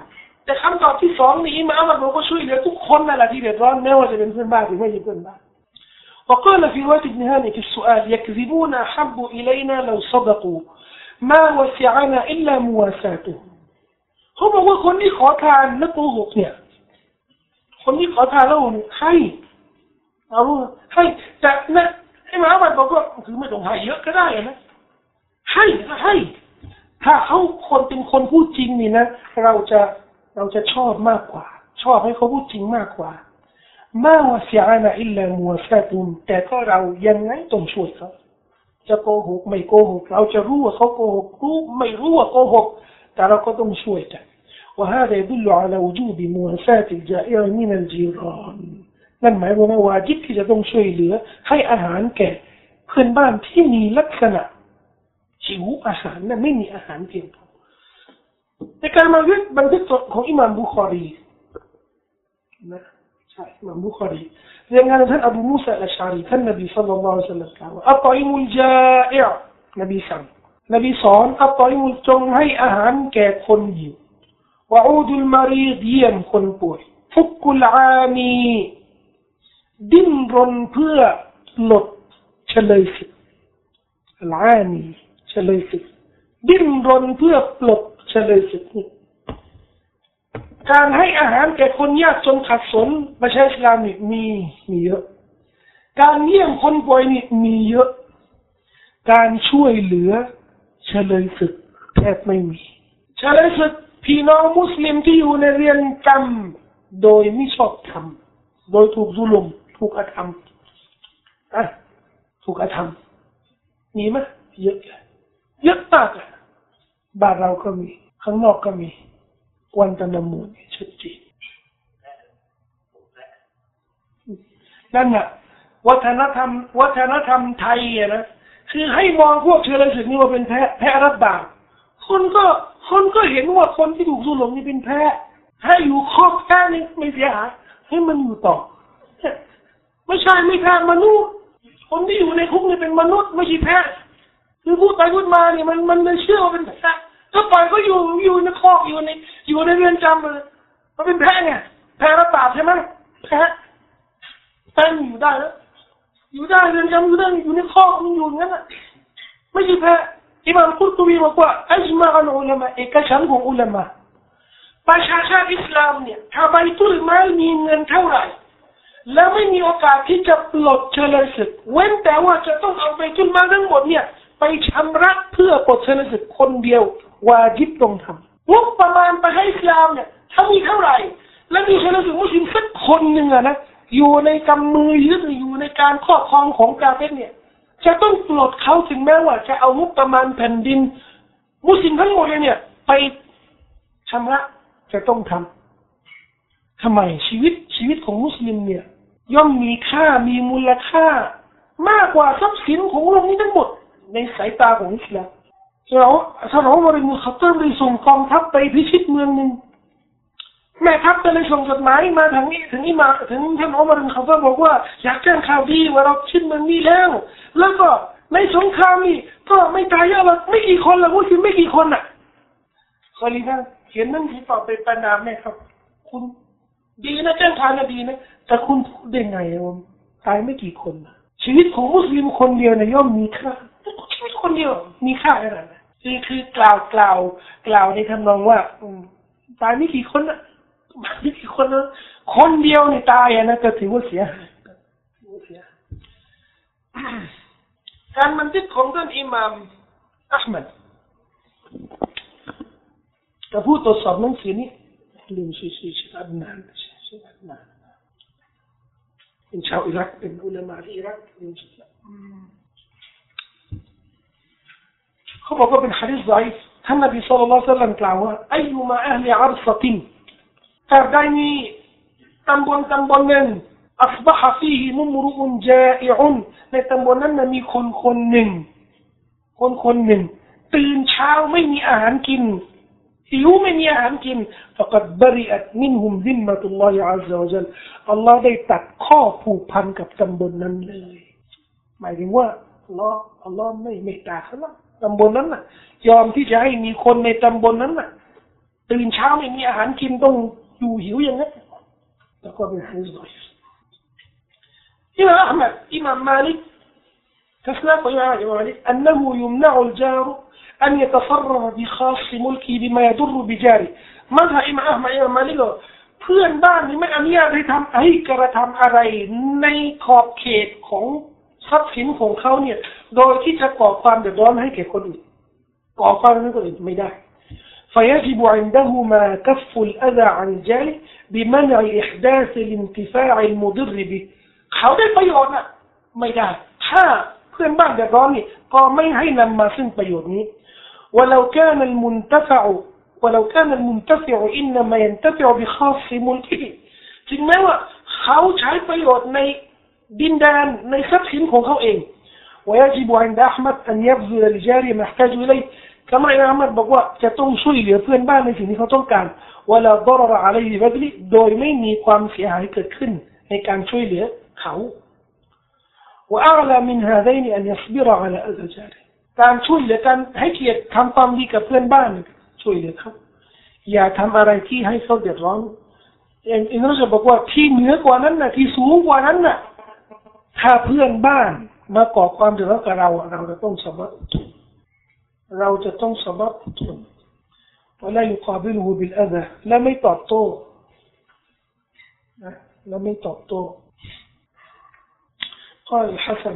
แต่คำตอบที่สองนี่อิหม่ามบอกว่าช่วยเหลือทุกคนนั่นแหละที่เดือดร้อนไม่ว่าจะเป็นเพื่อนบ้านหรือไม่ใช่เพื่อนบ้านوقال في رواية ابن هاني في السؤال يكذبون أحب إلينا لو صدقوا ما وسعنا إلا مواساتهم เขาบอกว่าคนที่ขอทานและโกหกเนี่ยคนที่ขอทานแล้วให้เอาให้แต่นะให้มาบัดบอกว่าคือไม่ต้องให้เยอะก็ได้นะให้ถ้าเขาคนเป็นคนพูดจริงนี่นะเราจะชอบมากกว่าชอบให้เขาพูดจริงมากกว่ามาว่าเสียนะอิลลามัวซาตุนแต่ก็เรายังไงต้องช่วยเขาจะโกหกไม่โกหกเราจะรู้ว่าเขาโกหกรู้ไม่รู้ว่าโกหกแต่เราก็ต้องช่วยกันوهذا يدل على وجوب مواساة الجائع من الجيران นั่นหมายความว่าวาญิบที่จะต้องช่วยเหลือให้อาหารแก่เพื่อนบ้านที่มีลักษณะหิวอาหารนั้นไม่มีอาหารเพียงพอในการบันทึกของอิหม่ามบุคอรีนะใช่อิหม่ามบุคอรีเรื่องงานท่านอบูมูซาอัชอารีท่านนบีศ็อลลัลลอฮุอะลัยฮิวะซัลลัมกล่าวว่าอัตอิมุลญาอิอนบีสั่งนบีสอนอัตอิมุลจงให้อาหารแก่คนหิววะอูดุลมารีดเยี่ยมคนป่วยฟุกุลอานีดิ้นรนเพื่อปลดเฉลยศึกลานีเฉลยศึกดิ้นรนเพื่อปลดเฉลยศึกการให้อาหารแก่คนยากจนขัดสนประชาอิสลามนี่มีเยอะการเยี่ยมคนป่วยนี่มีเยอะการช่วยเหลือเฉลยศึกแทบไม่มีเฉลยศึกพี่น้องมุสลิมที่อยู่ในเรือนจำโดยไม่ชอบธรรมโดยถูกซุลมถูกอธรรมถูกอธรรมมีไหมเยอะมากบ้านเราก็มีข้างนอกก็มีวันตะนมูลชัดเจนนั่นน่ะวัฒนธรรมไทยนะคือให้มองพวกเชื้อราศึกนี่ว่าเป็นแพะรับบาปคนก็เห็นว่าคนที่ถูกซุลมนี่เป็นแพะให้อยู่ครอบแค่นี้ไม่เสียหายให้มันอยู่ต่อไม่ใช่ไม่แพะมนุษย์คนที่อยู่ในคุกนี่เป็นมนุษย์ไม่ใช่แพะคือพูดไปพูดมาเนี่ยมันเชื่อว่าเป็นแพะถ้าปล่อยก็อยู่ในคอกอยู่ในเรือนจำเลยมันเป็นแพะไงแพะรับบาปใช่ไหมแพะอยู่ได้แล้วอยู่ได้เรือนจำอยู่ได้อยู่ในคอกมันอยู่งั้นน่ะไม่ใช่แพะอิหม่ามกุรตุบีบอกว่าอัจมะอัลอุลามะเอกฉันท์ของอุลามะประชาชาติอิสลามเนี่ยถ้าใบตุลมาลมีเงินเท่าไหร่แล้วไม่มีโอกาสที่จะปลดเฉลยศึกเว้นแต่ว่าจะต้องเอาใบตุลมาลทั้งหมดเนี่ยไปชำระเพื่อปลดเฉลยศึกคนเดียววาญิบต้องทำงบประมาณประเทศอิสลามเนี่ยถ้ามีเท่าไหร่แล้วมีเฉลยศึกมุสลิมสักคนหนึ่งนะอยู่ในกำมือหรืออยู่ในการครอบครองของกาเฟรเนี่ยจะต้องปลดเขาถึงแม้ว่าจะเอางบประมาณแผ่นดินมุสลิมทั้งหมดเลยเนี่ยไปชำระจะต้องทำไมชีวิตของมุสลิมเนี่ยย่อมมีค่ามีมูลค่ามากกว่าทรัพย์สินของโลกนี้ทั้งหมดในสายตาของอิสลามท่านอุมัร อิบนุ ค็อฏฏอบได้ส่งกองทัพไปพิชิตเมืองหนึ่งแม่ทัพก็เลยส่งจดหมายมาทางนี้ถึงท่านอุมัร อิบนุ ค็อฏฏอบบอกว่าอยากแจ้งข่าวดีว่าเราพิชิตเมืองนี้แล้วก็ในสงครามนี่ก็ไม่ตายเยอะหรอกไม่กี่คนหรอกมุสลิมไม่กี่คนน่ะคอลีฟะเขียนหนังสือตอบไปประนามแม่ครับคุณดีนะแจ้งข่าวดีนะแต่คุณพูดได้ไงว่าตายไม่กี่คนชีวิตของมุสลิมคนเดียวเนี่ยย่อมมีค่าชีวิตคนเดียวมีค่าขนาดนั้นคือกล่าวในทำนองว่าตายไม่กี่คนน่ะไม่กี่คนนะคนเดียวเนี่ยตายนะก็ถือว่าเสียหายการบันทึกของท่านอิหม่ามอะห์มัดกับผู้ตรวจสอบหนังสือนี้ลืมชื่ออัดนานเป็นชาวอิรักเป็นอุลามะที่อิรักเขาบอกว่าเป็นหะดีษฎออีฟท่านนบีศ็อลลัลลอฮุอะลัยฮิวะซัลลัมกล่าวว่าอัยยุมาอะห์ลิอัรซะตินถ้าได้มีตำบลหนึ่งอัศบะฮะฟีฮิมุมรุอุนญาอิอุนในตำบลนั้นมีคนหนึ่งตื่นเช้าไม่มีอาหารกินหิวไม่มีอาหารกินفقد برئت منهم ذمة الله عز وجل อัลลอฮ์ได้ตัดข้อผูกพันกับตำบลนั้นเลยหมายถึงว่าอัลลอฮ์ไม่เมตตาเขาละตำบลนั้นน่ะยอมที่จะให้มีคนในตำบลนั้นน่ะตื่นเช้าไม่มีอาหารกินต้องอยู่หิวอย่างนั้นแล้วก็เป็นฮะดีษฎออีฟอิหม่ามอัห์มัดอิหม่ามมาลิกتسلم إمام مالك أنه يمنع الجار أن يتصرف بخاص ملكه بما يضر بجاره مذهب إمام مالك เพื่อนบ้านนี่ไม่อนุญาตให้กระทำอะไรในขอบเขตของทรัพย์สินของเขาเนี่ยโดยที่จะก่อความเดือดร้อนให้แก่คนอื่นก่อความให้คนอื่นไม่ได้ فيجب عندهما كف الأذى عن الجار بمنع إحداث الانتفاع المضر به เขาได้ประโยชน์น่ะไม่ได้ถ้าเพื่อนบ้านเดือดร้อนนี่ก็ไม่ให้นำมาซึ่งประโยชน์นี้ ولو كان المنتفع إنما ينتفع بخاص ملكه ถึงแม้ว่าเขาใช้ประโยชน์ในดินแดนในทรัพย์สินของเขาเอง ويجب عند أحمد أن يبذل الجار ما يحتاج إليه คำว่าอิหม่ามอัห์มัดบอกว่าจะต้องช่วยเหลือเพื่อนบ้านในสิ่งที่เขาต้องการ ولا ضرر عليه بذله โดยไม่มีความเสียหายเกิดขึ้นในการช่วยเหลือเขาوأعلى من هذين أن يصبر على أذى جاره การช่วยเหลือกันให้เกียรติทำความดีกับเพื่อนบ้านช่วยเหลือเขาอย่าทำอะไรที่ให้เขาเดือดร้อนอินทรีย์บอกว่าที่เหนือกว่านั้นน่ะที่สูงกว่านั้นน่ะถ้าเพื่อนบ้านมาก่อความเดือดร้อนกับเราจะต้องสบัรเราจะต้องสบัรอดทนولا يقابله بالأذى และไม่ตอบโต้นะและไม่ตอบโต้قال الحسن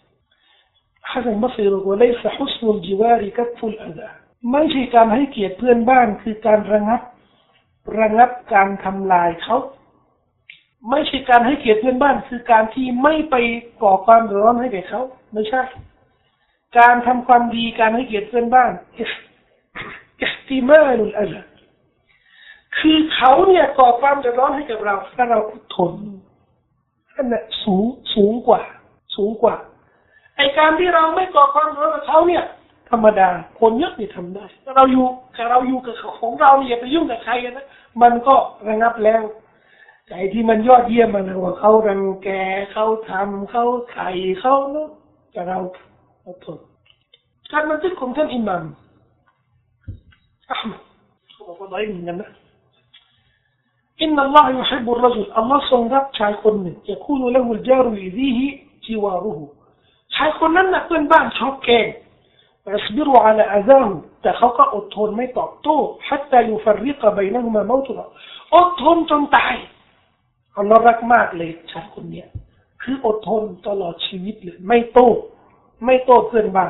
بصير وليس حسن الجوار كف الأذى ไม่ใช่การให้เกียรติเพื่อนบ้านคือการระงับการทำลายเขาไม่ใช่การให้เกียรติเพื่อนบ้านคือการที่ไม่ไปก่อความเดือดร้อนให้แก่เขาไม่ใช่การทำความดีการให้เกียรติเพื่อนบ้านihtimal al-adha คือเขาเนี่ยก่อความเดือดร้อนให้กับเราถ้าเราอดทนอันนั้นสูงกว่าไอ้การที่เราไม่ก่อความเดือดร้อนกับเขาเนี่ยธรรมดาคนเยอะนี่ทำได้ถ้าเราอยู่กับของเราอย่าไปยุ่งกับใครนะมันก็ระงับแล้วแต่ไอ้ที่มันยอดเยี่ยมมันว่าเขารังแกเขาทำเขาไถ่เขาเนาะแต่เราอดทนการบันทึกของท่านอิหม่ามอัห์มัดเขาบอกว่าได้เหมือนกันนะإن الله يحب الرجل الله ทรงรักชายคนหนึ่งيكون له الجار يؤذيه جواره ชายคนนั้นน่ะเพื่อนบ้านชอบแกล้ง يصبر على أذاه แต่เขาก็อดทนไม่ตอบโต้ حتى يفرق بينهما موت อดทนจนตายอัลเลาะห์รักมากเลยชายคนเนี้ยคืออดทนตลอดชีวิตเลยไม่โต้เพื่อนบ้าน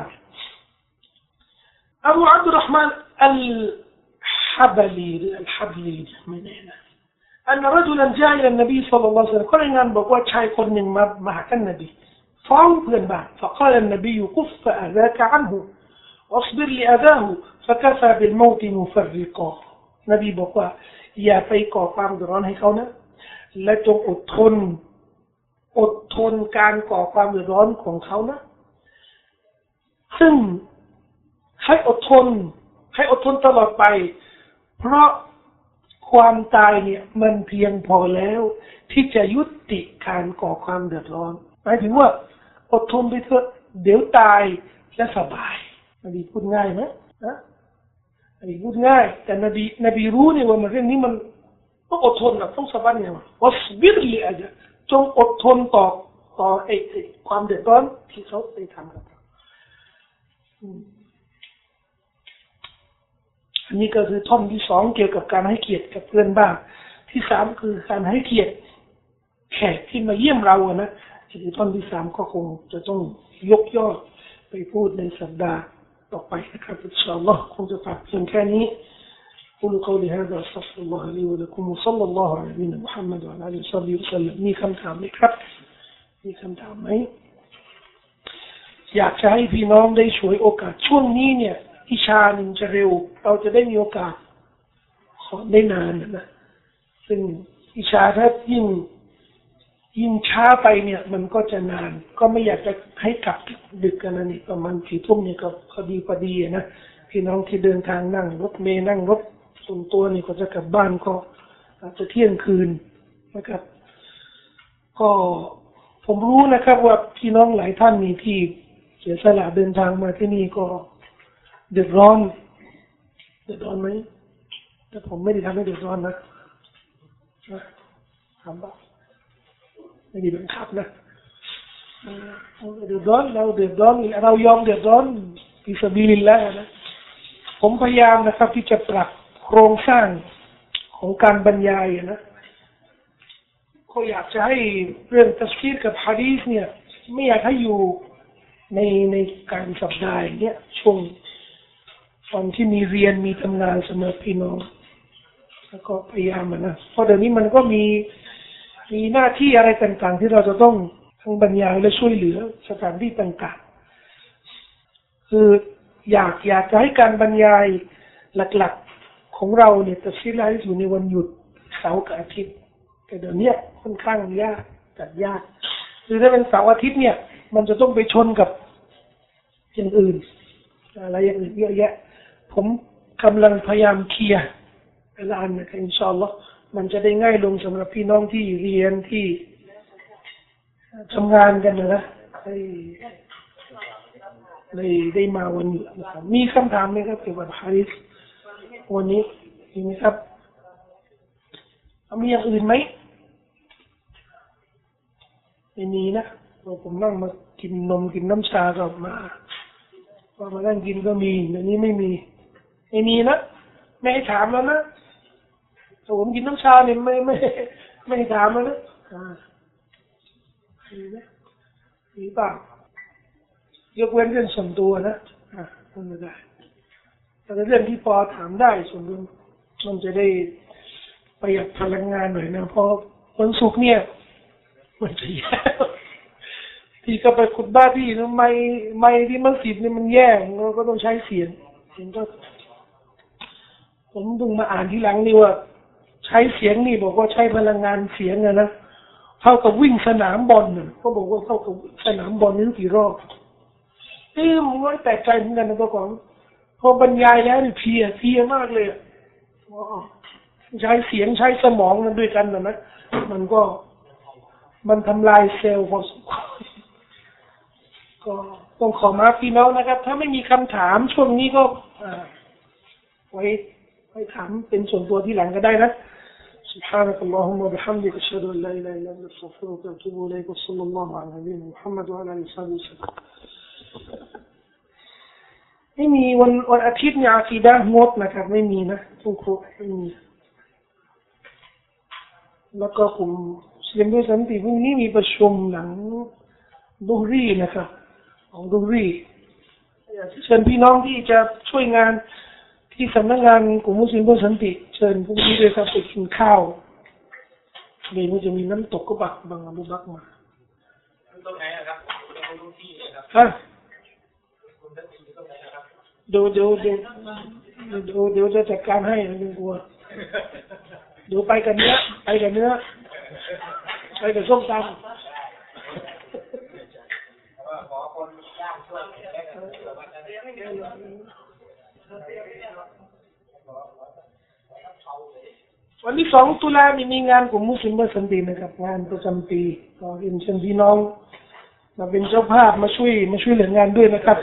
อบูอับดุลเราะห์มานอัลฮับลีหรืออัลฮับลีไม่แน่นะأن رجلا جاء إلى النبي صلى الله عليه وسلم คนงานบอกว่าชายคนหนึ่งมาหาท่านนบีฟ้องเพื่อนบ้าน فقال النبي كف أذاك عنه واصبر لأذاه فكفى بالموت مفرقا นบีบอกว่าอย่าไปก่อความเดือดร้อนให้เขานะและจงอดทนการก่อความเดือดร้อนของเขานะซึ่งให้อดทนตลอดไปเพราะความตายเนี่ยมันเพียงพอแล้วที่จะยุติการก่อความเดือดร้อนหมายถึงว่าอดทนไปเถอะเดี๋ยวตายและสบายนบีพูดง่ายไหมนะนบีพูดง่ายแต่นบีรู้เนี่ยว่าเรื่องนี้มันต้องอดทนนะต้องสบายเนี่ยวัสบิรลีอาจจะจงอดทนต่อไอ้ความเดือดร้อนที่เขาไปทำกับเราอันนี้ก็คือท่อนที่สองเกี่ยวกับการให้เกียรติกับเพื่อนบ้านที่สามคือการให้เกียรติแขกที่มาเยี่ยมเราอะนะที่ท่อนที่สามก็คงจะต้องยกย่อไปพูดในสัปดาห์ต่อไปนะครับอินชาอัลลอฮ์คงจะฝากเพียงแค่นี้أقول قولي هذا أستغفر الله لي ولكم وصلى الله على نبينا محمد وعلى آله وصحبه وسلم มีคำถามไหมครับมีคำถามไหมอยากจะให้พี่น้องได้ฉวยโอกาสช่วงนี้เนี่ยอิชาหนึ่งจะเร็วเราจะได้มีโอกาสขอได้นานนะซึ่งอิชาถ้ายิ่งช้าไปเนี่ยมันก็จะนานก็ไม่อยากจะให้กลับดึกกันนะนี่ประมาณ4 ทุ่มเนี่ยก็พอดีนะพี่น้องที่เดินทางนั่งรถเมล์นั่งรถส่วนตัวนี่ก็จะกลับบ้านก็อาจจะเที่ยงคืนนะครับก็ผมรู้นะครับว่าพี่น้องหลายท่านนี่ที่เสียสละเดินทางมาที่นี่ก็เดือดร้อนไหมแต่ผมไม่ได้ทำให้เดือดร้อนนะทำบ้างไม่ได้บังคับนะเดือดร้อนเราเดือดร้อนเรายอมเดือดร้อนอิสบิลิลแล้วนะผมพยายามนะครับที่จะปรับโครงสร้างของการบรรยายนะก็อยากจะให้เรื่องตัฟซีรกับหะดีษเนี่ยไม่อยากให้อยู่ในการสัปดาห์เนี่ยช่วงตอนที่มีเรียนมีทำงานสำหรับพี่น้องแล้วก็พยายามนะเพราะเดี๋ยวนี้มันก็มีหน้าที่อะไรต่างๆที่เราจะต้องทั้งบรรยายและช่วยเหลือสถานที่ต่างๆคืออยากจะให้การบรรยายหลักๆของเราเนี่ยตัฟซีรให้อยู่ในวันหยุดเสาร์กับอาทิตย์แต่เดี๋ยวนี้ค่อนข้างยากจัดยากคือถ้าเป็นเสาร์อาทิตย์เนี่ยมันจะต้องไปชนกับอย่างอื่นอะไรอย่างอื่นเยอะแยะผมกำลังพยายามเคลียร์เวลานะครับอินชาอัลลอฮ์มันจะได้ง่ายลงสำหรับพี่น้องที่เรียนที่ทำงานกันนะได้มาวันนี้นะครับมีคำถามไหมครับเกี่ยวกับหะดีษวันนี้มีไหมครับมีอย่างอื่นไหมไม่มีนะผมนั่งมากินนมกินน้ำชาก็มาพอมานั่งกินก็มีเดี๋ยวนี้ไม่มีนะไม่ให้ถามแล้วนะถ้าผมกินน้ำชาเนี่ยไม่ให้ถามแล้วนะมีนะมีเปล่ายกเว้นเรื่องส่วนตัวนะไม่ได้แต่เรื่องที่พอถามได้ส่วนรวมมันจะได้ประหยัดพลังงานหน่อยนะเพราะวันศุกร์เนี่ยมันจะแย่ที่ก็ไปขุดบ้าที่นะไม่ที่มัสยิดเนี่ยมันแย่เราก็ต้องใช้เสียงก็ผมต้องมาอ่านทีหลังนี่ว่าใช้เสียงนี่บอกว่าใช้พลังงานเสียงนะเท่ากับวิ่งสนามบอลเนี่ยเขาบอกว่าเท่ากับสนามบอลนี่กี่รอบผมก็แปลกใจเหมือนกันนะตัวของพอบรรยายแล้วนี่เพลียมากเลยใช้เสียงใช้สมองกันด้วยกันนะมันทำลายเซลล์พอสมควรก็ต้องขอมาพี่น้องนะครับถ้าไม่มีคำถามช่วงนี้ก็ไว้ถามเป็นส่วนตัวที่หลังก็ได้นะ سبحانك اللهم وبحمدك أشهد أن لا إله إلا أنت أستغفرك وأتوب إليك وصلى الله على نبينا محمد وعلى آله وصحبه وسلم ไม่มีวันอาทิตย์เนี่ยอากีดะห์งดนะครับไม่มีนะทุกคนไม่มีแล้วก็ผมเรียนด้วยสันติพรุ่งนี้มีประชุมหลังดุฮรีนะครับของดุฮรีเชิญพี่น้องที่จะช่วยงานที่สำนักงานกลุ่มมุสลิมด้วยสันติเชิญพรุ่งนี้ด้วยครับไปกินข้าวนี่มันจะมีน้ำตกก็บักบางอบูบักมาตรงไหนครับตรงที่ครับเดี๋ยวจะจัดการให้ไม่ต้องกลัวเดี๋ยวไปกันเนื้อไปกับส้มตำวันที่2 ตุลามีงานกลุ่มมุสลิมสันตินะครับงานประจำปีก็เรียนเชิญพี่น้องมาเป็นเจ้าภาพมาช่วยเหลืองานด้วยนะครับ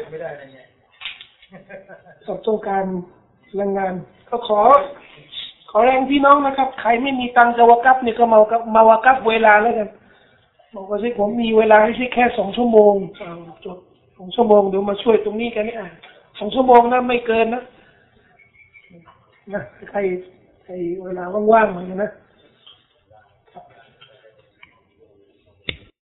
กับต้องการแรงงานก็ขอแรงพี่น้องนะครับใครไม่มีตังค์จะวากัฟเนี่ยก็มาวากัฟเวลาแล้วกันบอกว่าสิผมมีเวลาให้แค่2 ชั่วโมงจบ2 ชั่วโมงเดี๋ยวมาช่วยตรงนี้กันนี่2 ชั่วโมงนะไม่เกินนะใครเวลาว่างๆเหมือนกันนะ